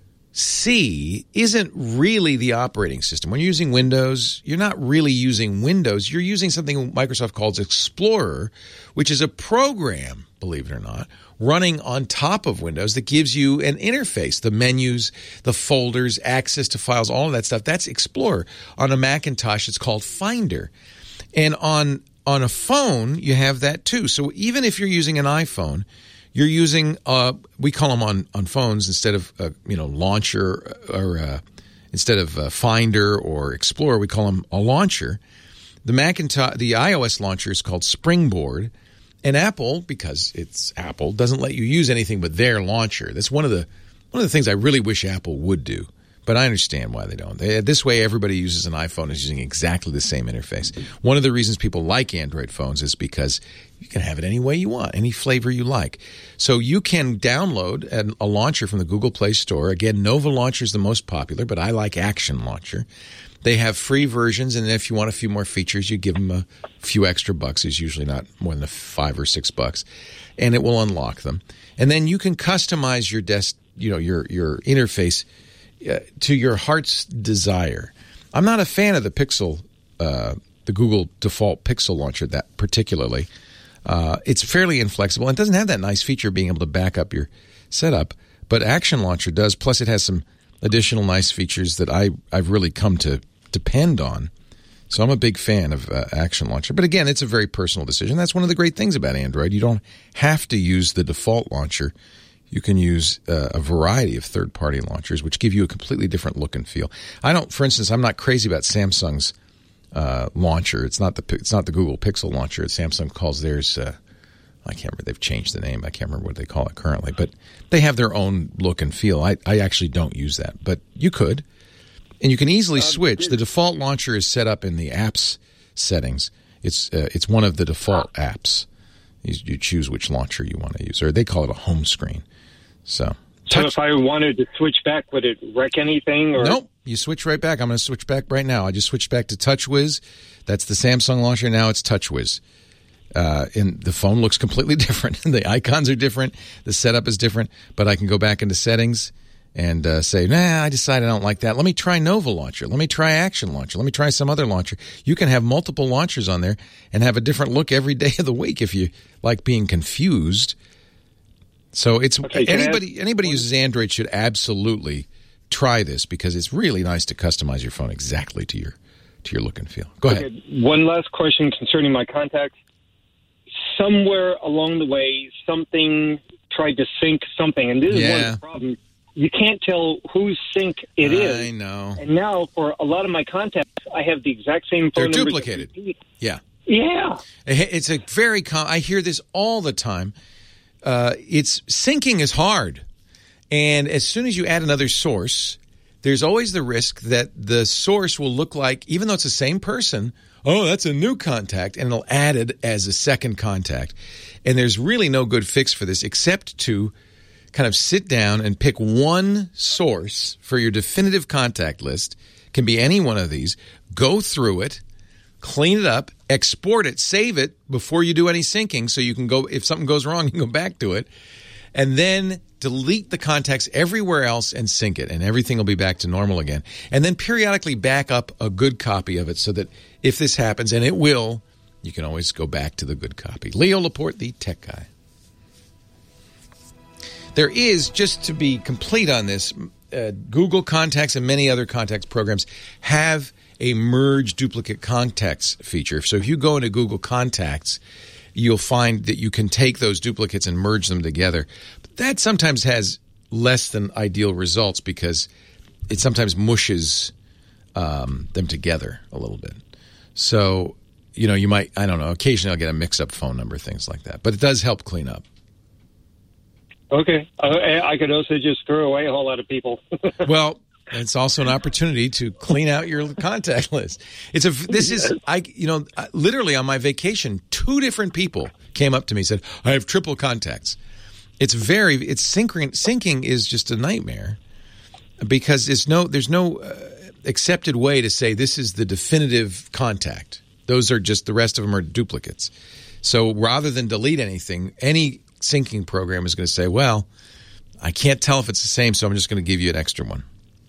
see isn't really the operating system. When you're using Windows, you're not really using Windows. You're using something Microsoft calls Explorer, which is a program, believe it or not, running on top of Windows that gives you an interface, the menus, the folders, access to files, all of that stuff. That's Explorer. On a Macintosh, it's called Finder. And on on a phone, you have that too. So even if you're using an iPhone, you're using, uh, we call them on, on phones instead of, uh, you know, launcher or uh, instead of uh, Finder or Explorer, we call them a launcher. The Macintosh, the iOS launcher is called Springboard. And Apple, because it's Apple, doesn't let you use anything but their launcher. That's one of the one of the things I really wish Apple would do. But I understand why they don't. They, this way, everybody who uses an iPhone is using exactly the same interface. One of the reasons people like Android phones is because you can have it any way you want, any flavor you like. So you can download an, a launcher from the Google Play Store. Again, Nova Launcher is the most popular, but I like Action Launcher. They have free versions, and if you want a few more features, you give them a few extra bucks. It's usually not more than a five or six bucks, and it will unlock them. And then you can customize your desk, you know, your your interface uh, to your heart's desire. I'm not a fan of the Pixel, uh, the Google default Pixel launcher, that particularly. Uh, it's fairly inflexible and doesn't have that nice feature of being able to back up your setup, but Action Launcher does. Plus, it has some additional nice features that I I've really come to depend on. So I'm a big fan of uh, Action Launcher. But again, it's a very personal decision. That's one of the great things about Android. You don't have to use the default launcher. You can use uh, a variety of third-party launchers, which give you a completely different look and feel. I don't, for instance, I'm not crazy about Samsung's uh, launcher. It's not the it's not the Google Pixel launcher. Samsung calls theirs. Uh, I can't remember. They've changed the name. I can't remember what they call it currently. But they have their own look and feel. I, I actually don't use that, but you could. And you can easily switch. The default launcher is set up in the apps settings. It's uh, it's one of the default apps. You, you choose which launcher you want to use, or they call it a home screen. So, so if I wanted to switch back, would it wreck anything? Or? Nope. You switch right back. I'm going to switch back right now. I just switched back to TouchWiz. That's the Samsung launcher. Now it's TouchWiz. Uh, and the phone looks completely different. The icons are different. The setup is different. But I can go back into settings and uh, say, nah, I decided I don't like that. Let me try Nova Launcher. Let me try Action Launcher. Let me try some other launcher. You can have multiple launchers on there and have a different look every day of the week if you like being confused. So it's okay, anybody anybody who uses Android should absolutely try this because it's really nice to customize your phone exactly to your to your look and feel. Go okay, ahead. One last question concerning my contacts. Somewhere along the way, something tried to sync something, and this is yeah. one of the problems. You can't tell whose sync it is. I know. And now, for a lot of my contacts, I have the exact same phone They're numbers. duplicated. Yeah. Yeah. It's a very com- I hear this all the time. Uh, it's syncing is hard. And as soon as you add another source, there's always the risk that the source will look like, even though it's the same person, oh, that's a new contact, and it'll add it as a second contact. And there's really no good fix for this except to kind of sit down and pick one source for your definitive contact list. It can be any one of these. Go through it, clean it up, export it, save it before you do any syncing so you can go, if something goes wrong, you can go back to it. And then delete the contacts everywhere else and sync it, and everything will be back to normal again. And then periodically back up a good copy of it so that if this happens, and it will, you can always go back to the good copy. Leo Laporte, the tech guy. There is, just to be complete on this, uh, Google Contacts and many other contacts programs have a merge duplicate contacts feature. So if you go into Google Contacts, you'll find that you can take those duplicates and merge them together. But that sometimes has less than ideal results because it sometimes mushes um, them together a little bit. So, you know, you might, I don't know, occasionally I'll get a mix-up phone number, things like that. But it does help clean up. Okay. Uh, I could also just throw away a whole lot of people. Well, And it's also an opportunity to clean out your contact list. It's a. This is I. You know, literally on my vacation, two different people came up to me and said, "I have triple contacts." It's very. It's syncing. Syncing is just a nightmare because there's no. There's no uh, accepted way to say this is the definitive contact. Those are just the rest of them are duplicates. So rather than delete anything, any syncing program is going to say, well, I can't tell if it's the same, so I'm just going to give you an extra one.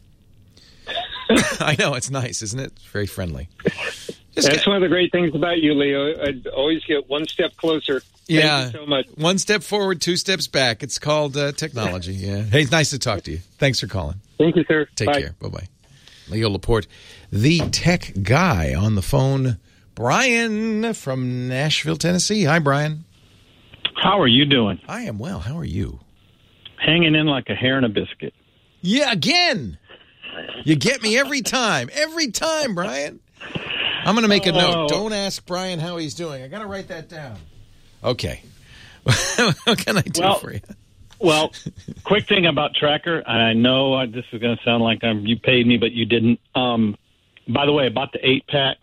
I know, it's nice, isn't it? It's very friendly. Just That's get, one of the great things about you, Leo. I'd always get one step closer. Thank yeah, you so much. One step forward, two steps back. It's called uh, technology. Yeah. Hey, it's nice to talk to you. Thanks for calling. Thank you, sir. Take Bye. care. Bye-bye. Leo Laporte, the tech guy on the phone. Brian from Nashville, Tennessee. Hi, Brian. How are you doing? I am well. How are you? Hanging in like a hair in a biscuit. Yeah, again. You get me every time. Every time, Brian. I'm going to make a note. Oh. Don't ask Brian how he's doing. I got to write that down. Okay. What can I do well, for you? Well, quick thing about Tracker. I know uh, this is going to sound like I'm, you paid me, but you didn't. Um, by the way, I bought the eight-pack.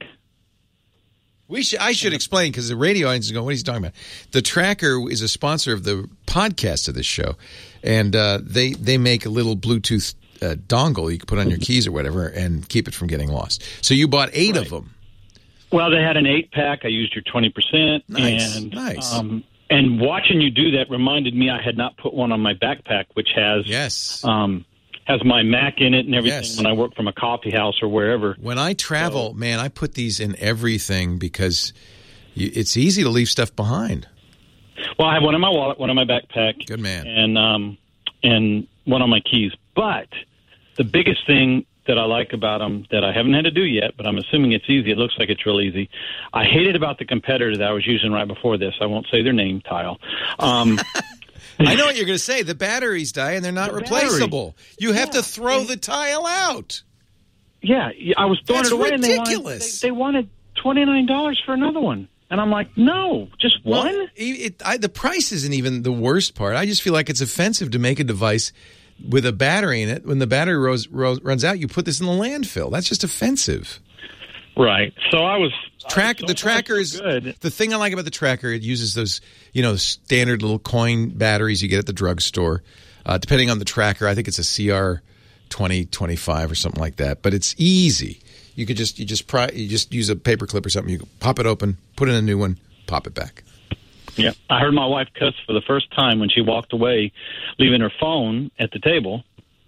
We should, I should explain because the radio audience is going, what is he talking about? The Tracker is a sponsor of the podcast of this show, and uh, they, they make a little Bluetooth uh, dongle you can put on your keys or whatever and keep it from getting lost. So you bought eight Right. of them. Well, they had an eight-pack. I used your twenty percent. Nice, and, nice. Um, and watching you do that reminded me I had not put one on my backpack, which has yes. um, has my Mac in it and everything Yes. when I work from a coffee house or wherever. When I travel, so, man, I put these in everything because you, it's easy to leave stuff behind. Well, I have one in my wallet, one in my backpack. Good man. And, um, and one on my keys. But the biggest thing that I like about them that I haven't had to do yet, but I'm assuming it's easy. It looks like it's real easy. I hated about the competitor that I was using right before this. I won't say their name, Tile. Um, I know what you're going to say. The batteries die and they're not The replaceable. battery. You have Yeah. to throw the tile out. Yeah, I was throwing That's it away, ridiculous. and they wanted, they, they wanted twenty-nine dollars for another one. And I'm like, no, just Well, one? It, it, I, the price isn't even the worst part. I just feel like it's offensive to make a device with a battery in it. When the battery rose, rose, runs out, you put this in the landfill. That's just offensive. Right. So I was... Track I was so the tracker far, is so good. the thing I like about the tracker. It uses those, you know, standard little coin batteries you get at the drugstore. Uh, depending on the tracker, I think it's a C R twenty twenty-five or something like that. But it's easy. You could just you just pry, you just use a paper clip or something. You pop it open, put in a new one, pop it back. Yeah, I heard my wife cuss for the first time when she walked away, leaving her phone at the table.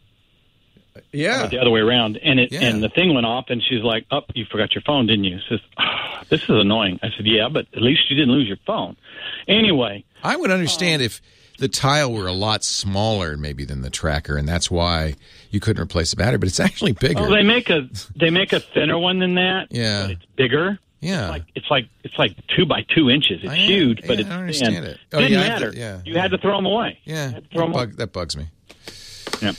Yeah, the other way around, and it Yeah. and the thing went off, and she's like, "Oh, you forgot your phone, didn't you?" She says, oh, "This is annoying." I said, "Yeah, but at least you didn't lose your phone." Anyway, I would understand if the tile were a lot smaller, maybe than the tracker, and that's why you couldn't replace the battery. But it's actually bigger. oh, they make a they make a thinner one than that. Yeah. but it's bigger. Yeah, It's like it's like it's like two by two inches. It's I- huge, but yeah, it's I understand thin. it. Oh, Didn't yeah, I- matter. yeah, you had to throw them away. Yeah, had to throw that, 'em bug, that bugs me. Yeah.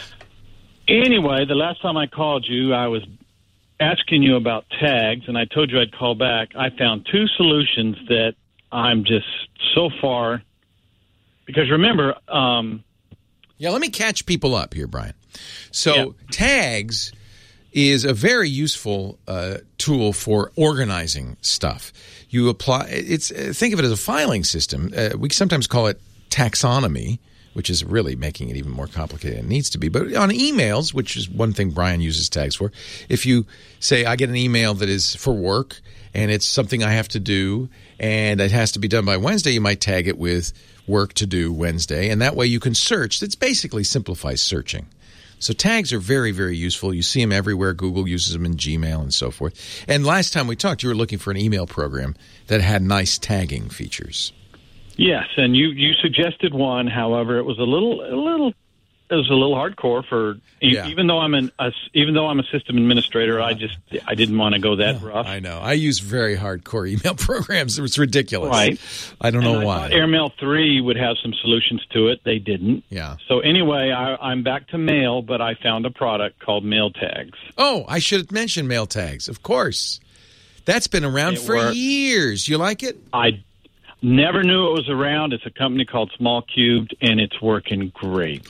Anyway, the last time I called you, I was asking you about tags, and I told you I'd call back. I found two solutions that I'm just so far because remember, um, Yeah, let me catch people up here, Brian. So tags is a very useful uh, tool for organizing stuff. You apply it's uh, think of it as a filing system. Uh, we sometimes call it taxonomy, which is really making it even more complicated than it needs to be. But on emails, which is one thing Brian uses tags for, if you say, I get an email that is for work and it's something I have to do and it has to be done by Wednesday, you might tag it with work to do Wednesday. And that way you can search. It basically simplifies searching. So tags are very, very useful. You see them everywhere. Google uses them in Gmail and so forth. And last time we talked, you were looking for an email program that had nice tagging features. yes, and you, you suggested one. However, it was a little a little it was a little hardcore for e- Yeah. even though I'm an a, even though I'm a system administrator. I just I didn't want to go that rough. I know. I use very hardcore email programs. It's ridiculous. Right. I don't And know I why. thought AirMail three would have some solutions to it. They didn't. Yeah. So anyway, I, I'm back to mail, but I found a product called Mail Tags. Oh, I should have mentioned mail tags. Of course. That's been around It for works. years. You like it? I never knew it was around. It's a company called Small Cubed, and it's working great.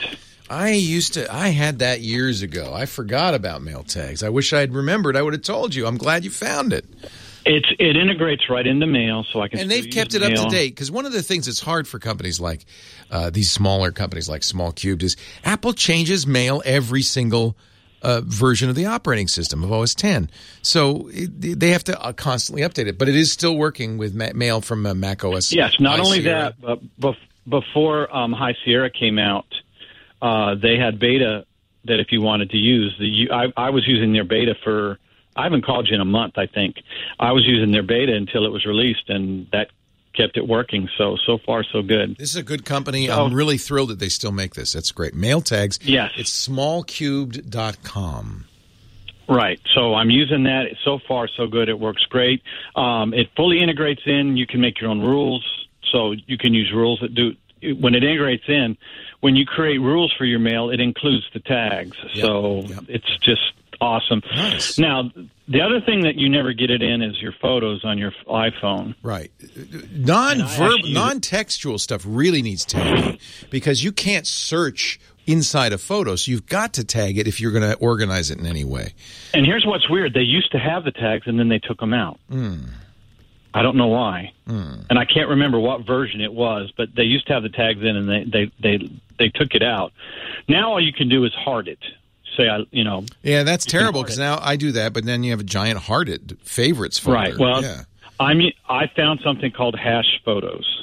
I used to, I had that years ago. I forgot about mail tags. I wish I had remembered. I would have told you. I'm glad you found it. It's it integrates right into mail, so I can. And they've kept it up to date, because one of the things that's hard for companies like uh, these smaller companies like Small Cubed is Apple changes mail every single uh, version of the operating system of O S ten. So it, they have to uh, constantly update it, but it is still working with ma- mail from uh, Mac O S. Yes, not High only Sierra. that, but bef- before um, High Sierra came out, uh, they had beta that if you wanted to use the. You, I, I was using their beta for. I haven't called you in a month, I think. I was using their beta until it was released, and that kept it working. So, so far, so good. This is a good company. So, I'm really thrilled that they still make this. That's great. Mail tags. Yes. It's small cubed dot com. Right. So I'm using that. So far, so good. It works great. Um, it fully integrates in. You can make your own rules. So you can use rules that do – when it integrates in, when you create rules for your mail, it includes the tags. Yep. So Yep. it's just – awesome. Nice. Now, the other thing that you never get it in is your photos on your iPhone. Right. Non-verb, non-textual stuff really needs tagging, because you can't search inside a photo, so you've got to tag it if you're going to organize it in any way. And here's what's weird. They used to have the tags, and then they took them out. Mm. I don't know why. Mm. And I can't remember what version it was, but they used to have the tags in, and they, they, they, they took it out. Now all you can do is heart it. Say, I, you know. Yeah, that's terrible, because now I do that, but then you have a giant hearted favorites folder. Right. Well, yeah. I'm, I found something called hash photos.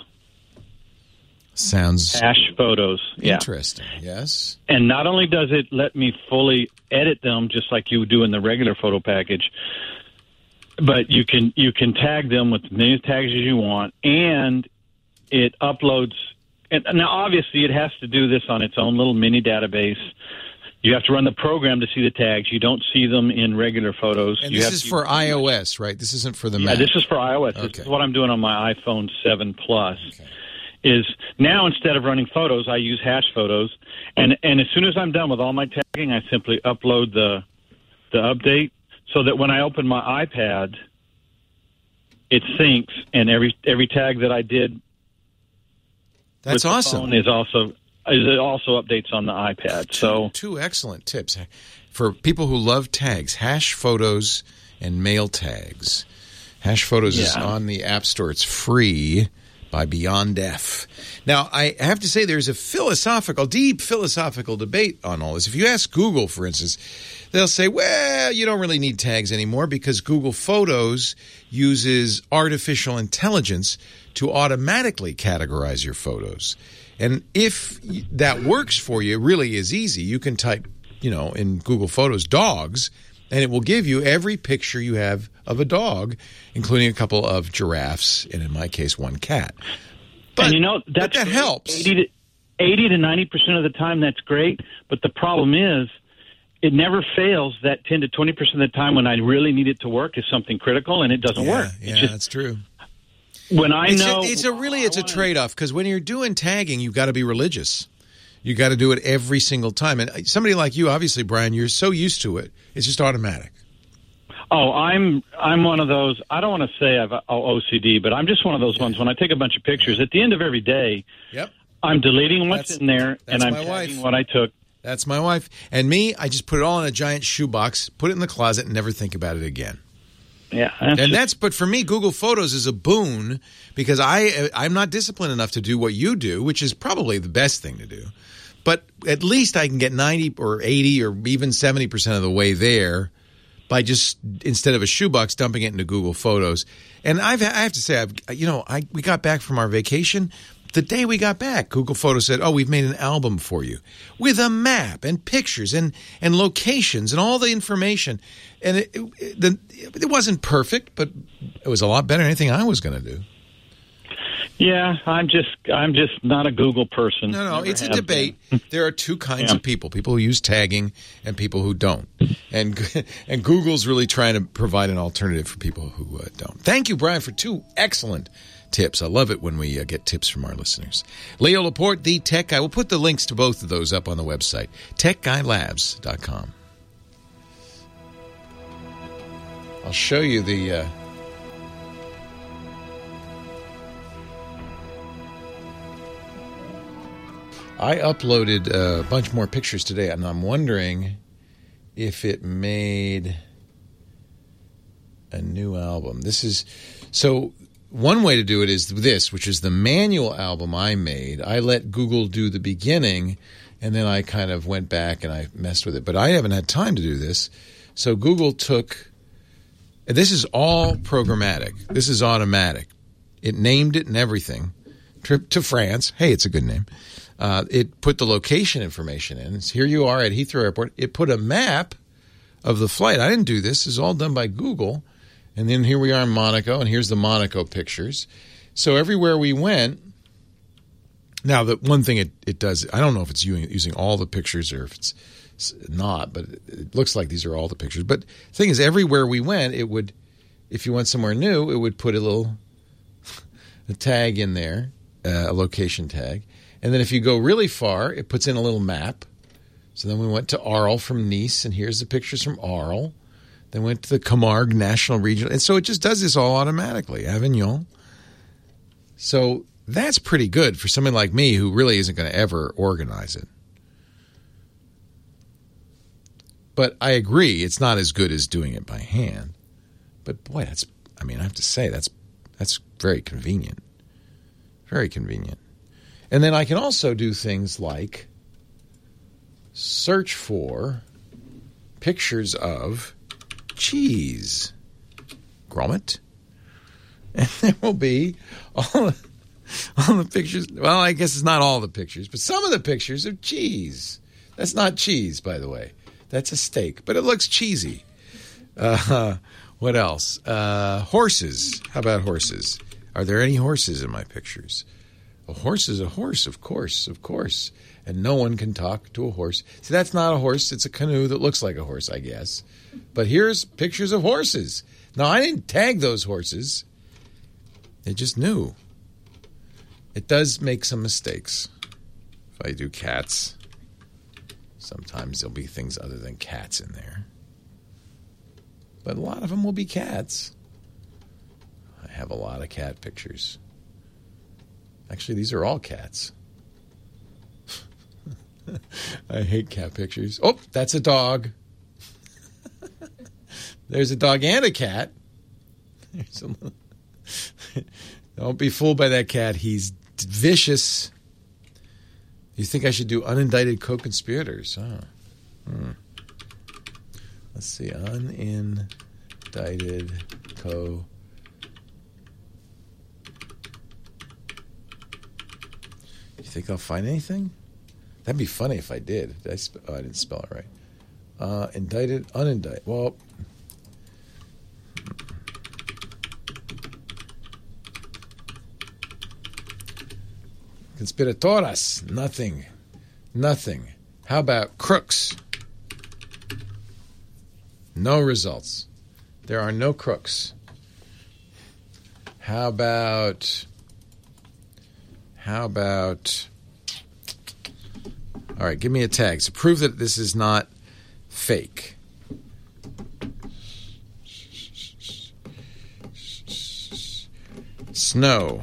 Sounds hash photos. Yeah. Interesting. Yes. And not only does it let me fully edit them just like you would do in the regular photo package, but you can you can tag them with as many tags as you want, and it uploads. And now, obviously, it has to do this on its own little mini database. You have to run the program to see the tags. You don't see them in regular photos. And you this have is to, for iOS, right? This isn't for the yeah, Mac. this is for iOS. Okay. This is what I'm doing on my iPhone seven Plus. Okay. Is now instead of running photos, I use hash photos, and and as soon as I'm done with all my tagging, I simply upload the the update so that when I open my iPad, it syncs, and every every tag that I did. That's with awesome. The phone is also. It also updates on the iPad. So two, two excellent tips for people who love tags: hash photos and mail tags. Hash photos yeah. is on the App Store. It's free by Beyond F. Now, I have to say there's a philosophical, deep philosophical debate on all this. If you ask Google, for instance, they'll say, well, you don't really need tags anymore because Google Photos uses artificial intelligence to automatically categorize your photos. And if that works for you, it really is easy. You can type, you know, in Google Photos, dogs, and it will give you every picture you have of a dog, including a couple of giraffes, and in my case, one cat. But, and you know, that's that helps. eighty to ninety percent of the time, that's great. But the problem is, it never fails that ten to twenty percent of the time when I really need it to work is something critical, and it doesn't yeah, work. Yeah, it's just, that's true. When I it's know, a, it's a really it's a trade-off, because when you're doing tagging, you've got to be religious. You got to do it every single time. And somebody like you, obviously, Brian, you're so used to it; it's just automatic. Oh, I'm I'm one of those. I don't want to say I've O C D, but I'm just one of those yeah. ones. When I take a bunch of pictures, at the end of every day, yep, I'm deleting what's that's, in there, and I'm my tagging wife. what I took. That's my wife. And me, I just put it all in a giant shoebox, put it in the closet, and never think about it again. Yeah, that's and just, that's. But for me, Google Photos is a boon because I I'm not disciplined enough to do what you do, which is probably the best thing to do. But at least I can get ninety or eighty or even seventy percent of the way there by just, instead of a shoebox, dumping it into Google Photos. And I've, I have to say, I've, you know, I we got back from our vacation. The day we got back, Google Photos said, oh, we've made an album for you with a map and pictures and, and locations and all the information. And it, it, the, it wasn't perfect, but it was a lot better than anything I was going to do. Yeah, I'm just I'm just not a Google person. No, no, Never it's a have debate. There are two kinds yeah. of people: people who use tagging and people who don't. And and Google's really trying to provide an alternative for people who uh, don't. Thank you, Brian, for two excellent tips. I love it when we uh, get tips from our listeners. Leo Laporte, the Tech Guy. We'll put the links to both of those up on the website, tech guy labs dot com. I'll show you the. Uh, I uploaded a bunch more pictures today, and I'm wondering if it made a new album. This is so one way to do it is this, which is the manual album I made. I let Google do the beginning, and then I kind of went back and I messed with it. But I haven't had time to do this. So Google took, this is all programmatic. This is automatic. It named it and everything. Trip to France. Hey, it's a good name. Uh, it put the location information in. It's, here you are at Heathrow Airport. It put a map of the flight. I didn't do this. This is all done by Google. And then here we are in Monaco, and here's the Monaco pictures. So everywhere we went, now the one thing it, it does, I don't know if it's using, using all the pictures or if it's not, but it looks like these are all the pictures. But the thing is, everywhere we went, it would, if you went somewhere new, it would put a little a tag in there, uh, a location tag. And then if you go really far, it puts in a little map. So then we went to Arles from Nice, and here's the pictures from Arles. Then went to the Camargue National Regional. And so it just does this all automatically, Avignon. So that's pretty good for somebody like me who really isn't going to ever organize it. But I agree, it's not as good as doing it by hand. But boy, that's, I mean, I have to say, that's that's very convenient. Very convenient. And then I can also do things like search for pictures of cheese. Grommet. And there will be all, all the pictures. Well, I guess it's not all the pictures, but some of the pictures of cheese. That's not cheese, by the way. That's a steak, but it looks cheesy. Uh, what else? Uh, horses. How about horses? Are there any horses in my pictures? A horse is a horse, of course, of course. And no one can talk to a horse. See, that's not a horse. It's a canoe that looks like a horse, I guess. But here's pictures of horses. Now, I didn't tag those horses. They just knew. It does make some mistakes. If I do cats, sometimes there'll be things other than cats in there. But a lot of them will be cats. I have a lot of cat pictures. Actually, these are all cats. I hate cat pictures. Oh, that's a dog. There's a dog and a cat. There's a little... Don't be fooled by that cat. He's vicious. You think I should do unindicted co-conspirators? Oh. Hmm. Let's see. Unindicted co... You think I'll find anything? That'd be funny if I did. did I, sp- oh, I didn't spell it right. Uh, indicted, unindicted. Well, conspiratoras. Nothing. Nothing. How about crooks? No results. There are no crooks. How about... How about... All right, give me a tag. So prove that this is not fake. Snow.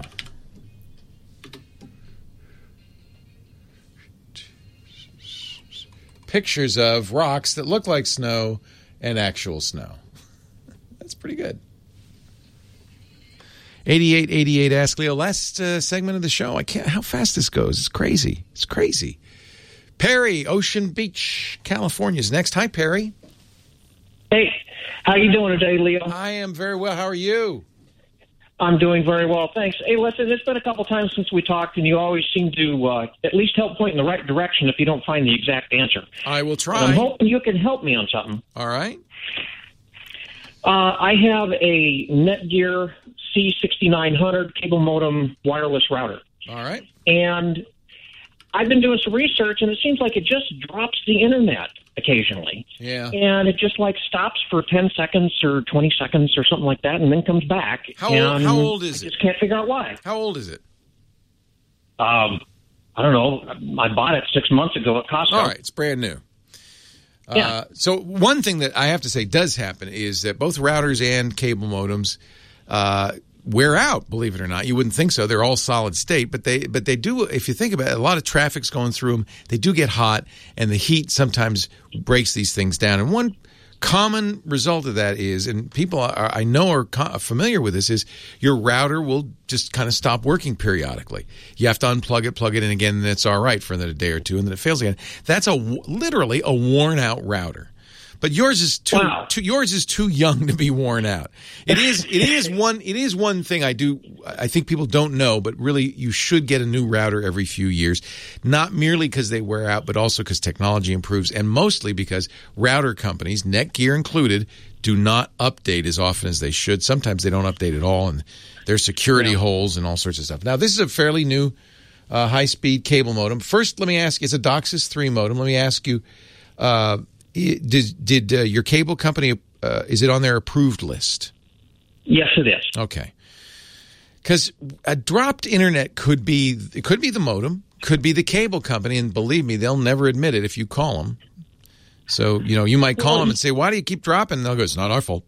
Pictures of rocks that look like snow and actual snow. That's pretty good. eighty-eight eighty-eight Ask Leo. Last uh, segment of the show. I can't. How fast this goes. It's crazy. It's crazy. Perry, Ocean Beach, California is next. Hi, Perry. Hey, how you doing today, Leo? I am very well. How are you? I'm doing very well, thanks. Hey, listen, it's been a couple times since we talked, and you always seem to uh, at least help point in the right direction if you don't find the exact answer. I will try. And I'm hoping you can help me on something. All right. Uh, I have a Netgear C sixty-nine hundred cable modem wireless router. All right. And I've been doing some research, and it seems like it just drops the internet occasionally. Yeah. And it just like stops for ten seconds or twenty seconds or something like that, and then comes back. How old, and how old is I it? just can't figure out why. How old is it? Um, I don't know. I bought it six months ago at Costco. All right. It's brand new. Yeah. Uh, so one thing that I have to say does happen is that both routers and cable modems, uh, wear out, believe it or not. You wouldn't think so. They're all solid state, but they but they do, if you think about it, a lot of traffic's going through them. They do get hot, and the heat sometimes breaks these things down. And one common result of that is, and people are, I know are co- familiar with this, is your router will just kind of stop working periodically. You have to unplug it, plug it in again, and it's all right for another day or two, and then it fails again. That's a literally a worn-out router. But yours is too, Wow. too yours is too young to be worn out. It is it is one it is one thing I do I think people don't know, but really you should get a new router every few years, not merely because they wear out, but also because technology improves, and mostly because router companies, Netgear included, do not update as often as they should. Sometimes they don't update at all, and there's security yeah. holes and all sorts of stuff. Now, this is a fairly new uh, high-speed cable modem. First, let me ask you, it's a DOCSIS three modem. Let me ask you, uh, Did did uh, your cable company, uh, is it on their approved list? Yes, it is. Okay. Because a dropped internet could be, it could be the modem, could be the cable company, and believe me, they'll never admit it if you call them. So, you know, you might call them and say, why do you keep dropping? And they'll go, it's not our fault.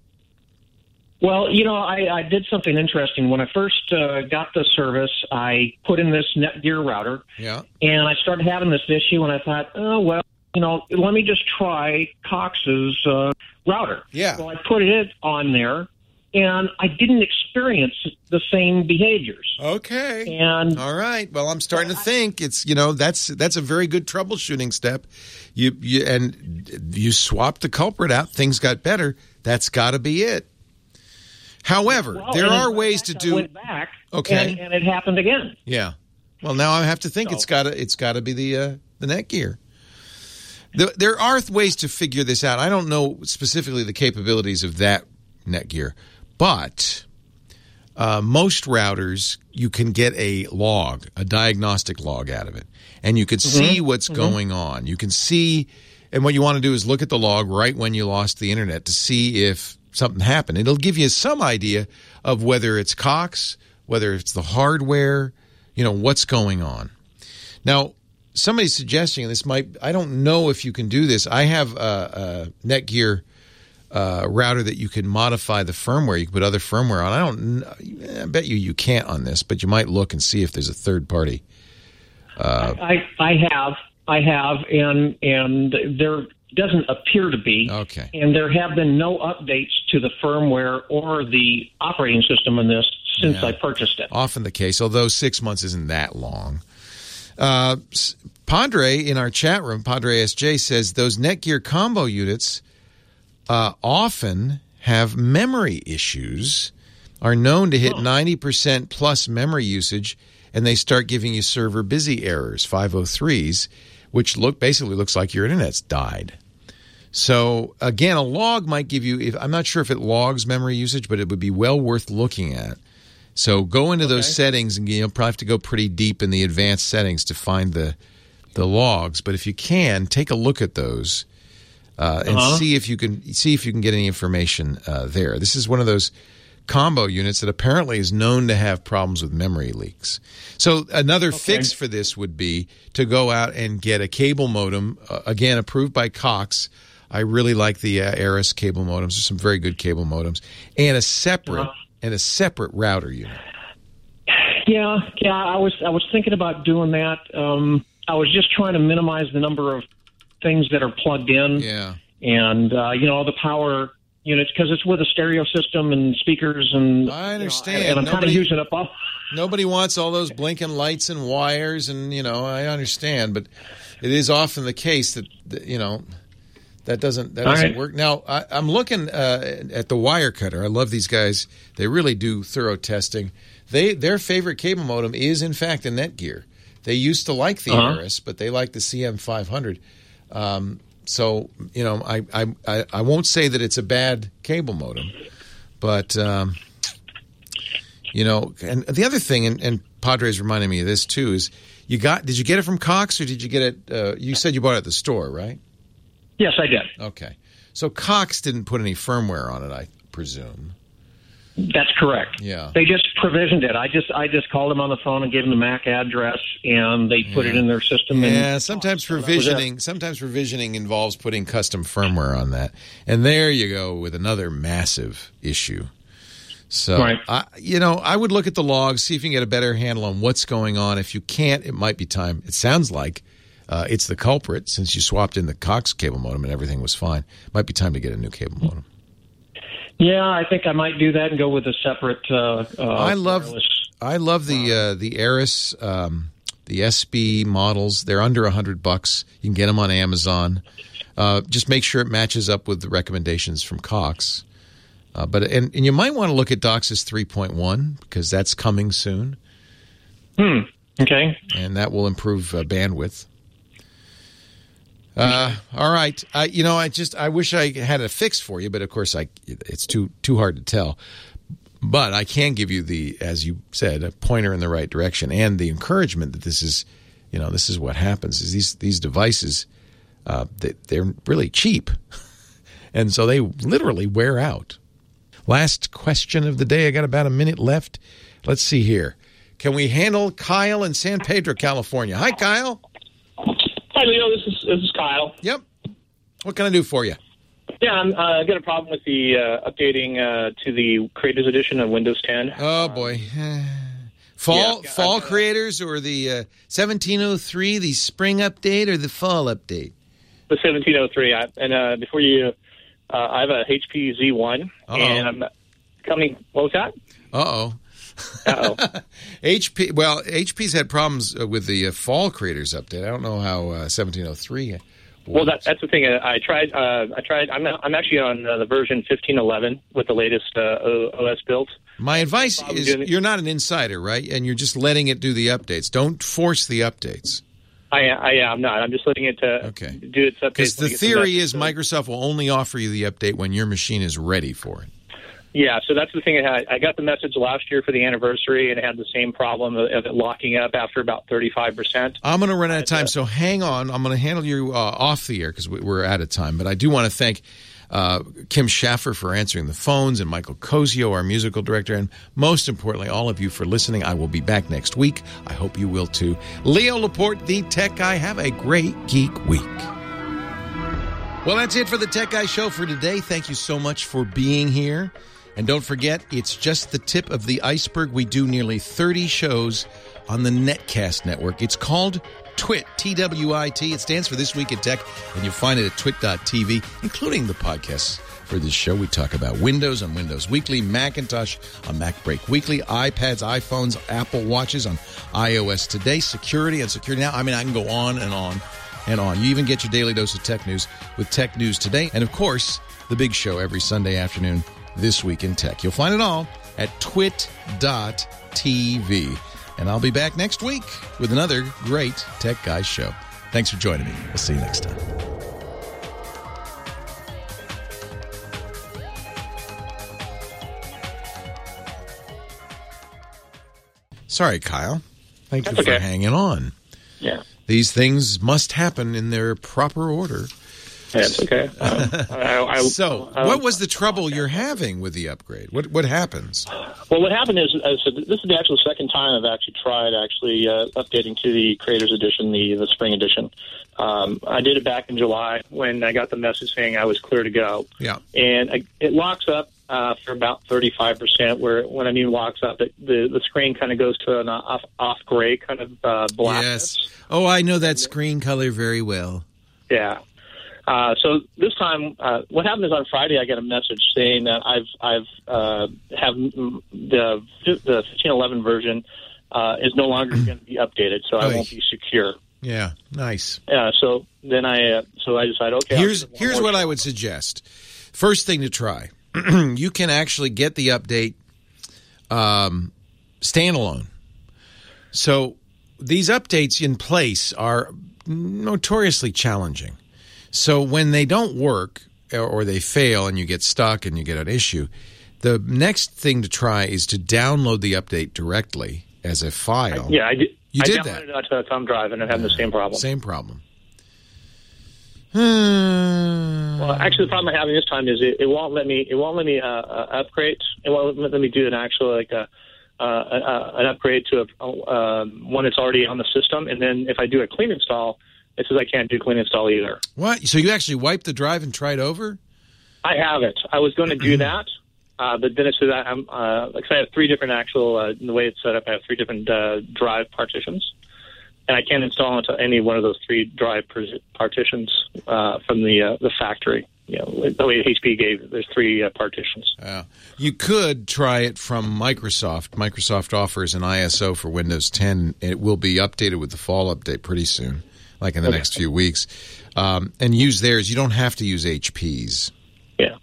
Well, you know, I, I did something interesting. When I first uh, got the service, I put in this Netgear router, Yeah. and I started having this issue, and I thought, oh, well, you know, let me just try Cox's uh, router. Yeah. So I put it on there, and I didn't experience the same behaviors. Okay. And all right. Well, I'm starting to think it's, you know, that's that's a very good troubleshooting step. You you and you swapped the culprit out. Things got better. That's got to be it. However, well, there and are in ways fact, to do. I went back, Okay. and, and it happened again. Yeah. Well, now I have to think So- it's got to it's got to be the uh, the Netgear. The, there are ways to figure this out. I don't know specifically the capabilities of that Netgear, but uh, most routers, you can get a log, a diagnostic log out of it, and you can Mm-hmm. see what's Mhm. going on. You can see, and what you want to do is look at the log right when you lost the internet to see if something happened. It'll give you some idea of whether it's Cox, whether it's the hardware, you know, what's going on. Now, somebody's suggesting this might, I don't know if you can do this. I have a, a Netgear uh, router that you can modify the firmware. You can put other firmware on. I don't, I bet you you can't on this, but you might look and see if there's a third party. Uh, I I have I have and and there doesn't appear to be. Okay. And there have been no updates to the firmware or the operating system in this since Yeah. I purchased it. Often the case, although six months isn't that long. Uh, Padre in our chat room, Padre S J says those Netgear combo units uh, often have memory issues, are known to hit ninety percent plus memory usage, and they start giving you server busy errors, five oh threes, which look basically looks like your internet's died. So again, a log might give you, if, I'm not sure if it logs memory usage, but it would be well worth looking at. So go into those settings, and you'll probably have to go pretty deep in the advanced settings to find the the logs. But if you can, take a look at those uh, and Uh-huh. see if you can see if you can get any information uh, there. This is one of those combo units that apparently is known to have problems with memory leaks. So another fix for this would be to go out and get a cable modem, uh, again approved by Cox. I really like the uh, Aris cable modems. There's some very good cable modems, and a separate. Uh-huh. And a separate router unit. Yeah, yeah. I was I was thinking about doing that. Um, I was just trying to minimize the number of things that are plugged in. Yeah. And uh, you know, all the power units, because it's with a stereo system and speakers, and I understand. You know, and I'm kind Nobody- of using up all. Nobody wants all those blinking lights and wires, and you know I understand, but it is often the case that, that you know that doesn't that All doesn't right. work. Now I, I'm looking uh, at the Wire Cutter. I love these guys. They really do thorough testing. They their favorite cable modem is in fact a Netgear. They used to like the Uh-huh. Aris, but they like the C M five hundred. Um, so you know I, I I I won't say that it's a bad cable modem, but. Um, You know, and the other thing, and, and Padre's reminding me of this too, is you got. Did you get it from Cox, or did you get it? Uh, you said you bought it at the store, right? Yes, I did. Okay, so Cox didn't put any firmware on it, I presume. That's correct. Yeah. They just provisioned it. I just I just called them on the phone and gave them the M A C address, and they put it Yeah. in their system. Yeah, And, sometimes that was it. provisioning. Sometimes provisioning involves putting custom firmware on that, and there you go with another massive issue. So, Right. I, you know, I would look at the logs, see if you can get a better handle on what's going on. If you can't, it might be time. It sounds like uh, it's the culprit since you swapped in the Cox cable modem and everything was fine. Might be time to get a new cable modem. Yeah, I think I might do that and go with a separate. Uh, uh, I love, wireless. I love the uh, the Aris, um, the S B models. They're under a hundred bucks. You can get them on Amazon. Uh, just make sure it matches up with the recommendations from Cox. Uh, but and, and you might want to look at DOCSIS three point one because that's coming soon. Hmm. Okay. And that will improve uh, bandwidth. Uh, all right. I, you know, I just I wish I had a fix for you, but of course, I it's too too hard to tell. But I can give you the, as you said, a pointer in the right direction and the encouragement that this is, you know, this is what happens. Is these these devices, uh, they, they're really cheap, and so they literally wear out. Last question of the day. I got about a minute left. Let's see here. Can we handle Kyle in San Pedro, California? Hi, Kyle. Hi, Leo. This is this is Kyle. Yep. What can I do for you? Yeah, I'm uh, got a problem with the uh, updating uh, to the Creators Edition of Windows ten. Oh boy. Fall Yeah, fall uh, creators or the uh, seventeen oh three, the spring update or the fall update? The seventeen oh three. I, and uh, before you, uh, I have a H P Z one, Uh-oh. and I'm coming. What was that? Uh-oh. Uh-oh. H P, well, H P's had problems uh, with the uh, fall creators update. I don't know how uh, seventeen oh three. Well, that, that's the thing. I, I tried. Uh, I tried. I'm I'm actually on uh, the version fifteen eleven with the latest uh, O S build. My advice I'm is doing it. you're not an insider, right? And you're just letting it do the updates. Don't force the updates. I, I yeah, I'm not. I'm just letting it uh, Okay. do its updates. Because the when it gets the theory message. is Microsoft will only offer you the update when your machine is ready for it. Yeah, so that's the thing. I, had. I got the message last year for the anniversary, and it had the same problem of, of it locking up after about thirty-five percent. I'm going to run out of time, so hang on. I'm going to handle you uh, off the air because we're out of time. But I do want to thank uh, Kim Schaffer for answering the phones and Michael Cozio, our musical director, and most importantly, all of you for listening. I will be back next week. I hope you will too. Leo Laporte, the Tech Guy. Have a great geek week. Well, that's it for the Tech Guy Show for today. Thank you so much for being here. And don't forget, it's just the tip of the iceberg. We do nearly thirty shows on the Netcast network. It's called Twit, T W I T. It stands for This Week in Tech, and you'll find it at twit dot t v, including the podcasts for this show. We talk about Windows on Windows Weekly, Macintosh on Mac Break Weekly, iPads, iPhones, Apple Watches on iOS Today, security and Security Now. I mean, I can go on and on and on. You even get your daily dose of tech news with Tech News Today. And, of course, the big show every Sunday afternoon, This Week in Tech. You'll find it all at twit dot t v. And I'll be back next week with another great Tech Guys show. Thanks for joining me. We'll see you next time. Sorry, Kyle. Thank That's you for okay. hanging on. Yeah. These things must happen in their proper order. That's okay. Uh, I, I, so, I, what was the trouble you're having with the upgrade? What what happens? Well, what happened is, is this is the actual second time I've actually tried actually uh, updating to the Creators Edition, the the Spring Edition. Um, I did it back in July when I got the message saying I was clear to go. Yeah. And I, it locks up uh, for about thirty-five percent, where when I mean locks up, it, the, the screen kind of goes to an off, off gray kind of uh, blackness. Yes. Oh, I know that screen color very well. Yeah. Uh, so this time, uh, what happened is on Friday I got a message saying that I've I've uh, have the the fifteen eleven version uh, is no longer going to be updated, so I won't be secure. Yeah, nice. Yeah. So then I uh, so I decided, okay. Here's I'll here's what I would suggest. First thing to try, you can actually get the update um, standalone. So these updates in place are notoriously challenging. So when they don't work or they fail and you get stuck and you get an issue, the next thing to try is to download the update directly as a file. Yeah, I did. You I did downloaded that. it onto a thumb drive, and I'm having the same problem. Same problem. Well, actually, the problem I'm having this time is it, it won't let me. It won't let me uh, uh, upgrade. It won't let me do an actual like a, uh, uh, an upgrade to a, uh, one that's already on the system, and then if I do a clean install, it says I can't do clean install either. What? So you actually wiped the drive and tried over? I haven't. I was going to do that, Uh, but then it's that I'm uh, like I have three different actual uh, the way it's set up. I have three different uh, drive partitions, and I can't install into any one of those three drive partitions uh, from the uh, the factory. You know, the way H P gave, there's three uh, partitions. Uh, you could try it from Microsoft. Microsoft offers an I S O for Windows ten. It will be updated with the fall update pretty soon, like in the Okay. next few weeks. Um, and use theirs. You don't have to use H P's. Yeah.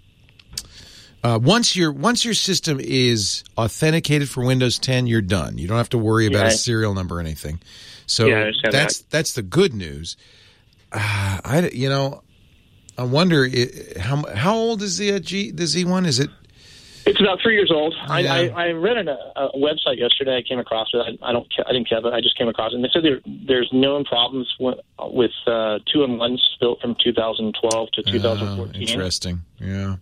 Uh, once your once your system is authenticated for Windows ten, you're done. You don't have to worry about Yeah. a serial number or anything. So Yeah, I understand that's that. that's the good news. Uh, I you know. I wonder i how how old is the uh, G the Z one? Is it? It's about three years old. Yeah. I, I, I read on a, a website yesterday. I came across it. I, I don't. ca- I didn't care, but I just came across it. And they said there, there's known problems with, with uh, two in ones built from two thousand twelve to two thousand fourteen. Oh, interesting. Yeah.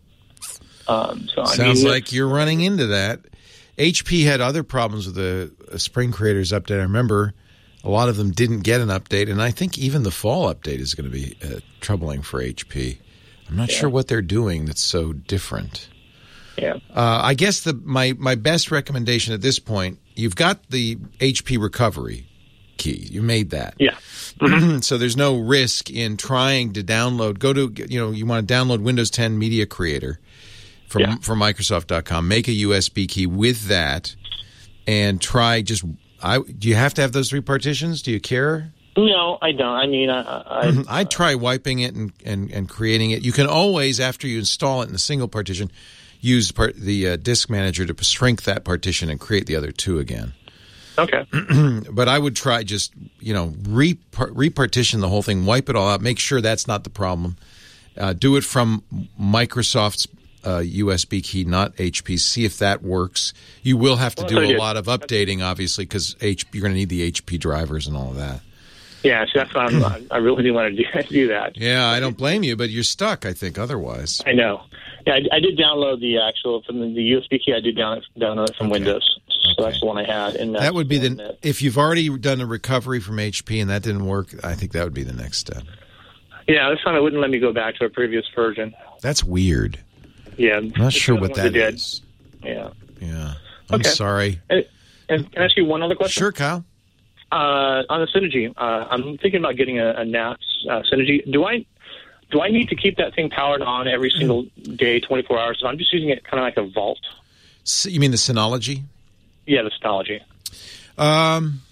Um, so I Sounds mean, like you're running into that. H P had other problems with the uh, Spring Creators update. I remember a lot of them didn't get an update, and I think even the fall update is going to be uh, troubling for H P. I'm not Yeah. sure what they're doing that's so different. Yeah. Uh, I guess the my, my best recommendation at this point, you've got the H P recovery key. You made that. Yeah. So there's no risk in trying to download. Go to, you know, you want to download Windows ten Media Creator from, Yeah. from Microsoft dot com. Make a U S B key with that and try just I do you have to have those three partitions? Do you care? No, I don't. I mean, I, I, I'd try wiping it and, and, and creating it. You can always, after you install it in a single partition, use part, the uh, disk manager to shrink that partition and create the other two again. Okay. But I would try just, you know, repar- repartition the whole thing, wipe it all out, make sure that's not the problem. Uh, do it from Microsoft's uh, U S B key, not H P's. See if that works. You will have to Well, do that's a good. lot of updating, obviously, because H- you're going to need the H P drivers and all of that. Yeah, so that's why I'm, I really didn't want to do, do that. Yeah, I don't blame you, but you're stuck, I think, otherwise. I know. Yeah, I, I did download the actual from the, the U S B key. I did down, download it from Windows, so that's the one I had. And That would be the if you've already done a recovery from H P and that didn't work, I think that would be the next step. Yeah, this time it wouldn't let me go back to a previous version. That's weird. Yeah, I'm not sure what that did. is. Yeah. Yeah. I'm Okay. sorry. And, and can I ask you one other question? Sure, Kyle. Uh, on the Synergy, uh, I'm thinking about getting a, a N A S uh, Synergy. Do I do I need to keep that thing powered on every single day, twenty-four hours? So I'm just using it kind of like a vault. S- You mean the Synology? Yeah, the Synology. Um,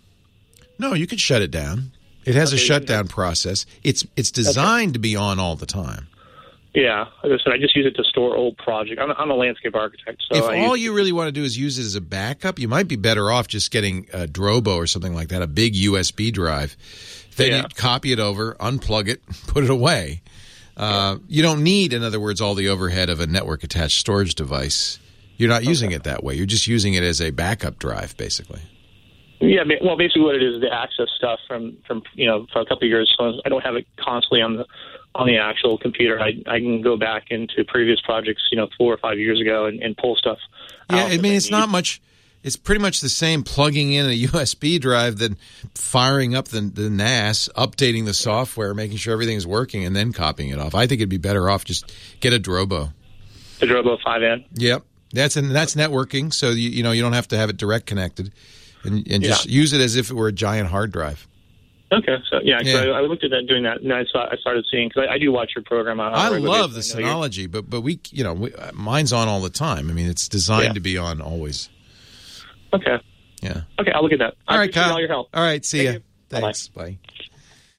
no, you could shut it down. It has a Okay. shutdown process. It's it's designed to be on all the time. Yeah, like I said, I just use it to store old projects. I'm, I'm a landscape architect, so if I all use, you really want to do is use it as a backup, you might be better off just getting a Drobo or something like that, a big U S B drive. Then Yeah. you copy it over, unplug it, put it away. Uh, you don't need, in other words, all the overhead of a network-attached storage device. You're not using it that way. You're just using it as a backup drive, basically. yeah. ba- Well, basically, what it is, the access stuff from from you know for a couple of years. So I don't have it constantly on the on the actual computer. I I can go back into previous projects, you know, four or five years ago, and, and pull stuff. Yeah, out I that mean, I it's need. not much. It's pretty much the same plugging in a U S B drive than firing up the, the N A S, updating the software, making sure everything's working, and then copying it off. I think it'd be better off just get a Drobo. The Drobo five N. Yep, that's and that's networking, so you you know you don't have to have it direct connected, and and just Yeah. use it as if it were a giant hard drive. Okay, so yeah, Yeah. So I, I looked at that doing that, and I, saw, I started seeing because I, I do watch your program. On I a regular love the basis. I know you're- Synology, but but we you know we, mine's on all the time. I mean, it's designed Yeah. to be on always. Okay. Yeah. Okay, I'll look at that. All I right, appreciate Kyle. all your help. All right, see Thank ya. you. Bye-bye. Thanks. Bye.